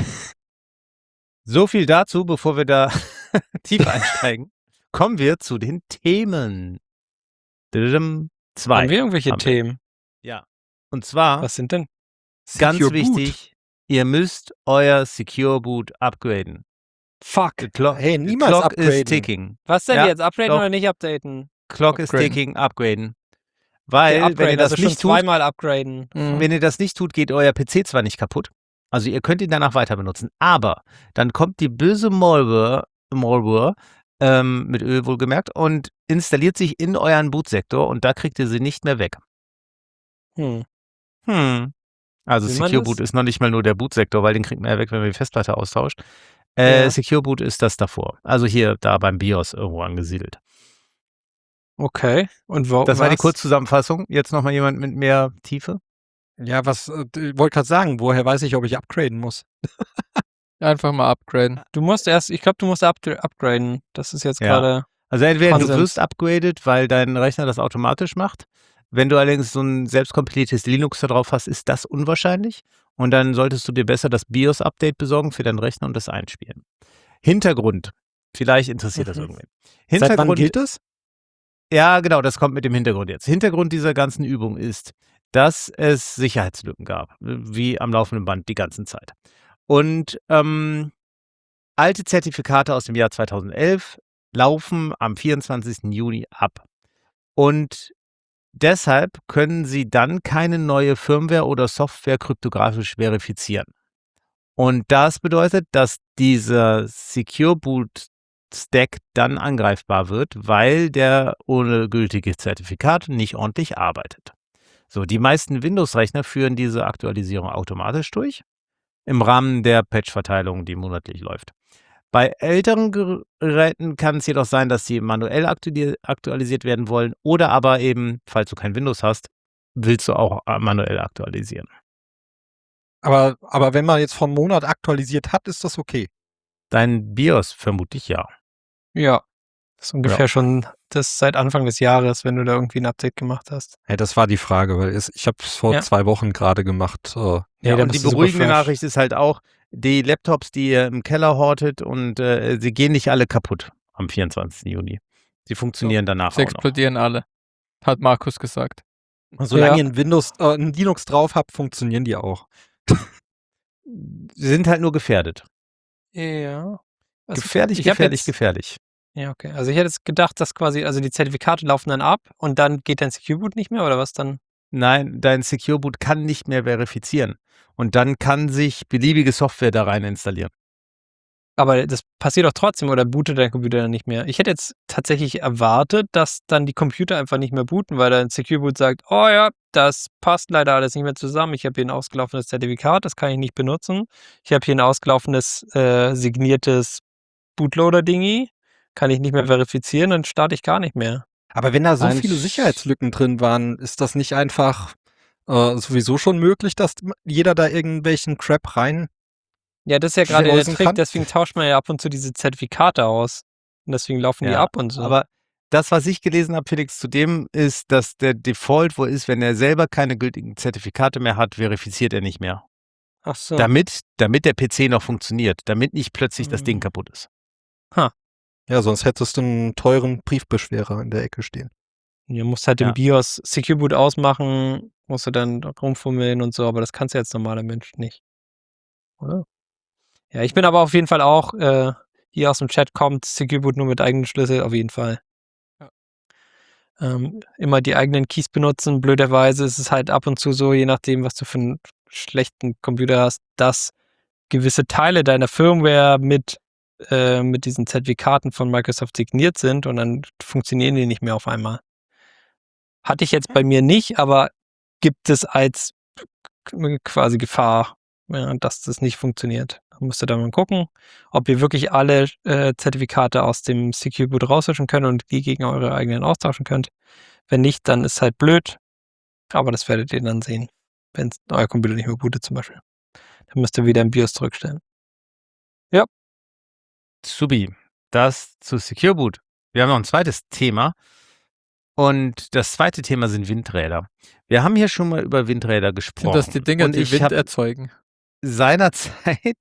So viel dazu, bevor wir da tief einsteigen. Kommen wir zu den Themen. Diddim, Zwei. Haben wir irgendwelche haben wir. Themen? Ja. Und zwar, Was sind denn? ganz Secure Boot. wichtig, ihr müsst euer Secure Boot upgraden. Fuck. The clock, Hey, the niemals clock is upgraden. ticking. Was denn Ja, jetzt? Upgraden doch. oder nicht updaten? Clock is Upgraden. ticking, upgraden. Weil, Okay, wenn ihr upgraden, das also schon nicht tut, zweimal upgraden. Mhm. wenn ihr das nicht tut, geht euer P C zwar nicht kaputt, also ihr könnt ihn danach weiter benutzen, aber dann kommt die böse Malware, Malware ähm, mit Öl wohlgemerkt, und installiert sich in euren Bootsektor und da kriegt ihr sie nicht mehr weg. Hm. Hm. Also Will man Secure das? Boot ist noch nicht mal nur der Bootsektor, weil den kriegt man ja weg, wenn man die Festplatte austauscht. Äh, Ja. Secure Boot ist das davor. Also hier, da beim BIOS irgendwo angesiedelt. Okay. Und wo, Das war die was? Kurzzusammenfassung. Jetzt nochmal jemand mit mehr Tiefe? Ja, was, äh, ich wollte gerade sagen, woher weiß ich, ob ich upgraden muss? Einfach mal upgraden. Du musst erst, ich glaube, du musst up upgraden. Das ist jetzt Ja. gerade. Also entweder du Konsens. wirst upgraded, weil dein Rechner das automatisch macht. Wenn du allerdings so ein selbstkompiliertes Linux da drauf hast, ist das unwahrscheinlich. Und dann solltest du dir besser das BIOS-Update besorgen für deinen Rechner und das einspielen. Hintergrund. Vielleicht interessiert das Mhm. irgendwen. Seit wann Hintergrund, gilt das? ja, genau, das kommt mit dem Hintergrund jetzt. Hintergrund dieser ganzen Übung ist, dass es Sicherheitslücken gab, wie am laufenden Band die ganze Zeit. Und ähm, alte Zertifikate aus dem Jahr zweitausendelf laufen am vierundzwanzigsten Juni ab. Und deshalb können Sie dann keine neue Firmware oder Software kryptografisch verifizieren. Und das bedeutet, dass dieser Secure Boot Stack dann angreifbar wird, weil der ohne gültige Zertifikat nicht ordentlich arbeitet. So, die meisten Windows-Rechner führen diese Aktualisierung automatisch durch, im Rahmen der Patch-Verteilung, die monatlich läuft. Bei älteren Geräten kann es jedoch sein, dass sie manuell aktuali- aktualisiert werden wollen oder aber eben, falls du kein Windows hast, willst du auch äh, manuell aktualisieren. Aber, aber wenn man jetzt vom Monat aktualisiert hat, ist das okay. Dein BIOS vermutlich ja. Ja. Das ist ungefähr schon das seit Anfang des Jahres, wenn du da irgendwie ein Update gemacht hast. Ja, das war die Frage, weil es, ich habe es vor Ja. zwei Wochen gerade gemacht. Äh, Ja, dann und bist die du super beruhigende fresh. Nachricht ist halt auch, die Laptops, die ihr im Keller hortet, und äh, sie gehen nicht alle kaputt am vierundzwanzigsten Juni. Sie funktionieren danach Sie auch noch. explodieren alle. Hat Markus gesagt. solange Ja. ihr ein Windows, äh, ein Linux drauf habt, funktionieren die auch. Sie sind halt nur gefährdet. Ja. Also, Gefährlich, ich hab gefährlich, jetzt, gefährlich. Ja, okay. Also ich hätte jetzt gedacht, dass quasi, also die Zertifikate laufen dann ab und dann geht dein Secure Boot nicht mehr oder was dann? Nein, dein Secure Boot kann nicht mehr verifizieren. Und dann kann sich beliebige Software da rein installieren. Aber das passiert doch trotzdem oder bootet dein Computer dann nicht mehr? Ich hätte jetzt tatsächlich erwartet, dass dann die Computer einfach nicht mehr booten, weil dein Secure Boot sagt, oh ja, das passt leider alles nicht mehr zusammen. Ich habe hier ein ausgelaufenes Zertifikat, das kann ich nicht benutzen. Ich habe hier ein ausgelaufenes äh, signiertes Bootloader-Dingi, kann ich nicht mehr verifizieren, dann starte ich gar nicht mehr. Aber wenn da so Ein viele Sch- Sicherheitslücken drin waren, ist das nicht einfach äh, sowieso schon möglich, dass jeder da irgendwelchen Crap rein? Ja, das ist ja gerade der Schleusen Trick, kann? deswegen tauscht man ja ab und zu diese Zertifikate aus. Und deswegen laufen die Ja, ab und so. aber das, was ich gelesen habe, Felix, zu dem ist, dass der Default wohl ist, wenn er selber keine gültigen Zertifikate mehr hat, verifiziert er nicht mehr. Ach so. Damit, damit der P C noch funktioniert, damit nicht plötzlich das Ding Mhm. kaputt ist. Ja, sonst hättest du einen teuren Briefbeschwerer in der Ecke stehen. Du musst halt Ja. im BIOS Secure Boot ausmachen, musst du dann rumfummeln und so, aber das kannst du als normaler Mensch nicht. Oder? Ja, ich bin aber auf jeden Fall auch, äh, hier aus dem Chat kommt, Secure Boot nur mit eigenen Schlüssel, auf jeden Fall. Ja. Ähm, immer die eigenen Keys benutzen. Blöderweise ist es halt ab und zu so, je nachdem, was du für einen schlechten Computer hast, dass gewisse Teile deiner Firmware mit, äh, mit diesen Zertifikaten von Microsoft signiert sind und dann funktionieren die nicht mehr auf einmal. Hatte ich jetzt bei mir nicht, aber gibt es als k- quasi Gefahr, ja, dass das nicht funktioniert. Da müsst ihr dann mal gucken, ob ihr wirklich alle äh, Zertifikate aus dem Secure Boot rauslöschen könnt und die gegen eure eigenen austauschen könnt. Wenn nicht, dann ist halt blöd. Aber das werdet ihr dann sehen, wenn euer Computer nicht mehr bootet zum Beispiel. Dann müsst ihr wieder im BIOS zurückstellen. Subi, das zu Secure Boot. Wir haben noch ein zweites Thema. Und das zweite Thema sind Windräder. Wir haben hier schon mal über Windräder gesprochen. Sind das die Dinger, und die ich Wind habe erzeugen? seinerzeit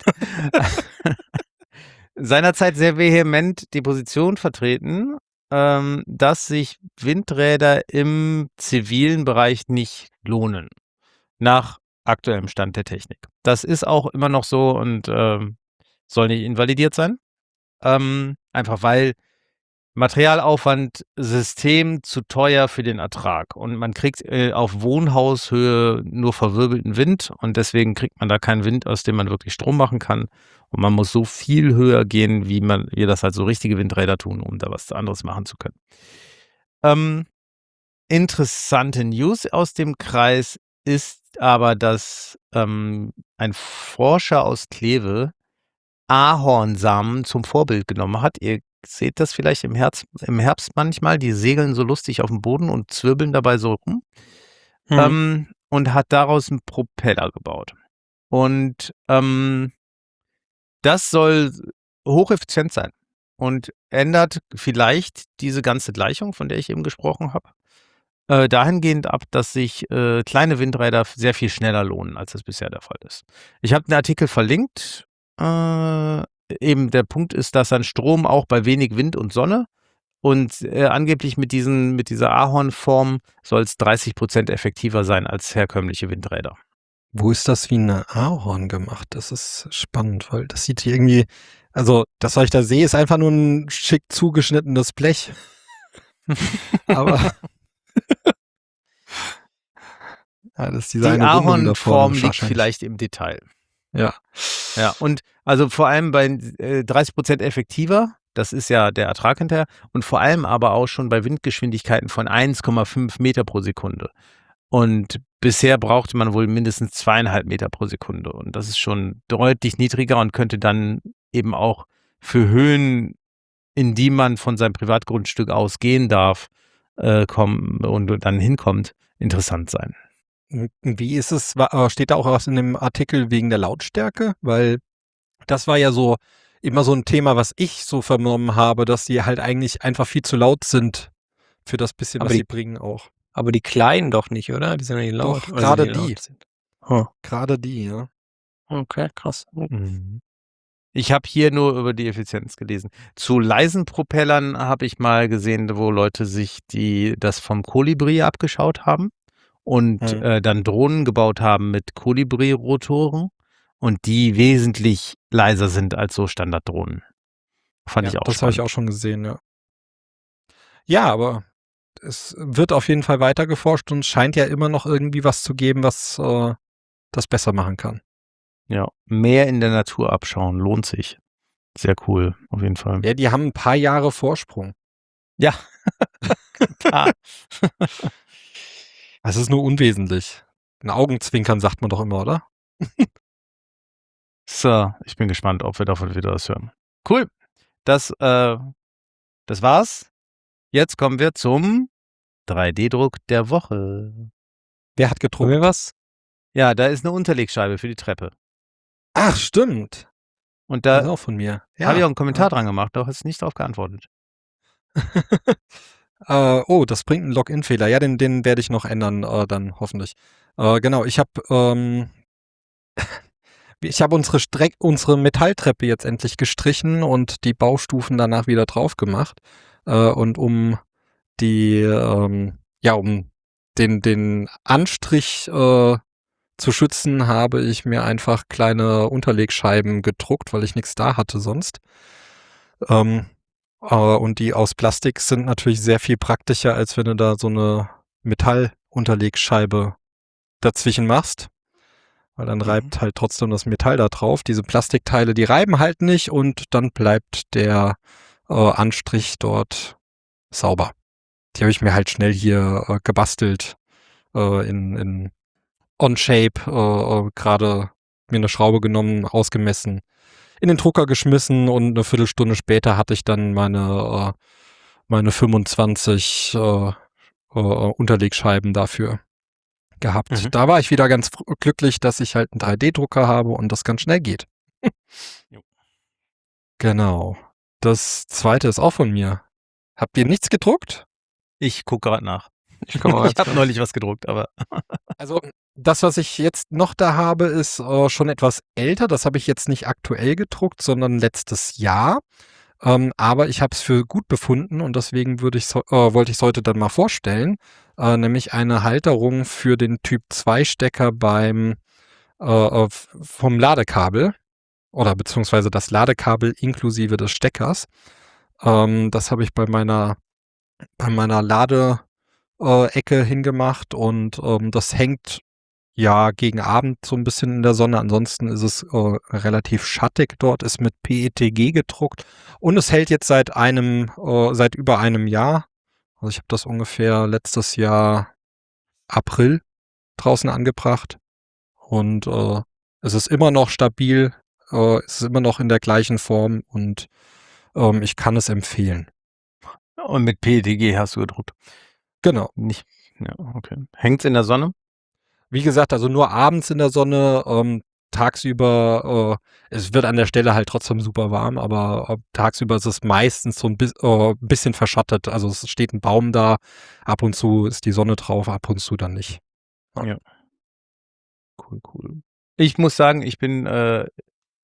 seinerzeit sehr vehement die Position vertreten, ähm, dass sich Windräder im zivilen Bereich nicht lohnen, nach aktuellem Stand der Technik. Das ist auch immer noch so und ähm, soll nicht invalidiert sein. Ähm, einfach weil Materialaufwand, System zu teuer für den Ertrag. Und man kriegt äh, auf Wohnhaushöhe nur verwirbelten Wind und deswegen kriegt man da keinen Wind, aus dem man wirklich Strom machen kann. Und man muss so viel höher gehen, wie man, wie das halt so richtige Windräder tun, um da was anderes machen zu können. Ähm, interessante News aus dem Kreis ist aber, dass ähm, ein Forscher aus Kleve Ahornsamen zum Vorbild genommen hat. Ihr seht das vielleicht im, Herz, im Herbst manchmal, die segeln so lustig auf dem Boden und zwirbeln dabei so rum. Hm. Ähm, und hat daraus einen Propeller gebaut. Und ähm, das soll hocheffizient sein und ändert vielleicht diese ganze Gleichung, von der ich eben gesprochen habe, äh, dahingehend ab, dass sich äh, kleine Windräder sehr viel schneller lohnen, als es bisher der Fall ist. Ich habe einen Artikel verlinkt äh, eben der Punkt ist, dass dann Strom auch bei wenig Wind und Sonne und äh, angeblich mit, diesen, mit dieser Ahornform soll es dreißig Prozent effektiver sein als herkömmliche Windräder. Wo ist das wie eine Ahorn gemacht? Das ist spannend, weil das sieht hier irgendwie, also das, was ich da sehe, ist einfach nur ein schick zugeschnittenes Blech. Aber ja, das ist diese Die eine Rundung da vorne Ahornform liegt wahrscheinlich. vielleicht im Detail. Ja. Ja, und also vor allem bei äh, dreißig Prozent effektiver, das ist ja der Ertrag hinterher, und vor allem aber auch schon bei Windgeschwindigkeiten von eins Komma fünf Meter pro Sekunde. Und bisher brauchte man wohl mindestens zweieinhalb Meter pro Sekunde. Und das ist schon deutlich niedriger und könnte dann eben auch für Höhen, in die man von seinem Privatgrundstück aus gehen darf, äh, kommen und dann hinkommt, interessant sein. Wie ist es, wa- äh, steht da auch was in dem Artikel wegen der Lautstärke? Weil das war ja so immer so ein Thema, was ich so vernommen habe, dass die halt eigentlich einfach viel zu laut sind für das bisschen, Aber was die- sie bringen auch. Aber die kleinen doch nicht, oder? Die sind ja nicht laut. Doch, Oder gerade sind die. laut sind? Oh, Gerade die, ja. okay, krass. Ich habe hier nur über die Effizienz gelesen. Zu leisen Propellern habe ich mal gesehen, wo Leute sich die, das vom Kolibri abgeschaut haben und Hm. äh, dann Drohnen gebaut haben mit Kolibri-Rotoren und die wesentlich leiser sind als so Standarddrohnen. Fand Ja, ich auch das habe ich spannend. auch schon gesehen, ja. Ja, aber es wird auf jeden Fall weiter geforscht und es scheint ja immer noch irgendwie was zu geben, was äh, das besser machen kann. Ja, mehr in der Natur abschauen, lohnt sich. Sehr cool, auf jeden Fall. Ja, die haben ein paar Jahre Vorsprung. Ja, klar. Das ist nur unwesentlich. Ein Augenzwinkern sagt man doch immer, oder? So, ich bin gespannt, ob wir davon wieder was hören. Cool. Das, äh, das war's. Jetzt kommen wir zum drei D-Druck der Woche. Wer hat Haben wir gedruckt? was? Ja, da ist eine Unterlegscheibe für die Treppe. Ach, stimmt. Und Das ist da auch von mir. habe ich auch einen Kommentar ja. dran gemacht, doch hast nicht darauf geantwortet. äh, oh, das bringt einen Login-Fehler. Ja, den, den werde ich noch ändern, äh, dann hoffentlich. Äh, genau, ich habe ähm, ich habe unsere, Streck unsere Metalltreppe jetzt endlich gestrichen und die Baustufen danach wieder drauf gemacht. Äh, und um die, ähm, ja, um den, den Anstrich äh, zu schützen, habe ich mir einfach kleine Unterlegscheiben gedruckt, weil ich nichts da hatte sonst. Ähm, äh, und die aus Plastik sind natürlich sehr viel praktischer, als wenn du da so eine Metallunterlegscheibe dazwischen machst. Weil dann Mhm. reibt halt trotzdem das Metall da drauf. Diese Plastikteile, die reiben halt nicht und dann bleibt der äh, Anstrich dort sauber. Die habe ich mir halt schnell hier äh, gebastelt äh, in, in On-Shape, äh, äh, gerade mir eine Schraube genommen, ausgemessen, in den Drucker geschmissen und eine Viertelstunde später hatte ich dann meine, äh, meine fünfundzwanzig äh, äh, Unterlegscheiben dafür gehabt. Mhm. Da war ich wieder ganz fr- glücklich, dass ich halt einen drei D-Drucker habe und das ganz schnell geht. Jo. Genau. Das zweite ist auch von mir. Habt ihr nichts gedruckt? Ich gucke gerade nach. Ich komme mal Ich habe neulich was gedruckt, aber Also das, was ich jetzt noch da habe, ist äh, schon etwas älter. Das habe ich jetzt nicht aktuell gedruckt, sondern letztes Jahr. Ähm, aber ich habe es für gut befunden und deswegen würde ich so, äh, wollte ich es heute dann mal vorstellen. Äh, nämlich eine Halterung für den Typ zwei Stecker beim äh, äh, vom Ladekabel oder beziehungsweise das Ladekabel inklusive des Steckers. Ähm, das habe ich bei meiner bei meiner Lade äh, Ecke hingemacht und ähm, das hängt ja gegen Abend so ein bisschen in der Sonne. Ansonsten ist es äh, relativ schattig dort, ist mit P E T G gedruckt und es hält jetzt seit einem, äh, seit über einem Jahr. Also ich habe das ungefähr letztes Jahr April draußen angebracht und äh, es ist immer noch stabil, äh, es ist immer noch in der gleichen Form und ähm, ich kann es empfehlen. und mit P E T G hast du gedruckt. Genau. Nicht. Ja, okay. Hängt's in der Sonne? Wie gesagt, also nur abends in der Sonne, ähm, tagsüber, äh, es wird an der Stelle halt trotzdem super warm, aber äh, tagsüber ist es meistens so ein bi äh, bisschen verschattet. Also es steht ein Baum da, ab und zu ist die Sonne drauf, ab und zu dann nicht. Cool, cool. Ich muss sagen, ich bin, äh,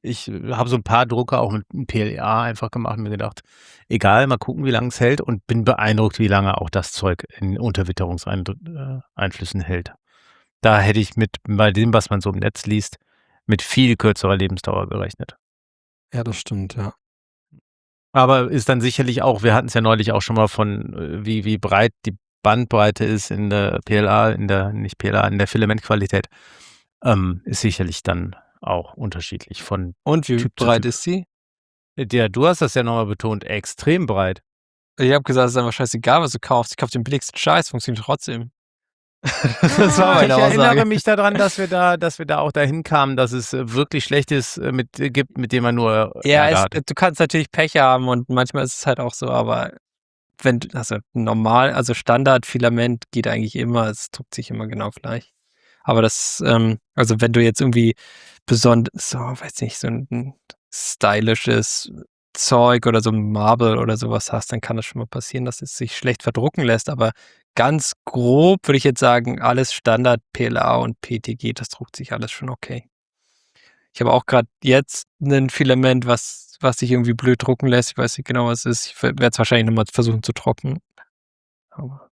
ich habe so ein paar Drucker auch mit einem P L A einfach gemacht und mir gedacht, egal, mal gucken, wie lange es hält und bin beeindruckt, wie lange auch das Zeug in Unterwitterungseinflüssen hält. Da hätte ich mit bei dem, was man so im Netz liest, mit viel kürzerer Lebensdauer gerechnet. Ja, das stimmt, ja. Aber ist dann sicherlich auch, wir hatten es ja neulich auch schon mal von, äh, wie, wie breit die Bandbreite ist in der P L A, in der, nicht P L A, in der Filamentqualität, ähm, ist sicherlich dann auch unterschiedlich von Und wie Typ zu breit Typ. ist sie? Der, du hast das ja nochmal betont, extrem breit. Ich habe gesagt, es ist einfach scheißegal, was du kaufst. Ich kaufe den billigsten Scheiß, funktioniert trotzdem. Das war Ah, meine ich erinnere Aussage. mich daran, dass wir da, dass wir da auch dahin kamen, dass es äh, wirklich Schlechtes äh, mit, äh, gibt, mit dem man nur äh, Ja, Ärger es, hat. du kannst natürlich Pech haben und manchmal ist es halt auch so, aber wenn du, also normal, also Standardfilament geht eigentlich immer, es druckt sich immer genau gleich. Aber das, ähm, also wenn du jetzt irgendwie besonders, so, weiß nicht, so ein stylisches Zeug oder so ein Marble oder sowas hast, dann kann das schon mal passieren, dass es sich schlecht verdrucken lässt. Aber ganz grob würde ich jetzt sagen, alles Standard P L A und P T G, das druckt sich alles schon okay. Ich habe auch gerade jetzt ein Filament, was, was sich irgendwie blöd drucken lässt. Ich weiß nicht genau, was es ist. Ich werde es wahrscheinlich nochmal versuchen zu trocknen. Aber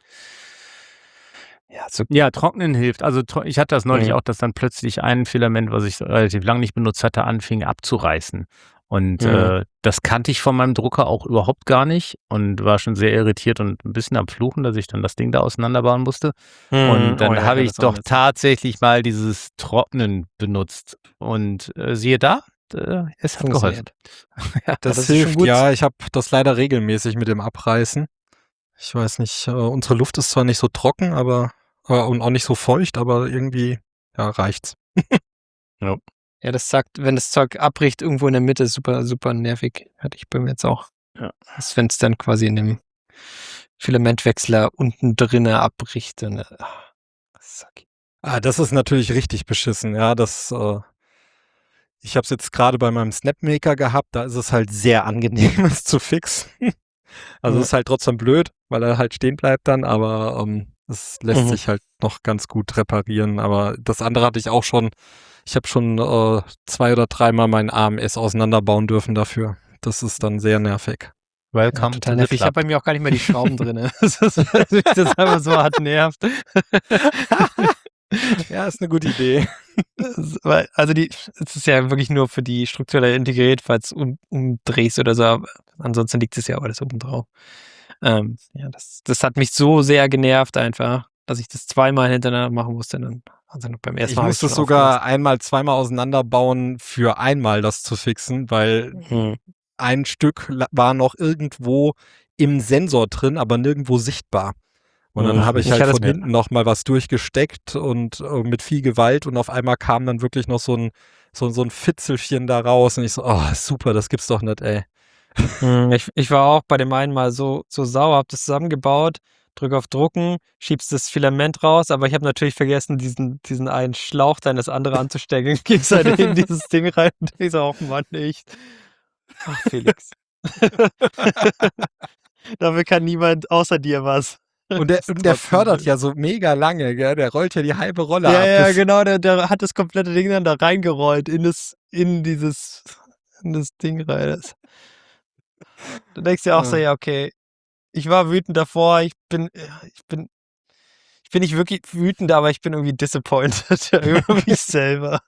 ja, so. Ja, trocknen hilft. Also tro- ich hatte das neulich Mhm. auch, dass dann plötzlich ein Filament, was ich relativ lange nicht benutzt hatte, anfing abzureißen. Und Mhm. äh, das kannte ich von meinem Drucker auch überhaupt gar nicht und war schon sehr irritiert und ein bisschen am Fluchen, dass ich dann das Ding da auseinanderbauen musste. Mhm. Und dann Oh ja, habe ja, ich das auch doch nicht. tatsächlich mal dieses Trocknen benutzt. Und äh, siehe da, äh, es hat geholfen. Funktioniert. Ja, Das, das ist schon hilft, gut. ja. Ich habe das leider regelmäßig mit dem Abreißen. Ich weiß nicht, äh, unsere Luft ist zwar nicht so trocken, aber äh, und auch nicht so feucht, aber irgendwie ja, reicht's. Ja, das sagt, wenn das Zeug abbricht, irgendwo in der Mitte, ist super, super nervig. Hatte ich bei mir jetzt auch. Ja. Wenn es dann quasi in dem Filamentwechsler unten drinne abbricht, dann. Äh, suck. Ah, das ist natürlich richtig beschissen. Ja, das. Äh, ich habe es jetzt gerade bei meinem Snapmaker gehabt. Da ist es halt sehr angenehm, es zu fixen. Also Ja. ist halt trotzdem blöd, weil er halt stehen bleibt dann, aber ähm, es lässt Mhm. sich halt noch ganz gut reparieren. Aber das andere hatte ich auch schon. Ich habe schon äh, zwei oder dreimal meinen A M S auseinanderbauen dürfen dafür. Das ist dann sehr nervig. Ja, Welcome total to the nervig. Ich habe club. bei mir auch gar nicht mehr die Schrauben drin. Das ist, dass mich das einfach so hart nervt. Ja, ist eine gute Idee. Das- weil- Also die, es ist ja wirklich nur für die strukturelle Integrität, falls du um, umdrehst oder so. Aber ansonsten liegt es ja alles oben drauf. Ähm, ja, das, das hat mich so sehr genervt einfach, dass ich das zweimal hintereinander machen musste. Dann, also beim ersten Ich Mal habe musste ich es schon sogar einmal, zweimal auseinanderbauen für einmal das zu fixen, weil aufgelöst. Hm. ein Stück la- war noch irgendwo im Sensor drin, aber nirgendwo sichtbar. Und dann Mhm. habe ich Ich halt hatte von es- hinten noch mal was durchgesteckt und äh, mit viel Gewalt und auf einmal kam dann wirklich noch so ein, so, so ein Fitzelchen da raus und ich so, oh, super, das gibt's doch nicht, ey. Hm, Ich, ich war auch bei dem einen mal so, so sauer, hab das zusammengebaut, drück auf Drucken, schiebst das Filament raus, aber ich habe natürlich vergessen, diesen, diesen einen Schlauch da in das andere anzustecken. Gib's halt in dieses Ding rein und ich so, auch Mann, echt. Ach, Felix. Dafür kann niemand außer dir was. Und der, Das ist und der trotzdem fördert blöd. ja so mega lange, gell? Der rollt ja die halbe Rolle Ja, ab. ja, Das- genau, der, der hat das komplette Ding dann da reingerollt, in das, in dieses, in das Ding rein. Das- Du denkst dir auch so, Ja. ja, okay, ich war wütend davor, ich bin, ich bin, ich bin nicht wirklich wütend, aber ich bin irgendwie disappointed über mich selber.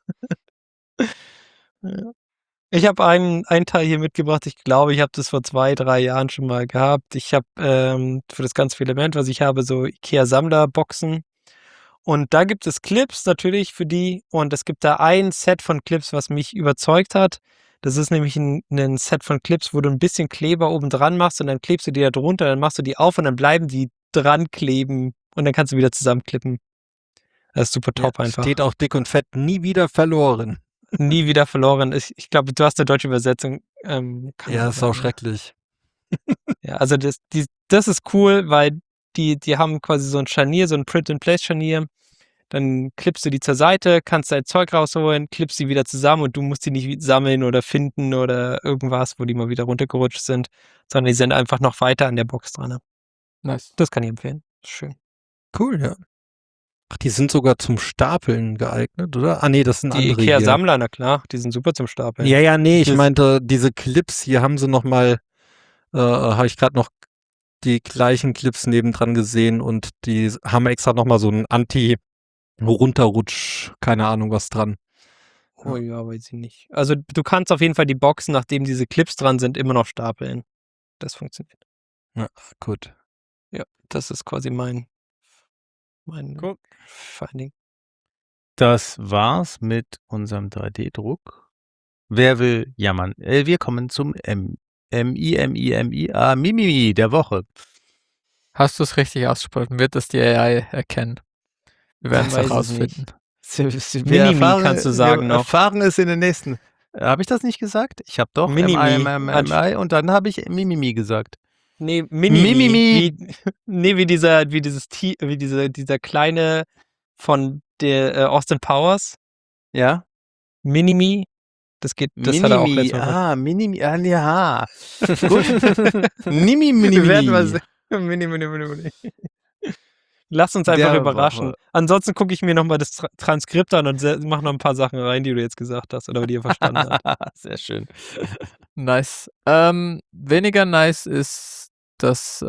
Ja. Ich habe einen, einen Teil hier mitgebracht, ich glaube, ich habe das vor zwei, drei Jahren schon mal gehabt. Ich habe ähm, für das ganze Filament, was ich habe, so IKEA-Sammlerboxen. Und da gibt es Clips natürlich für die. Und es gibt da ein Set von Clips, was mich überzeugt hat. Das ist nämlich ein, ein Set von Clips, wo du ein bisschen Kleber oben dran machst und dann klebst du die da drunter, dann machst du die auf und dann bleiben die dran kleben und dann kannst du wieder zusammenklippen. Das ist super top Ja, einfach. steht auch dick und fett, nie wieder verloren. Nie wieder verloren. Ich, ich glaube, du hast eine deutsche Übersetzung. Ähm, kann Ja, man ist auch sagen, schrecklich. Ja, also das, die, das ist cool, weil die, die haben quasi so ein Scharnier, so ein Print-and-Place-Scharnier. Dann klippst du die zur Seite, kannst dein Zeug rausholen, klippst sie wieder zusammen und du musst die nicht sammeln oder finden oder irgendwas, wo die mal wieder runtergerutscht sind, sondern die sind einfach noch weiter an der Box dran. Nice. Das kann ich empfehlen. Ist schön. Cool, ja. Ach, die sind sogar zum Stapeln geeignet, oder? Ah, nee, das sind Die andere hier. Ikea-Sammler, na klar, die sind super zum Stapeln. Ja, ja, nee, ich Das- meinte, diese Clips, hier haben sie noch mal, äh, habe ich gerade noch die gleichen Clips nebendran gesehen und die haben extra noch mal so einen Anti-Runterrutsch, keine Ahnung was dran. Oh ja, weiß ich nicht. Also du kannst auf jeden Fall die Boxen, nachdem diese Clips dran sind, immer noch stapeln. Das funktioniert. Gut. Ja, das ist quasi mein, mein Cool. Finding. Das war's mit unserem drei D-Druck. Wer will jammern? Äh, wir kommen zum M. M-I, M-I, M-I, A, Mimimi der Woche. Hast du es richtig ausgesprochen? Wird das die A I erkennen? Wir werden Ich es weiß es herausfinden. Wir Minimi kannst du sagen wir noch. erfahren es in den nächsten. Äh, Habe ich das nicht gesagt? Ich habe doch Minimi. M I, M I, M I und dann habe ich Mimimi gesagt. Nee, Minimi. Mimimi. Wie, nee, wie dieser, wie dieses T wie dieser, dieser kleine von der äh, Austin Powers. Ja? Minimi. Das geht, das hat er auch Minimi. letztes Mal. Ah, Minimi. Ah, ja. Gut. Nimi, Mini, Wir werden mal Mini. sehen. Mini, mini, mini, mini. Lass uns einfach Der überraschen. Woche. Ansonsten gucke ich mir nochmal das Tra Transkript an und mache noch ein paar Sachen rein, die du jetzt gesagt hast oder die ihr verstanden habt. Sehr schön. Nice. Ähm, weniger nice ist das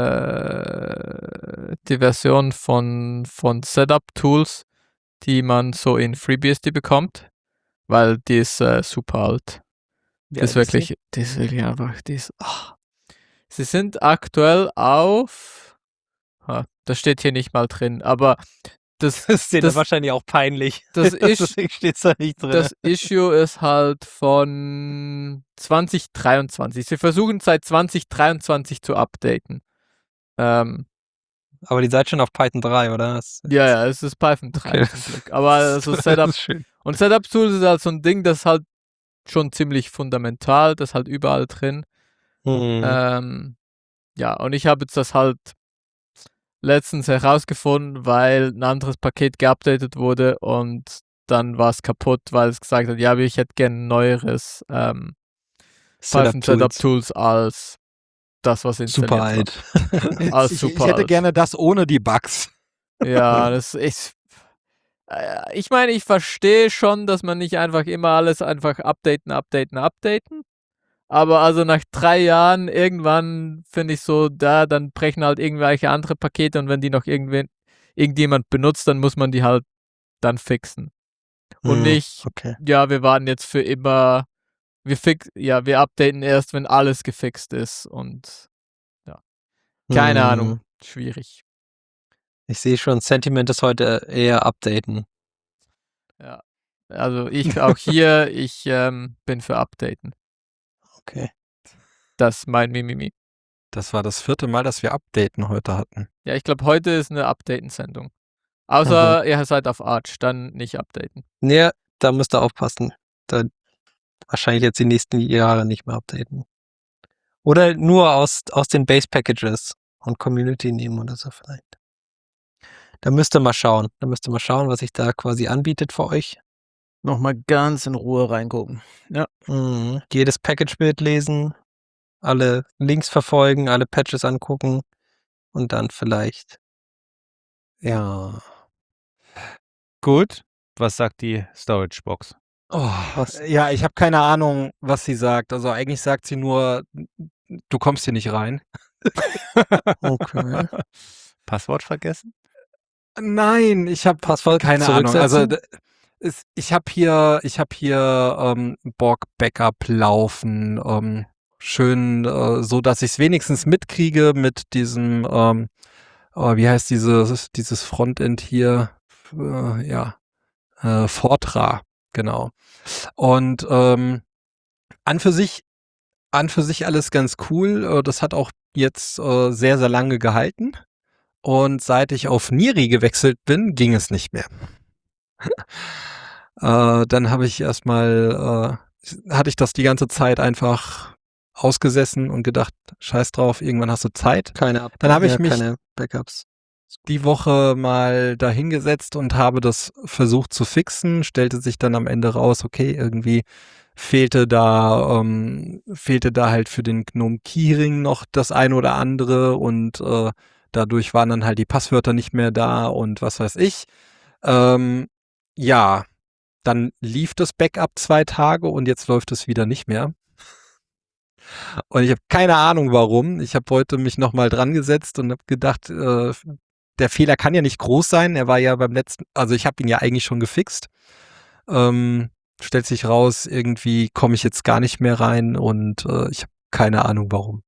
äh, die Version von, von Setup-Tools, die man so in FreeBSD bekommt, weil die ist äh, super alt. Wie Die ist alt ist sie? wirklich, die ist wirklich einfach, die ist, ah. Sie sind aktuell auf, ah, das steht hier nicht mal drin, aber das, Das ist dir das, wahrscheinlich auch peinlich. das ist- Deswegen steht es da nicht drin. das Issue ist halt von zwanzig dreiundzwanzig. Sie versuchen seit zwanzig dreiundzwanzig zu updaten. Ähm, Aber die seid schon auf Python drei, oder? Das, ja, ja, es ist Python drei Okay. zum Glück. Aber also Setup, das ist schön. und Setup Tools ist halt so ein Ding, das ist halt schon ziemlich fundamental, das ist halt überall drin. Mhm. Ähm, ja, und ich habe jetzt das halt letztens herausgefunden, weil ein anderes Paket geupdatet wurde und dann war es kaputt, weil es gesagt hat, ja, aber ich hätte gerne ein neueres ähm, Python Setup Tools als das, was installiert Super war. alt. Als ich, super ich hätte alt. gerne das ohne die Bugs. Ja, das ist. Äh, ich meine, ich verstehe schon, dass man nicht einfach immer alles einfach updaten, updaten, updaten. Aber also nach drei Jahren irgendwann finde ich so, da, dann brechen halt irgendwelche andere Pakete und wenn die noch irgendwen, irgendjemand benutzt, dann muss man die halt dann fixen. Und Mhm, nicht, Okay. ja, wir warten jetzt für immer, wir fix, ja, wir updaten erst, wenn alles gefixt ist und ja. Keine Mhm. Ahnung. Schwierig. Ich sehe schon, Sentiment ist heute eher updaten. Ja. Also ich auch hier, ich ähm, bin für Updaten. Okay. Das ist mein Mimimi. Das war das vierte Mal, dass wir Updaten heute hatten. Ja, ich glaube, heute ist eine Updaten-Sendung. Außer ihr seid auf Arch, dann nicht updaten. Nee, da müsst ihr aufpassen. Da wahrscheinlich jetzt die nächsten Jahre nicht mehr updaten. Oder nur aus, aus den Base-Packages und Community nehmen oder so vielleicht. Da müsst ihr mal schauen. Da müsst ihr mal schauen, was sich da quasi anbietet für euch. Nochmal ganz in Ruhe reingucken. Mhm. Jedes Package-Bild lesen, alle Links verfolgen, alle Patches angucken und dann vielleicht. Ja. Gut. Was sagt die Storage-Box? Oh, Was? ja, ich habe keine Ahnung, was sie sagt. Also eigentlich sagt sie nur, du kommst hier nicht rein. Okay. Passwort vergessen? Nein, ich habe Passwort keine Ahnung. Also zurücksetzen? d- es, ich habe hier, ich habe hier ähm, Borg Backup laufen, ähm, schön, äh, so dass ich es wenigstens mitkriege mit diesem, ähm, oh, wie heißt dieses dieses Frontend hier? Äh, ja, äh, Fortra, genau. Und ähm, an für sich, an für sich alles ganz cool. Äh, Das hat auch jetzt äh, sehr, sehr lange gehalten. Und seit ich auf Niri gewechselt bin, ging es nicht mehr. äh, dann habe ich erstmal, äh, hatte ich das die ganze Zeit einfach ausgesessen und gedacht, scheiß drauf, irgendwann hast du Zeit. Keine Up Dann habe ich ja, mich- keine Backups. Die Woche mal dahingesetzt und habe das versucht zu fixen, stellte sich dann am Ende raus, okay, irgendwie fehlte da, ähm, fehlte da halt für den Gnome Keyring noch das eine oder andere und äh, dadurch waren dann halt die Passwörter nicht mehr da und was weiß ich. Ähm, ja, dann lief das Backup zwei Tage und jetzt läuft es wieder nicht mehr. Und ich habe keine Ahnung warum. Ich habe heute mich nochmal dran gesetzt und habe gedacht, äh, der Fehler kann ja nicht groß sein. Er war ja beim letzten, also ich habe ihn ja eigentlich schon gefixt. Ähm, stellt sich raus, irgendwie komme ich jetzt gar nicht mehr rein und äh, ich habe keine Ahnung warum.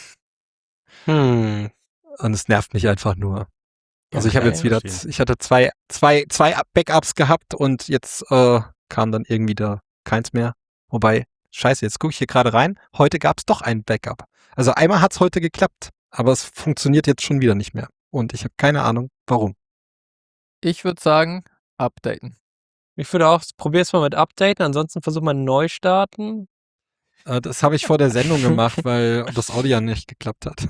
Hm. Und es nervt mich einfach nur. Also ich habe Okay. jetzt wieder, Verstehe. ich hatte zwei, zwei, zwei Backups gehabt und jetzt äh, kam dann irgendwie da keins mehr. Wobei, scheiße, jetzt gucke ich hier gerade rein. Heute gab es doch ein Backup. Also einmal hat es heute geklappt, aber es funktioniert jetzt schon wieder nicht mehr. Und ich habe keine Ahnung, warum. Ich würde sagen, updaten. Ich würde auch, probier's mal mit Updaten, ansonsten versuch mal neu starten. Äh, das habe ich vor der Sendung gemacht, weil das Audio ja nicht geklappt hat.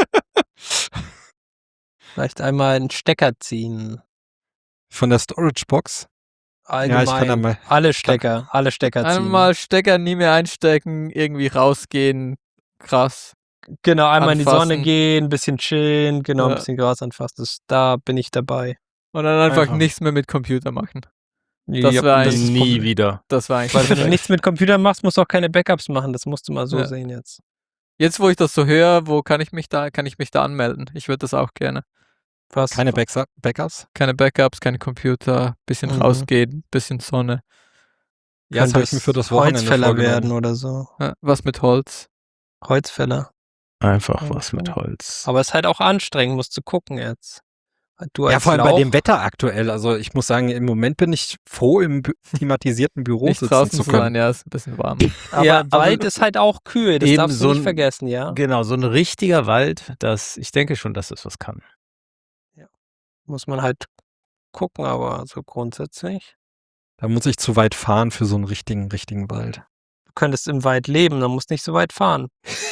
Vielleicht einmal einen Stecker ziehen. Von der Storage Box. Allgemein. Ja, ich kann da mal. alle Stecker, alle Stecker ziehen. Einmal Stecker nie mehr einstecken, irgendwie rausgehen. Krass. Genau, einmal in die Sonne anfassen. gehen, ein bisschen chillen, genau, ein Ja. bisschen Gras anfassen. Das, da bin ich dabei. Und dann einfach, Einfach. nichts mehr mit Computer machen. Das Ja, wär das eigentlich ist Nie Problem. wieder. Das war eigentlich Weil wenn du perfekt. nichts mit Computer machst, musst du auch keine Backups machen. Das musst du mal so Ja. sehen jetzt. Jetzt, wo ich das so höre, wo kann ich mich da, kann ich mich da anmelden? Ich würde das auch gerne. Was? Keine Backs- Backups? Keine Backups, keine Computer, bisschen Mhm. rausgehen, bisschen Sonne. Ja, das habe ich Könntest mir für das Wochenende Holzfäller vorgenommen. werden oder so. Ja, was mit Holz? Holzfäller. Einfach Ja, was mit klar. Holz. Aber es ist halt auch anstrengend, musst du gucken jetzt. Du Ja, als vor allem bei Lauch, dem Wetter aktuell. Also ich muss sagen, im Moment bin ich froh, im bü- klimatisierten Büro Nicht sitzen draußen zu zu können. sein, ja, ist ein bisschen warm. Aber Ja, aber- Wald ist halt auch kühl, das Eben darfst so du nicht ein- vergessen, ja. Genau, so ein richtiger Wald, das, ich denke schon, dass das was kann. Muss man halt gucken, aber so grundsätzlich. Da muss ich zu weit fahren für so einen richtigen, richtigen Wald. Du könntest im Wald leben, dann musst nicht so weit fahren.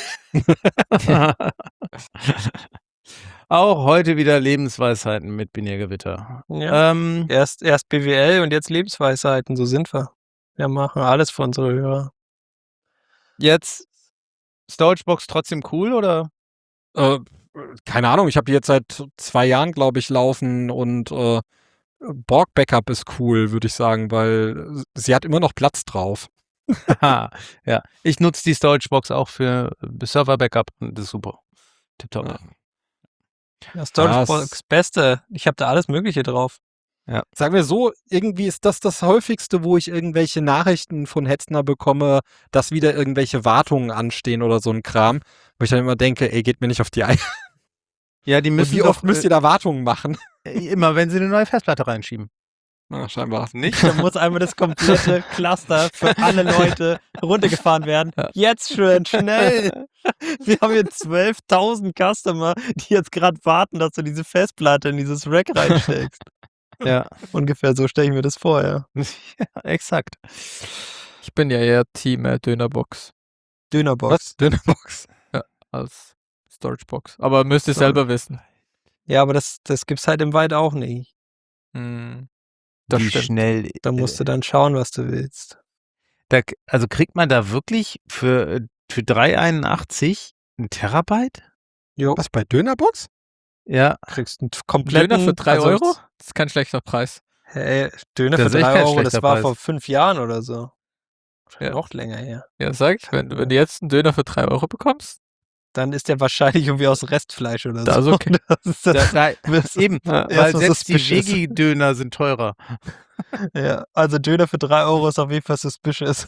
Auch heute wieder Lebensweisheiten mit Binärgewitter. Ja. Ähm, Erst, erst B W L und jetzt Lebensweisheiten, so sind wir. Wir machen alles für unsere Hörer. jetzt Storagebox trotzdem cool oder? Äh, keine Ahnung, ich habe die jetzt seit zwei Jahren, glaube ich, laufen und äh, Borg Backup ist cool, würde ich sagen, weil sie hat immer noch Platz drauf. Haha, ja, ich nutze die Storagebox auch für Server-Backup und das ist super. Tipptopp. Ja. Ja, Storage Ja, Box, es- Beste. Ich habe da alles Mögliche drauf. Sagen wir so, irgendwie ist das das häufigste, wo ich irgendwelche Nachrichten von Hetzner bekomme, dass wieder irgendwelche Wartungen anstehen oder so ein Kram, wo ich dann immer denke, ey, geht mir nicht auf die Eier. Ja, die Und müssen wie oft doch, müsst ihr da Wartungen machen? äh, immer, wenn sie eine neue Festplatte reinschieben. Na, scheinbar. Nicht? Da muss einmal das komplette Cluster für alle Leute runtergefahren werden. Ja. Jetzt schön, schnell. Wir haben hier zwölftausend Customer, die jetzt gerade warten, dass du diese Festplatte in dieses Rack reinsteckst. Ja, Ungefähr so stelle ich mir das vor, ja. ja exakt. Ich bin ja eher Team äh, Dönerbox Dönerbox. Was? Dönerbox. als Storagebox. Aber müsst ihr So. selber wissen. Ja, aber das, das gibt's halt im Wald auch nicht. Hm, das Wie stimmt. schnell. Da musst du äh, dann schauen, was du willst. da, also kriegt man da wirklich für, für drei Komma einundachtzig ein Terabyte? Jo, Was, bei Dönerbox? Ja, kriegst einen kompletten... Döner für drei also, Euro? Das ist kein schlechter Preis. Hey, Döner Das für ist echt drei kein Euro, das schlechter war Preis. vor fünf Jahren oder so. Ja. Noch länger her. Ja, sag ich, wenn, wenn du jetzt einen Döner für drei Euro bekommst, Dann ist der wahrscheinlich irgendwie aus Restfleisch oder Das so. ist okay. Das ist, da, da, das- eben, ja, weil erstmal selbst die suspicious. Veggie-Döner sind teurer. ja, also Döner für drei Euro ist auf jeden Fall suspicious.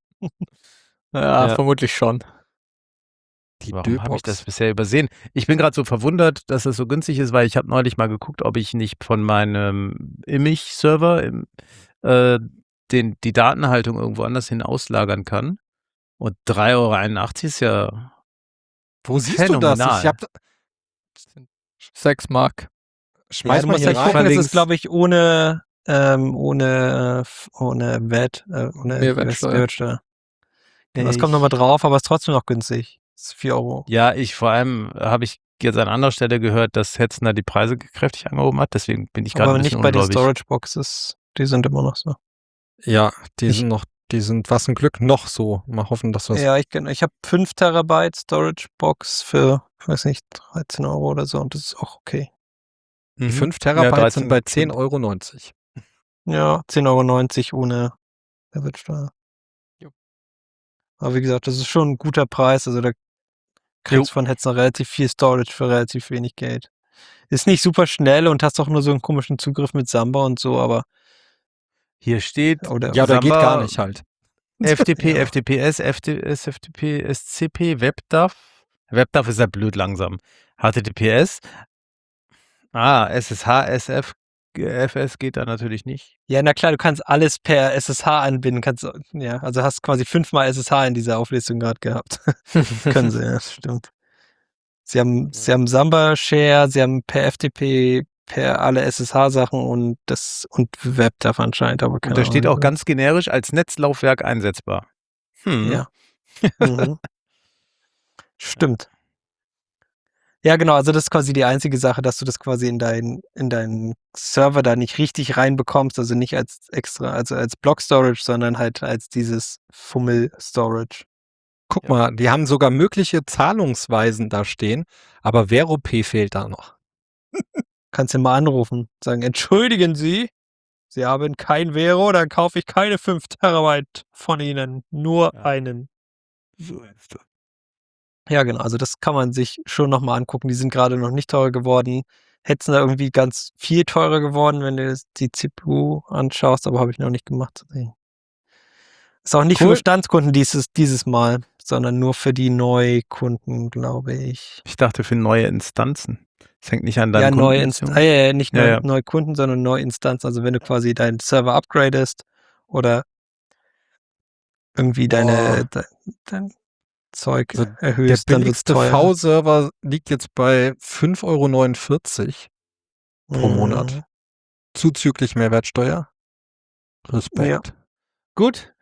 ja, Ja. vermutlich schon. Die Warum habe ich Döbox. das bisher übersehen? Ich bin gerade so verwundert, dass es so günstig ist, weil ich habe neulich mal geguckt, ob ich nicht von meinem Image-Server im, äh, den, die Datenhaltung irgendwo anders hin auslagern kann. Und drei Euro einundachtzig ist ja Wo siehst du das? phänomenal. Ich hab, Sechs Mark. schmeiß ja, du mal musst hier halt rein. gucken, es verlinkst. ist, glaube ich, ohne, ähm, ohne, äh, f- ohne V A T, äh, ohne Mehrwertsteuer. Mehrwertsteuer. Das Ich- kommt nochmal drauf, aber ist trotzdem noch günstig. Das ist vier Euro. Ja, ich vor allem habe ich jetzt an anderer Stelle gehört, dass Hetzner die Preise kräftig angehoben hat. Deswegen bin ich gerade Aber ein nicht bisschen bei den ungläubig. Storage Boxes. Die sind immer noch so. Ja, die Ich- sind noch Die sind, was ein Glück, noch so. Mal hoffen, dass das... Ja, ich, kenn- ich habe fünf Terabyte Storage Box für, ich weiß nicht, dreizehn Euro oder so und das ist auch okay. Die Mhm. fünf Ja, Terabyte dreizehn sind bei zehn stimmt. Euro neunzig. Ja, zehn Euro neunzig ohne Mehrwertsteuer. Jo. Aber wie gesagt, das ist schon ein guter Preis. Also da kriegst du von Hetzner relativ viel Storage für relativ wenig Geld. Ist nicht super schnell und hast auch nur so einen komischen Zugriff mit Samba und so, aber Hier steht oder Ja, der geht gar Samba, nicht halt. F T P, Ja. F T P S, F T S, F T P, S C P, WebDAV. WebDAV ist ja blöd langsam. H T T P S. Ah, S S H, S F, F S geht da natürlich nicht. Ja, na klar, du kannst alles per S S H anbinden. Kannst, ja, also hast quasi fünfmal S S H in dieser Auflistung gerade gehabt. Können sie, ja, stimmt. Sie haben, sie haben Samba Share, sie haben per F T P, per alle S S H-Sachen und das und WebDAV anscheinend, aber Und keine da steht Ahnung. auch ganz generisch als Netzlaufwerk einsetzbar. Hm. Ja. Mhm. Stimmt. Ja, genau, also das ist quasi die einzige Sache, dass du das quasi in deinen in deinen Server da nicht richtig reinbekommst, also nicht als extra, also als Block-Storage, sondern halt als dieses Fummel-Storage. Guck Ja. mal, die haben sogar mögliche Zahlungsweisen da stehen, aber VeroP fehlt da noch. Kannst du mal anrufen, sagen, entschuldigen Sie, Sie haben kein Vero, dann kaufe ich keine fünf Terabyte von Ihnen, nur Ja. einen. So ist das. Ja, genau, also das kann man sich schon nochmal angucken. Die sind gerade noch nicht teurer geworden. Hätten da irgendwie ganz viel teurer geworden, wenn du das- die C P U anschaust, aber habe ich noch nicht gemacht. Ist auch nicht für Cool. Bestandskunden dieses, dieses Mal, sondern nur für die Neukunden, glaube ich. Ich dachte für neue Instanzen. Das hängt nicht an deinem Ja, neue Kundenbeziehung. Instanzen, äh, nicht Ja, neu, ja. neue Kunden, sondern neue Instanzen. Also wenn du quasi deinen Server upgradest oder irgendwie deine, Boah. dein, dein Zeug Also der erhöhst, dann wird's billigste teuer. V-Server liegt jetzt bei fünf Euro neunundvierzig pro Mhm. Monat. Zuzüglich Mehrwertsteuer. Respekt. Gut,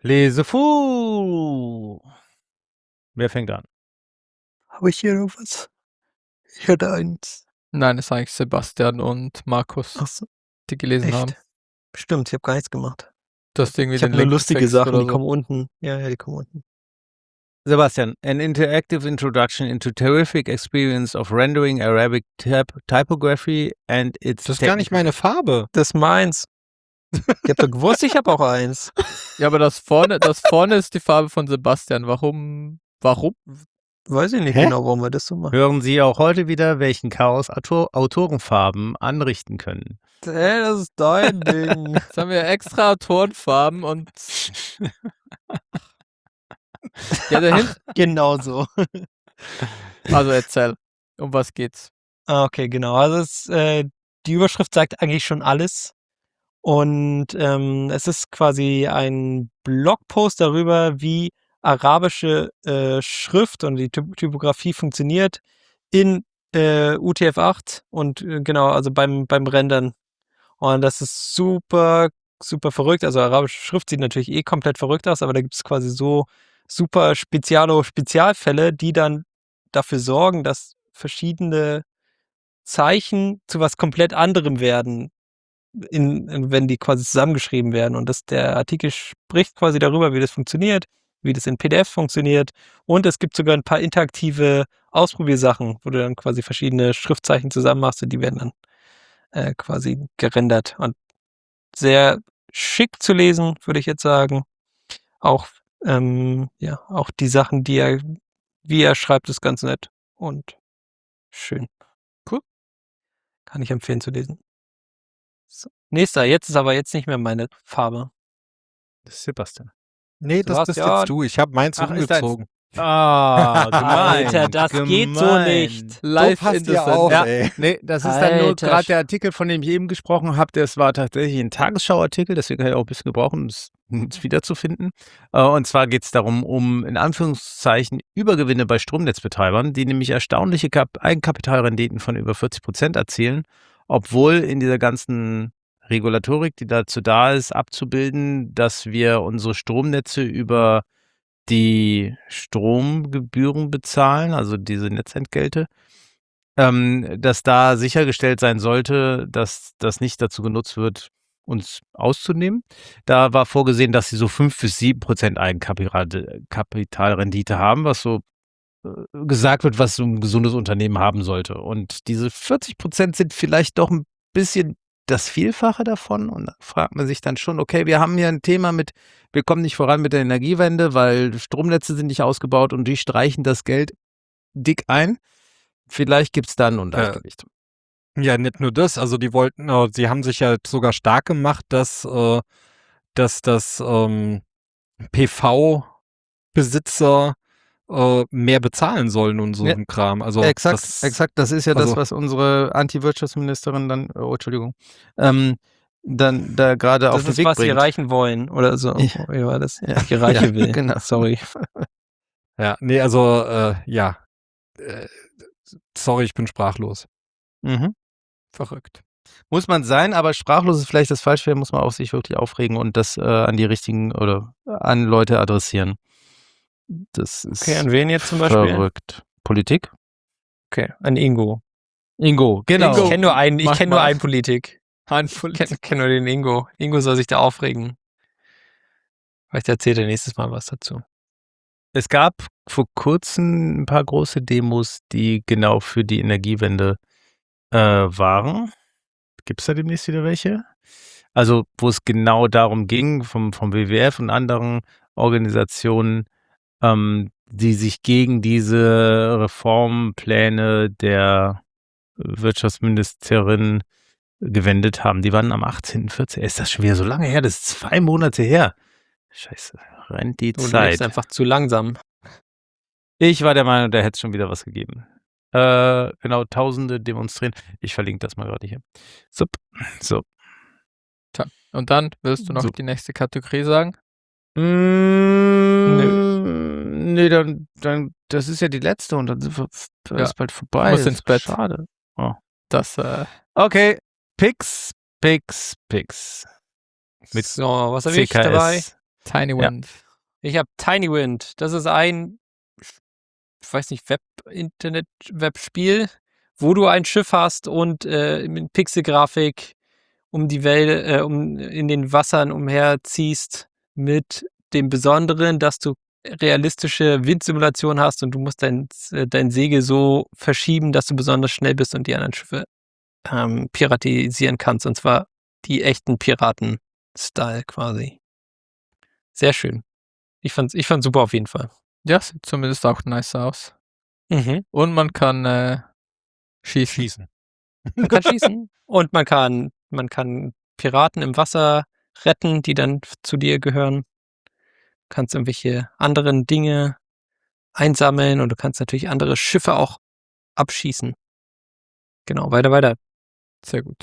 Lesefu. Wer fängt an? Habe ich hier noch was? Ich hätte eins. Nein, es ist eigentlich Sebastian und Markus, Achso, die gelesen echt? haben. Stimmt, ich habe gar nichts gemacht. Du hast irgendwie Ich habe den nur Link lustige gefixt Sachen, oder die so. kommen unten. Ja, ja, die kommen unten. Sebastian, an interactive introduction into terrific experience of rendering Arabic typ typography and its Das ist gar nicht technical- meine Farbe. Das ist meins. Ich habe doch gewusst, ich habe auch eins. Ja, aber das vorne, das vorne ist die Farbe von Sebastian. Warum? Warum? Weiß ich nicht Hä? genau, warum wir das so machen. Hören Sie auch heute wieder, welchen Chaos Autor Autorenfarben anrichten können. Hey, das ist dein Ding. Jetzt haben wir extra Autorenfarben und ja, dahin. Genau so. Also erzähl, um was geht's? Ah, okay, genau. Also es, äh, die Überschrift sagt eigentlich schon alles. Und ähm, es ist quasi ein Blogpost darüber, wie arabische äh, Schrift und die Typ Typografie funktioniert in äh, U T F acht und äh, genau, also beim, beim Rendern. Und das ist super, super verrückt. Also arabische Schrift sieht natürlich eh komplett verrückt aus, aber da gibt es quasi so super Spezialo-Spezialfälle, die dann dafür sorgen, dass verschiedene Zeichen zu was komplett anderem werden, in, in, wenn die quasi zusammengeschrieben werden. Und das, der Artikel spricht quasi darüber, wie das funktioniert, wie das in P D F funktioniert. Und es gibt sogar ein paar interaktive Ausprobiersachen, wo du dann quasi verschiedene Schriftzeichen zusammen machst und die werden dann äh, quasi gerendert. Und sehr schick zu lesen, würde ich jetzt sagen. Auch, ähm, ja, auch die Sachen, die er, wie er schreibt, ist ganz nett und schön. Cool. Kann ich empfehlen zu lesen. So. Nächster, jetzt ist aber jetzt nicht mehr meine Farbe. Das ist Sebastian. Nee, das bist Sebastian. jetzt du. Ich habe meins Ach, ist deins. umgezogen. Ah, gemein. Alter, das geht so nicht. Live passt in the ihr Send- auf, Ja. ey. Nee, das ist dann nur Alter gerade Sch- der Artikel, von dem ich eben gesprochen habe. Das war tatsächlich ein Tagesschau-Artikel, deswegen kann ich auch ein bisschen gebrauchen, um es es wiederzufinden. Äh, Und zwar geht es darum, um in Anführungszeichen Übergewinne bei Stromnetzbetreibern, die nämlich erstaunliche Kap Eigenkapitalrenditen von über vierzig Prozent erzielen, obwohl in dieser ganzen Regulatorik, die dazu da ist, abzubilden, dass wir unsere Stromnetze über die Stromgebühren bezahlen, also diese Netzentgelte, ähm, dass da sichergestellt sein sollte, dass das nicht dazu genutzt wird, uns auszunehmen. Da war vorgesehen, dass sie so fünf bis sieben Prozent Eigenkapital Kapitalrendite haben, was so äh, gesagt wird, was so ein gesundes Unternehmen haben sollte. Und diese vierzig Prozent sind vielleicht doch ein bisschen das Vielfache davon. Und da fragt man sich dann schon, okay, wir haben hier ein Thema mit, wir kommen nicht voran mit der Energiewende, weil Stromnetze sind nicht ausgebaut und die streichen das Geld dick ein. Vielleicht gibt es da ein Ungleichgewicht. Ja, nicht nur das, also die wollten, äh, sie haben sich ja sogar stark gemacht, dass, äh, dass das ähm, P V-Besitzer äh, mehr bezahlen sollen und so Ja, ein Kram. Also Exakt, das, exakt. Das ist ja das, also was unsere Anti-Wirtschaftsministerin dann, oh, Entschuldigung, ähm, dann da gerade auf Das den ist, Weg was sie bringt. erreichen wollen oder so. Ja. Wie war das? Ja. Die Reiche Ja, will. genau. Sorry. ja, nee, also äh, ja, äh, sorry, ich bin sprachlos. Mhm. Verrückt. Muss man sein, aber sprachlos ist vielleicht das Falsche, muss man auch sich wirklich aufregen und das äh, an die richtigen oder an Leute adressieren. Das ist Okay, an wen jetzt zum Beispiel? verrückt. Politik? Okay, an Ingo. Ingo, genau. Ingo. Ich kenne nur einen, ich Mach kenne nur mal. einen Politik. Ein Ich Politik. kenne kenn nur den Ingo. Ingo soll sich da aufregen. Vielleicht erzählt er nächstes Mal was dazu. Es gab vor kurzem ein paar große Demos, die genau für die Energiewende äh, waren. Gibt es da demnächst wieder welche? Also, wo es genau darum ging, vom, vom W W F und anderen Organisationen, ähm, die sich gegen diese Reformpläne der Wirtschaftsministerin gewendet haben. Die waren am achtzehnten vierzehnten Ist das schon wieder so lange her? Das ist zwei Monate her. Scheiße, rennt die Du lebst Zeit. einfach zu langsam. Ich war der Meinung, da hätte es schon wieder was gegeben. Äh, genau, Tausende demonstrieren. Ich verlinke das mal gerade hier. So, so. Und dann willst du noch So. die nächste Kategorie sagen? Mm, nee, dann, dann, das ist ja die letzte und dann sind wir, da Ja. ist bald vorbei. Muss Das ins ist Bett. Schade. Das, äh, Okay, Pix, Pix, Pix. Mit so, was habe ich dabei? C K S. Tiny Ja. Wind. Ich habe Tiny Wind. Das ist ein, ich weiß nicht, Web-Internet-Web-Spiel, wo du ein Schiff hast und äh, mit Pixelgrafik um die Welt, äh, um in den Wassern umherziehst, mit dem Besonderen, dass du realistische Windsimulationen hast und du musst dein, äh, dein Segel so verschieben, dass du besonders schnell bist und die anderen Schiffe ähm, piratisieren kannst. Und zwar die echten Piraten-Style quasi. Sehr schön. Ich fand's, ich fand's super auf jeden Fall. Ja, sieht zumindest auch nice aus. Mhm. Und man kann äh, schießen. Schießen. Man kann schießen und man kann, man kann Piraten im Wasser retten, die dann f- zu dir gehören. Du kannst irgendwelche anderen Dinge einsammeln und du kannst natürlich andere Schiffe auch abschießen. Genau, weiter, weiter. Sehr gut.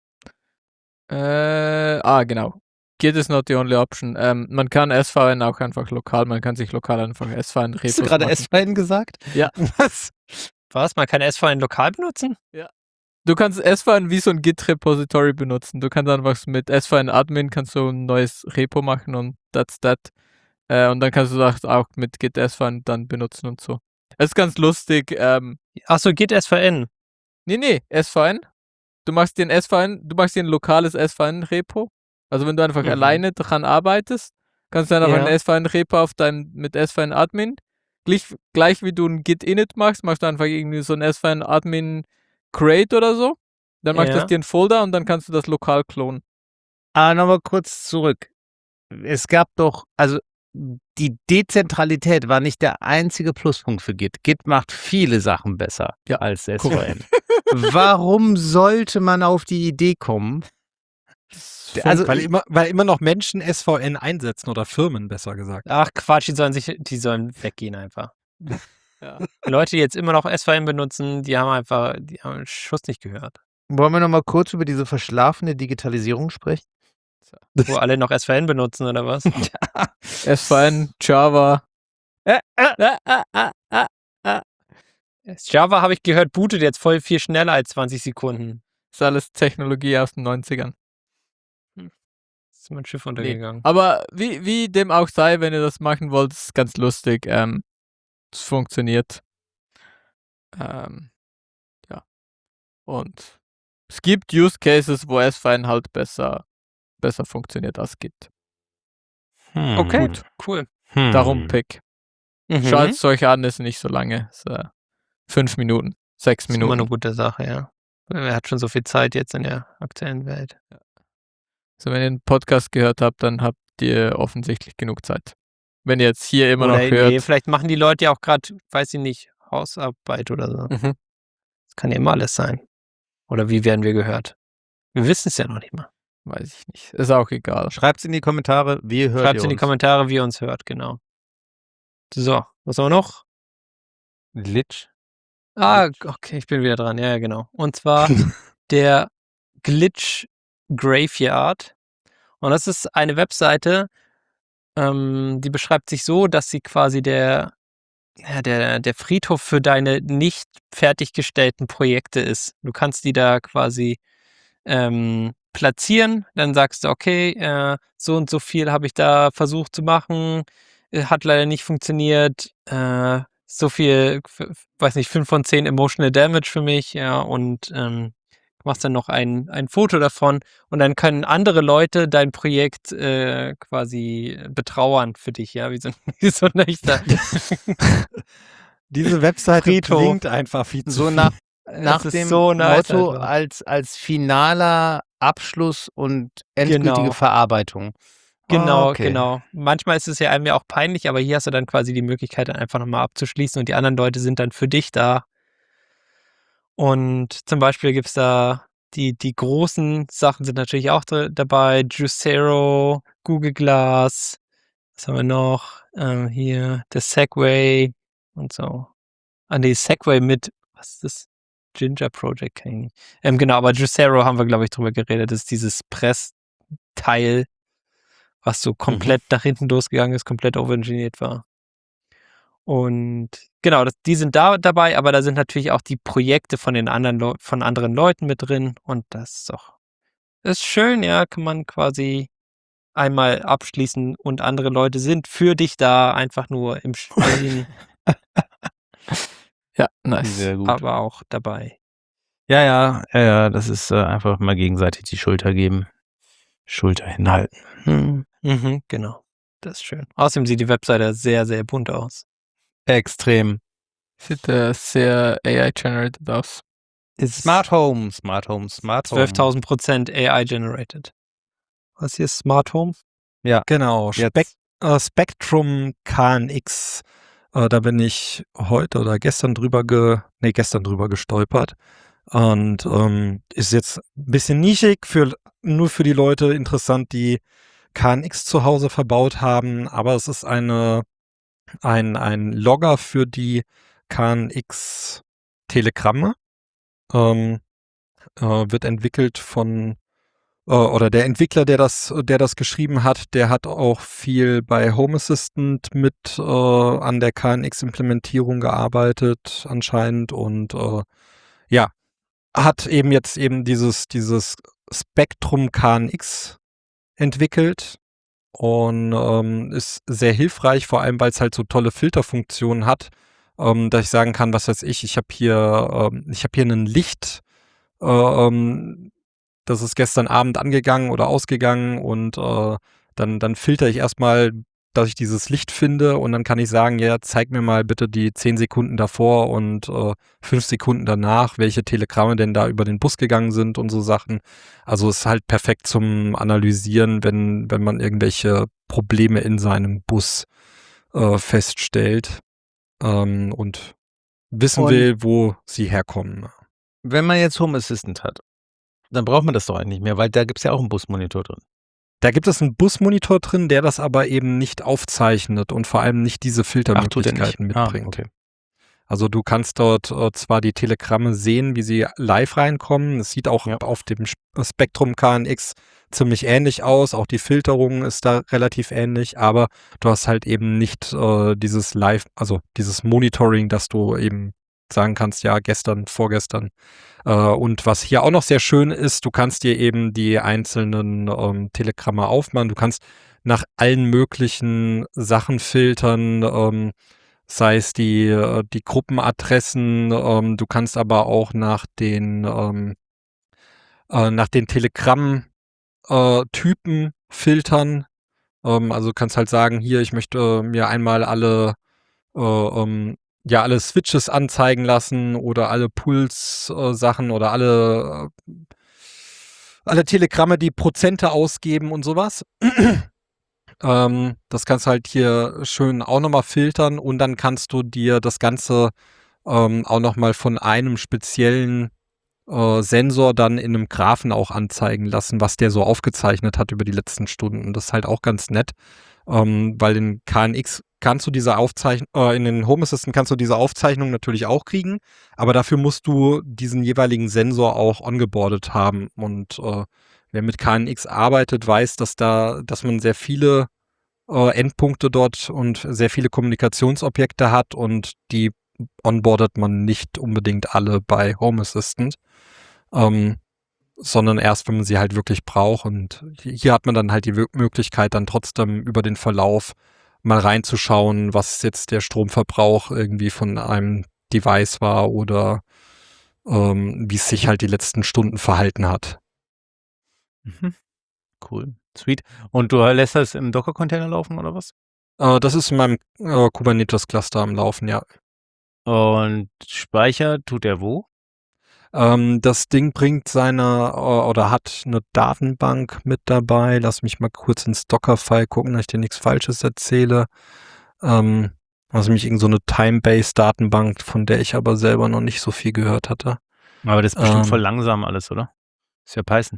Äh, ah, genau. Git is not the only option. Ähm, man kann S V N auch einfach lokal, man kann sich lokal einfach S V N Repos Hast du gerade machen. S V N gesagt? Ja. Was? Was? Man kann S V N lokal benutzen? Du kannst S V N wie so ein Git-Repository benutzen. Du kannst einfach mit S V N Admin kannst du ein neues Repo machen und that's that. Äh, und dann kannst du das auch mit Git S V N dann benutzen und so. Es ist ganz lustig. Ähm, Achso, geht S V N. nee, nee, S V N. Du machst dir ein S V N, du machst dir ein lokales S V N-Repo. Also wenn du einfach Mhm. alleine dran arbeitest, kannst du dann einfach Ja. ein S V N-Repo auf dein, mit S V N Admin. Gleich, gleich wie du ein Git Init machst, machst du einfach irgendwie so ein S V N Admin Create oder so. Dann machst du Ja. das dir ein Folder und dann kannst du das lokal klonen. Aber nochmal kurz zurück. Es gab doch, also die Dezentralität war nicht der einzige Pluspunkt für Git. Git macht viele Sachen besser Ja, als S V N. Warum sollte man auf die Idee kommen? Also, weil, immer, weil immer noch Menschen S V N einsetzen oder Firmen, besser gesagt. Ach Quatsch, die sollen sich, die sollen weggehen einfach. Ja. Leute, die jetzt immer noch S V N benutzen, die haben einfach, die haben den Schuss nicht gehört. wollen wir nochmal kurz über diese verschlafene Digitalisierung sprechen? Wo alle noch S V N benutzen oder was? S V N, Java. Äh, äh, Ah, ah, ah, ah, ah. Java, habe ich gehört, bootet jetzt voll viel schneller als zwanzig Sekunden. Ist alles Technologie aus den neunzigern. Ist mein Schiff untergegangen. Aber wie, wie dem auch sei, wenn ihr das machen wollt, ist ganz lustig. Ähm, es funktioniert. Ähm, ja. Und es gibt Use Cases, wo S V N halt besser besser funktioniert als Git. Hm. Okay, Gut. cool. Hm. Darum Pick. Mhm. Schaut es euch an, ist nicht so lange. Ist, äh, fünf Minuten, sechs ist immer eine Minuten. gute Sache, ja. Er hat schon so viel Zeit jetzt in der aktuellen Welt. Also wenn ihr einen Podcast gehört habt, dann habt ihr offensichtlich genug Zeit. Wenn ihr jetzt hier immer Oder noch nee, hört. vielleicht machen die Leute ja auch gerade, weiß ich nicht, Hausarbeit oder so. Mhm. Das kann ja immer alles sein. Oder wie werden wir gehört? Wir wissen es ja noch nicht mal. Weiß ich nicht. Ist auch egal. Schreibt's in die Kommentare, wie hört Schreibt ihr in die uns? Kommentare, wie ihr uns hört, genau. So, was haben wir noch? Glitch. Ah, okay, ich bin wieder dran. Ja, ja, genau. Und zwar der Glitch Graveyard. Und das ist eine Webseite, ähm, die beschreibt sich so, dass sie quasi der, ja, der, der Friedhof für deine nicht fertiggestellten Projekte ist. Du kannst die da quasi ähm, platzieren, dann sagst du, okay, äh, so und so viel habe ich da versucht zu machen, äh, hat leider nicht funktioniert, äh, so viel, f- f- weiß nicht, fünf von zehn Emotional Damage für mich, ja, und ähm, machst dann noch ein, ein Foto davon und dann können andere Leute dein Projekt äh, quasi betrauern für dich, ja, wie so, wie so ein echter Diese Webseite Friedhof. klingt einfach viel zu So viel. nach, Es nach ist dem so nice Motto einfach. als, als finaler Abschluss und endgültige Genau. Verarbeitung. Genau, Okay. genau. Manchmal ist es ja einem ja auch peinlich, aber hier hast du dann quasi die Möglichkeit, dann einfach nochmal abzuschließen und die anderen Leute sind dann für dich da. Und zum Beispiel gibt es da die, die großen Sachen sind natürlich auch dr- dabei. Juicero, Google Glass, was haben wir noch? Ähm, hier, der Segway und so. Ah, nee, Segway mit, was ist das? Ginger Project, kenn ich nicht. Ähm, genau, aber Juicero haben wir, glaube ich, drüber geredet. Das ist dieses Pressteil, was so komplett nach hinten losgegangen ist, komplett overengineert war. Und genau, das, die sind da dabei, aber da sind natürlich auch die Projekte von den anderen Leu von anderen Leuten mit drin und das ist doch ist schön, ja, kann man quasi einmal abschließen und andere Leute sind für dich da, einfach nur im Stillen, Ja, nice. Sehr gut. aber auch dabei. Ja, ja, ja, ja, das ist äh, einfach mal gegenseitig die Schulter geben. Schulter hinhalten. Hm. Mhm, genau. Das ist schön. Außerdem sieht die Webseite sehr, sehr bunt aus. Extrem. Sieht äh, sehr A I-generated aus. Ist Smart Home, Smart Home, Smart Home. zwölftausend Prozent A I generated. Was hier ist Smart Home? Genau, Jetzt. Spec äh, Spectrum K N X. Äh, da bin ich heute oder gestern drüber ge nee, gestern drüber gestolpert. Und ähm, ist jetzt ein bisschen nischig, für, nur für die Leute interessant, die K N X zu Hause verbaut haben. Aber es ist eine, ein, ein Logger für die K N X-Telegramme. Ähm, äh, wird entwickelt von äh, oder der Entwickler, der das, der das geschrieben hat, der hat auch viel bei Home Assistant mit äh, an der K N X-Implementierung gearbeitet anscheinend und äh, ja, hat eben jetzt eben dieses, dieses Spectrum K N X entwickelt und ähm, ist sehr hilfreich, vor allem weil es halt so tolle Filterfunktionen hat, ähm, dass ich sagen kann, was weiß ich, ich habe hier, ähm, ich habe hier ein Licht, äh, ähm, das ist gestern Abend angegangen oder ausgegangen und äh, dann, dann filter ich erstmal, dass ich dieses Licht finde und dann kann ich sagen, ja, zeig mir mal bitte die zehn Sekunden davor und äh, fünf Sekunden danach, welche Telegramme denn da über den Bus gegangen sind und so Sachen. Also es ist halt perfekt zum Analysieren, wenn, wenn man irgendwelche Probleme in seinem Bus äh, feststellt ähm, und wissen Und- will, wo sie herkommen. Wenn man jetzt Home Assistant hat, dann braucht man das doch eigentlich nicht mehr, weil da gibt es ja auch einen Busmonitor drin. Da gibt es einen Busmonitor drin, der das aber eben nicht aufzeichnet und vor allem nicht diese Filtermöglichkeiten mitbringt. Ah, okay. Also du kannst dort äh, zwar die Telegramme sehen, wie sie live reinkommen. Es sieht auch Ja. auf dem Sp- Spectrum K N X ziemlich ähnlich aus. Auch die Filterung ist da relativ ähnlich, aber du hast halt eben nicht äh, dieses Live, also dieses Monitoring, dass du eben sagen kannst, ja, gestern, vorgestern. Äh, und was hier auch noch sehr schön ist, du kannst dir eben die einzelnen ähm, Telegramme aufmachen. Du kannst nach allen möglichen Sachen filtern, ähm, sei es die, äh, die Gruppenadressen, ähm, du kannst aber auch nach den, ähm, äh, nach den Telegramm äh, Typen filtern. Ähm, also du kannst halt sagen, hier, ich möchte äh, mir einmal alle äh, ähm, ja, alle Switches anzeigen lassen oder alle Puls-Sachen oder alle, äh, alle Telegramme, die Prozente ausgeben und sowas. ähm, das kannst du halt hier schön auch nochmal filtern und dann kannst du dir das Ganze ähm, auch nochmal von einem speziellen äh, Sensor dann in einem Graphen auch anzeigen lassen, was der so aufgezeichnet hat über die letzten Stunden. Das ist halt auch ganz nett, ähm, weil in K N X kannst du diese Aufzeichnung, äh, in den Home Assistant kannst du diese Aufzeichnung natürlich auch kriegen, aber dafür musst du diesen jeweiligen Sensor auch ongeboardet haben. Und äh, wer mit K N X arbeitet, weiß, dass da, dass man sehr viele äh, Endpunkte dort und sehr viele Kommunikationsobjekte hat und die onboardet man nicht unbedingt alle bei Home Assistant, ähm, sondern erst, wenn man sie halt wirklich braucht. Und hier hat man dann halt die W- Möglichkeit, dann trotzdem über den Verlauf mal reinzuschauen, was jetzt der Stromverbrauch irgendwie von einem Device war oder ähm, wie es sich halt die letzten Stunden verhalten hat. Mhm. Cool. Sweet. Und du lässt das im Docker-Container laufen oder was? Äh, das ist in meinem äh, Kubernetes-Cluster am Laufen, ja. Und Speicher tut er wo? Ähm, das Ding bringt seine äh, oder hat eine Datenbank mit dabei. Lass mich mal kurz ins Docker-File gucken, dass ich dir nichts Falsches erzähle. Ähm, also nämlich irgend so eine Time-Based-Datenbank, von der ich aber selber noch nicht so viel gehört hatte. Aber das ist bestimmt voll Ähm, langsam alles, oder? Ist ja Python.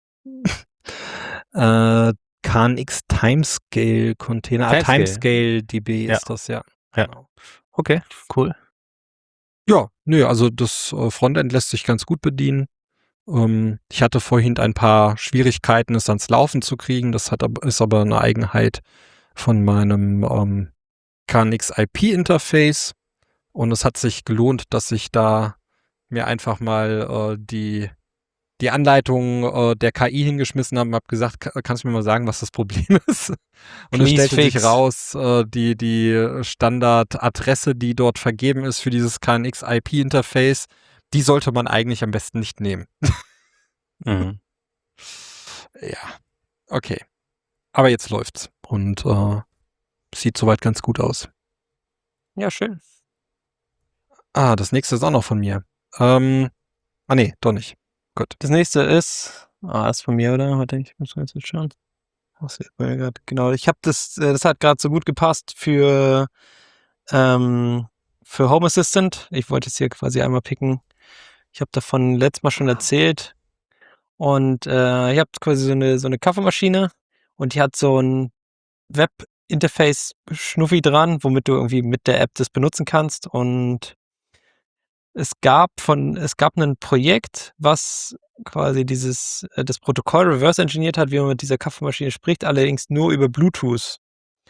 äh, K N X Timescale Container, ah, Timescale. Timescale D B Ja. ist das, ja. Ja. Genau. Okay, cool. Ja, nö, also das äh, Frontend lässt sich ganz gut bedienen. Ähm, ich hatte vorhin ein paar Schwierigkeiten, es ans Laufen zu kriegen. Das hat, ab- ist aber eine Eigenheit von meinem ähm, K N X I P-Interface. Und es hat sich gelohnt, dass ich da mir einfach mal äh, die, die Anleitung äh, der K I hingeschmissen habe und habe gesagt, "Ka- kannst du mir mal sagen, was das Problem ist?" Und es Please stellte sich fix. raus, äh, die, die Standardadresse, die dort vergeben ist für dieses K N X I P-Interface, die sollte man eigentlich am besten nicht nehmen. Mhm. Ja, okay. Aber jetzt läuft's und äh, sieht soweit ganz gut aus. Ja, schön. Ah, das nächste ist auch noch von mir. Ähm, ah nee, doch nicht. Gut. Das nächste ist, ah, das ist von mir, oder? Warte, ich muss jetzt schauen. Was sieht man ja grad? Genau, ich habe das, äh, das hat gerade so gut gepasst für, ähm, für Home Assistant. Ich wollte es hier quasi einmal picken. Ich habe davon letztes Mal schon erzählt. Und äh, ich habe quasi so eine, so eine Kaffeemaschine und die hat so ein Web-Interface-Schnuffi dran, womit du irgendwie mit der App das benutzen kannst. Und es gab von, es gab ein Projekt, was quasi dieses, äh, das Protokoll reverse engineert hat, wie man mit dieser Kaffeemaschine spricht, allerdings nur über Bluetooth.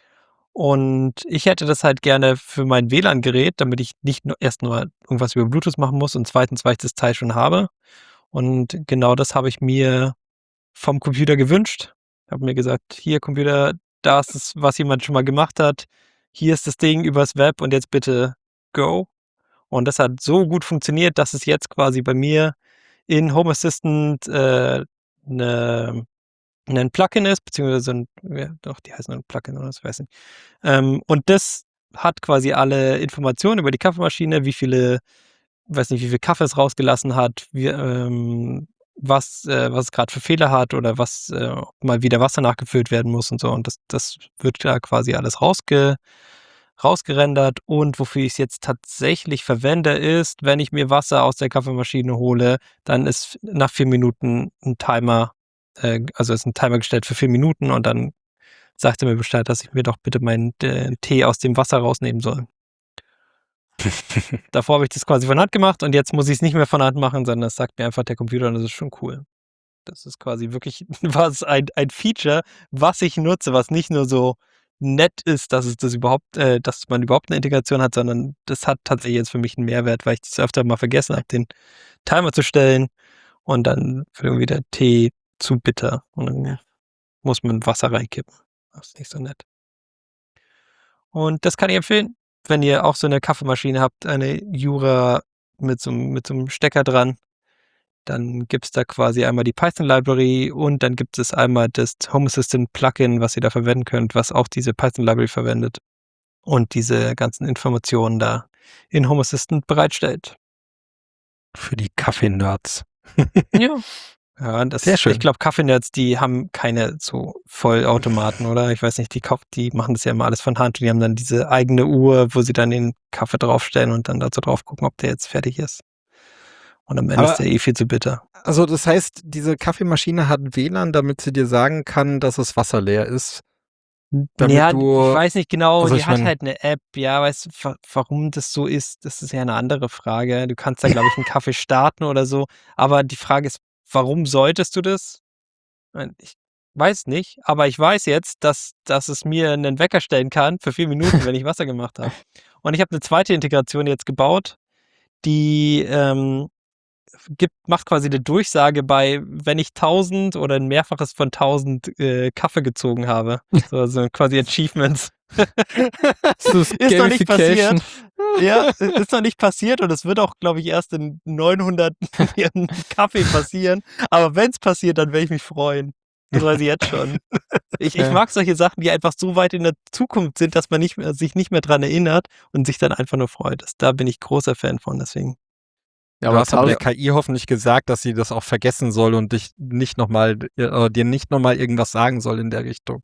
Und ich hätte das halt gerne für mein W L A N-Gerät, damit ich nicht nur erst nur irgendwas über Bluetooth machen muss und zweitens, weil ich das Teil schon habe. Und genau das habe ich mir vom Computer gewünscht. Habe mir gesagt, hier Computer, da ist es, was jemand schon mal gemacht hat. Hier ist das Ding übers Web und jetzt bitte go. Und das hat so gut funktioniert, dass es jetzt quasi bei mir in Home Assistant äh, ne, ein Plugin ist, beziehungsweise so ein, ja, doch, die heißen ein Plugin oder was, weiß nicht. Ähm, und das hat quasi alle Informationen über die Kaffeemaschine, wie viele, weiß nicht, wie viel Kaffee es rausgelassen hat, wie, ähm, was, äh, was es gerade für Fehler hat oder was äh, ob mal wieder Wasser nachgefüllt werden muss und so. Und das, das wird da quasi alles rausge, rausgerendert. Und wofür ich es jetzt tatsächlich verwende, ist, wenn ich mir Wasser aus der Kaffeemaschine hole, dann ist nach vier Minuten ein Timer, äh, also ist ein Timer gestellt für vier Minuten und dann sagt er mir Bescheid, dass ich mir doch bitte meinen äh, Tee aus dem Wasser rausnehmen soll. Davor habe ich das quasi von Hand gemacht und jetzt muss ich es nicht mehr von Hand machen, sondern das sagt mir einfach der Computer und das ist schon cool. Das ist quasi wirklich was ein, ein Feature, was ich nutze, was nicht nur so nett ist, dass es das überhaupt, äh, dass man überhaupt eine Integration hat, sondern das hat tatsächlich jetzt für mich einen Mehrwert, weil ich das öfter mal vergessen habe, den Timer zu stellen und dann wird irgendwie der Tee zu bitter und dann muss man Wasser reinkippen. Das ist nicht so nett. Und das kann ich empfehlen, wenn ihr auch so eine Kaffeemaschine habt, eine Jura mit so, mit so einem Stecker dran. dann gibt es da quasi einmal die Python-Library und dann gibt es einmal das Home Assistant-Plugin, was ihr da verwenden könnt, was auch diese Python-Library verwendet und diese ganzen Informationen da in Home Assistant bereitstellt. Für die Kaffee-Nerds. Ja. Ja, das, Sehr schön. ich glaube, Kaffee-Nerds, die haben keine so Vollautomaten, oder? Ich weiß nicht, die, kauf- die machen das ja immer alles von Hand und die haben dann diese eigene Uhr, wo sie dann den Kaffee draufstellen und dann dazu drauf gucken, ob der jetzt fertig ist. Und am Ende Aber- ist der eh viel zu bitter. Also das heißt, diese Kaffeemaschine hat W L A N, damit sie dir sagen kann, dass es wasserleer ist. Damit ja, du- ich weiß nicht genau, also die ich hat mein- halt eine App, ja, weißt du, wa- warum das so ist, das ist ja eine andere Frage. Du kannst da, glaube ich, einen Kaffee starten oder so, aber die Frage ist, warum solltest du das? Ich weiß nicht, aber ich weiß jetzt, dass, dass es mir einen Wecker stellen kann für vier Minuten, wenn ich Wasser gemacht habe. Und ich habe eine zweite Integration jetzt gebaut, die ähm, gibt, macht quasi eine Durchsage bei, wenn ich tausend oder ein Mehrfaches von tausend äh, Kaffee gezogen habe. So, so quasi Achievements. So ist Ist noch nicht Gamification. passiert. Ja, ist noch nicht passiert und es wird auch, glaube ich, erst in neunhundert Kaffee passieren. Aber wenn es passiert, dann werde ich mich freuen. Das weiß ich jetzt schon. Ich, ich Ja. mag solche Sachen, die einfach so weit in der Zukunft sind, dass man nicht mehr, sich nicht mehr dran erinnert und sich dann einfach nur freut. Das, da bin ich großer Fan von, deswegen. Ja, du aber hast aber der tausend- K I hoffentlich gesagt, dass sie das auch vergessen soll und dich nicht noch mal, äh, dir nicht nochmal irgendwas sagen soll in der Richtung.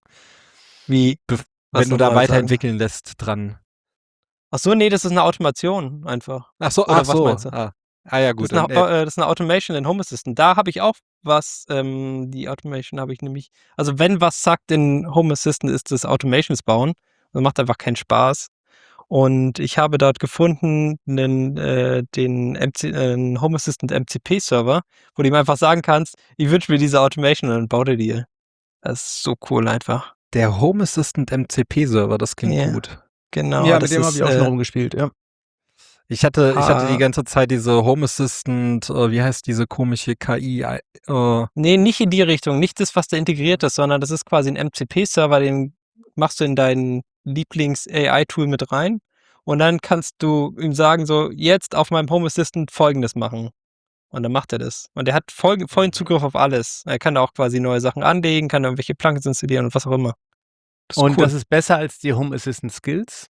Wie? Bef- Was Wenn du soll da man sagen? weiterentwickeln lässt dran. Ach so, nee, das ist eine Automation einfach. Ach so, Oder ach was so. meinst du? Ah. ah ja, Das gut. ist, eine, dann, äh, äh, das ist eine Automation in Home Assistant. Da habe ich auch was, ähm, die Automation habe ich nämlich, also wenn was sagt in Home Assistant, ist das Automations bauen. Das macht einfach keinen Spaß. Und ich habe dort gefunden einen, äh, den M C, äh, einen Home Assistant M C P-Server, wo du ihm einfach sagen kannst, ich wünsche mir diese Automation und dann baut er dir. Das ist so cool einfach. der Home Assistant M C P-Server, das klingt Ja. gut. Genau. ja, das mit dem habe ist, ich auch schon äh, rumgespielt, ja. Ich hatte, ich hatte Ha. die ganze Zeit diese Home Assistant, äh, wie heißt diese komische K I? Äh, Nee, nicht in die Richtung. Nicht das, was da integriert ist, sondern das ist quasi ein M C P-Server, den machst du in dein Lieblings-A I-Tool mit rein. Und dann kannst du ihm sagen, so, jetzt auf meinem Home Assistant Folgendes machen. Und dann macht er das. Und er hat voll, vollen Zugriff auf alles. Er kann da auch quasi neue Sachen anlegen, kann da irgendwelche Plugins installieren und was auch immer. Das ist Und cool. das ist besser als die Home Assistant Skills.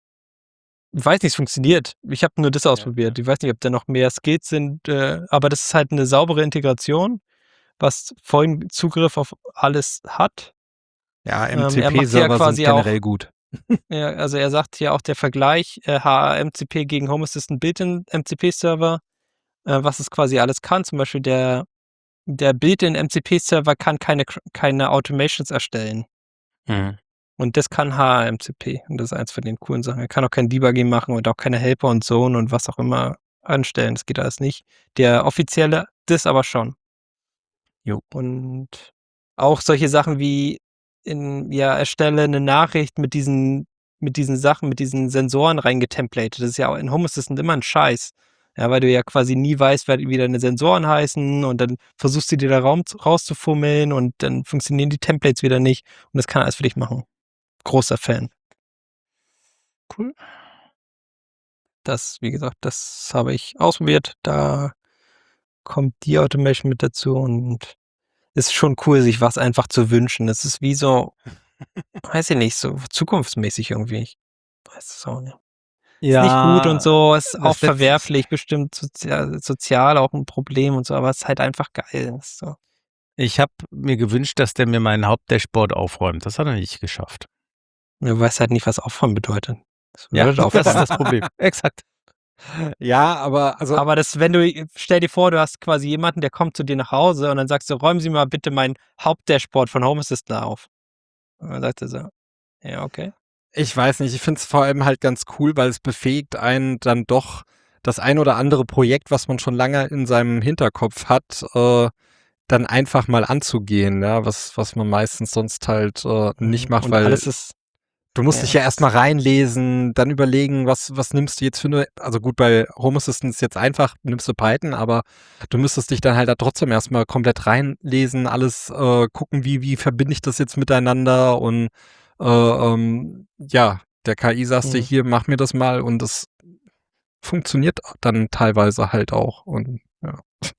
Ich weiß nicht, es funktioniert. Ich habe nur das ausprobiert. Ich weiß nicht, ob da noch mehr Skills sind, äh, aber das ist halt eine saubere Integration, was vollen Zugriff auf alles hat. ja, Ähm, er macht ja M C P-Server quasi sind generell gut. Ja, also er sagt hier auch der Vergleich äh, H A M C P gegen Home Assistant Built-in M C P-Server, äh, was es quasi alles kann. Zum Beispiel der, der Built-in M C P-Server kann keine, keine Automations erstellen. Mhm. Und das kann H A M C P. Und das ist eins von den coolen Sachen. Er kann auch kein Debugging machen und auch keine Helper und Zone und was auch immer anstellen. Das geht alles nicht. Der offizielle, das aber schon. Jo. Und auch solche Sachen wie in, ja, erstelle eine Nachricht mit diesen, mit diesen Sachen, mit diesen Sensoren reingetemplatet. Das ist ja auch in Home Assistant immer ein Scheiß. Ja, weil du ja quasi nie weißt, wie deine Sensoren heißen und dann versuchst du dir da Raum zu- rauszufummeln und dann funktionieren die Templates wieder nicht und das kann er alles für dich machen. Großer Fan. Cool. Das, wie gesagt, das habe ich ausprobiert. Da kommt die Automation mit dazu und ist schon cool, sich was einfach zu wünschen. Das ist wie so, weiß ich nicht, so zukunftsmäßig irgendwie. Ich weiß es auch nicht. Ist nicht gut und so, ist das auch letzte- verwerflich, bestimmt sozial, sozial auch ein Problem und so, aber es ist halt einfach geil. Ist so. Ich habe mir gewünscht, dass der mir mein Hauptdashboard aufräumt. Das hat er nicht geschafft. Du weißt halt nicht, was Aufräumen bedeutet. Das Ja, bedeutet das ist aufräumen. das Problem. Exakt. Ja, aber also Aber das, wenn du, stell dir vor, du hast quasi jemanden, der kommt zu dir nach Hause und dann sagst du, räumen Sie mal bitte mein Hauptdashboard von Home Assistant auf. Und dann sagt er so, ja, okay. ich weiß nicht, ich finde es vor allem halt ganz cool, weil es befähigt einen dann doch das ein oder andere Projekt, was man schon lange in seinem Hinterkopf hat, äh, dann einfach mal anzugehen, ja, was, was man meistens sonst halt äh, nicht macht, und weil alles ist, du musst ja, dich ja das- erstmal reinlesen, dann überlegen, was, was nimmst du jetzt für eine, also gut, bei Home Assistant ist jetzt einfach, nimmst du Python, aber du müsstest dich dann halt da trotzdem erstmal komplett reinlesen, alles äh, gucken, wie, wie verbinde ich das jetzt miteinander und äh, ähm, ja, der K I sagst du Mhm. hier, mach mir das mal und das funktioniert dann teilweise halt auch und ja.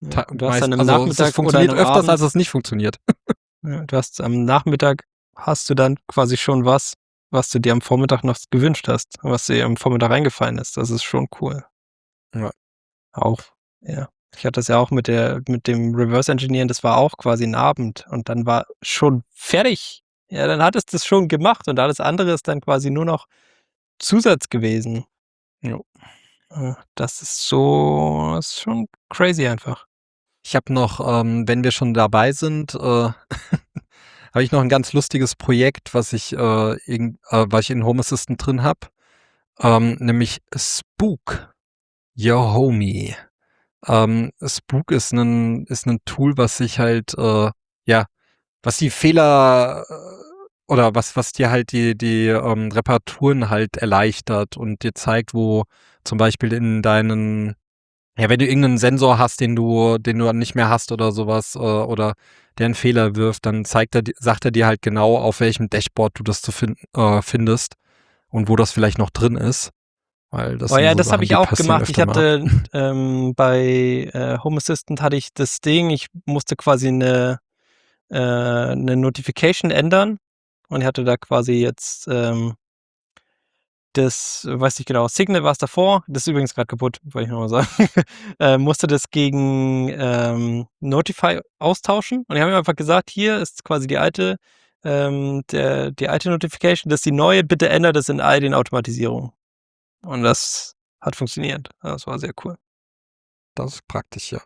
Ta- du hast meist- dann am also es Nachmittag oder funktioniert am öfters, Abend, als es nicht funktioniert. ja, du hast am Nachmittag hast du dann quasi schon was, was du dir am Vormittag noch gewünscht hast, was dir am Vormittag reingefallen ist. Das ist schon cool. Ja. Auch, ja. Ich hatte das ja auch mit der, mit dem Reverse Engineeren, das war auch quasi ein Abend und dann war schon fertig. Ja, dann hattest du es schon gemacht und alles andere ist dann quasi nur noch Zusatz gewesen. Jo. Äh, Das ist so, das ist schon crazy einfach. Ich habe noch, ähm, wenn wir schon dabei sind, äh, habe ich noch ein ganz lustiges Projekt, was ich, äh, irgend, äh, was ich in Home Assistant drin habe, ähm, nämlich Spook, Your Homie. Ähm, Spook ist ein ist ein Tool, was sich halt, äh, ja, was die Fehler äh, oder was was dir halt die die ähm, Reparaturen halt erleichtert und dir zeigt, wo zum Beispiel in deinen ja, wenn du irgendeinen Sensor hast, den du den du nicht mehr hast oder sowas, äh, oder der einen Fehler wirft, dann zeigt er di sagt er dir halt genau, auf welchem Dashboard du das zu finden äh, findest und wo das vielleicht noch drin ist, weil das Oh sind ja, so das habe Sachen, ich die auch passieren gemacht. Ich öfter mal. hatte ähm, bei äh, Home Assistant hatte ich das Ding, ich musste quasi eine, äh, eine Notification ändern und ich hatte da quasi jetzt ähm, das, äh, weiß nicht genau, Signal war es davor, das ist übrigens gerade kaputt, wollte ich nochmal sagen, äh, musste das gegen ähm, Notify austauschen und die haben mir einfach gesagt, hier ist quasi die alte, ähm, der, die alte Notification, das ist die neue, bitte ändert es in all den Automatisierungen. Und das hat funktioniert. Das war sehr cool. Das ist praktisch, ja.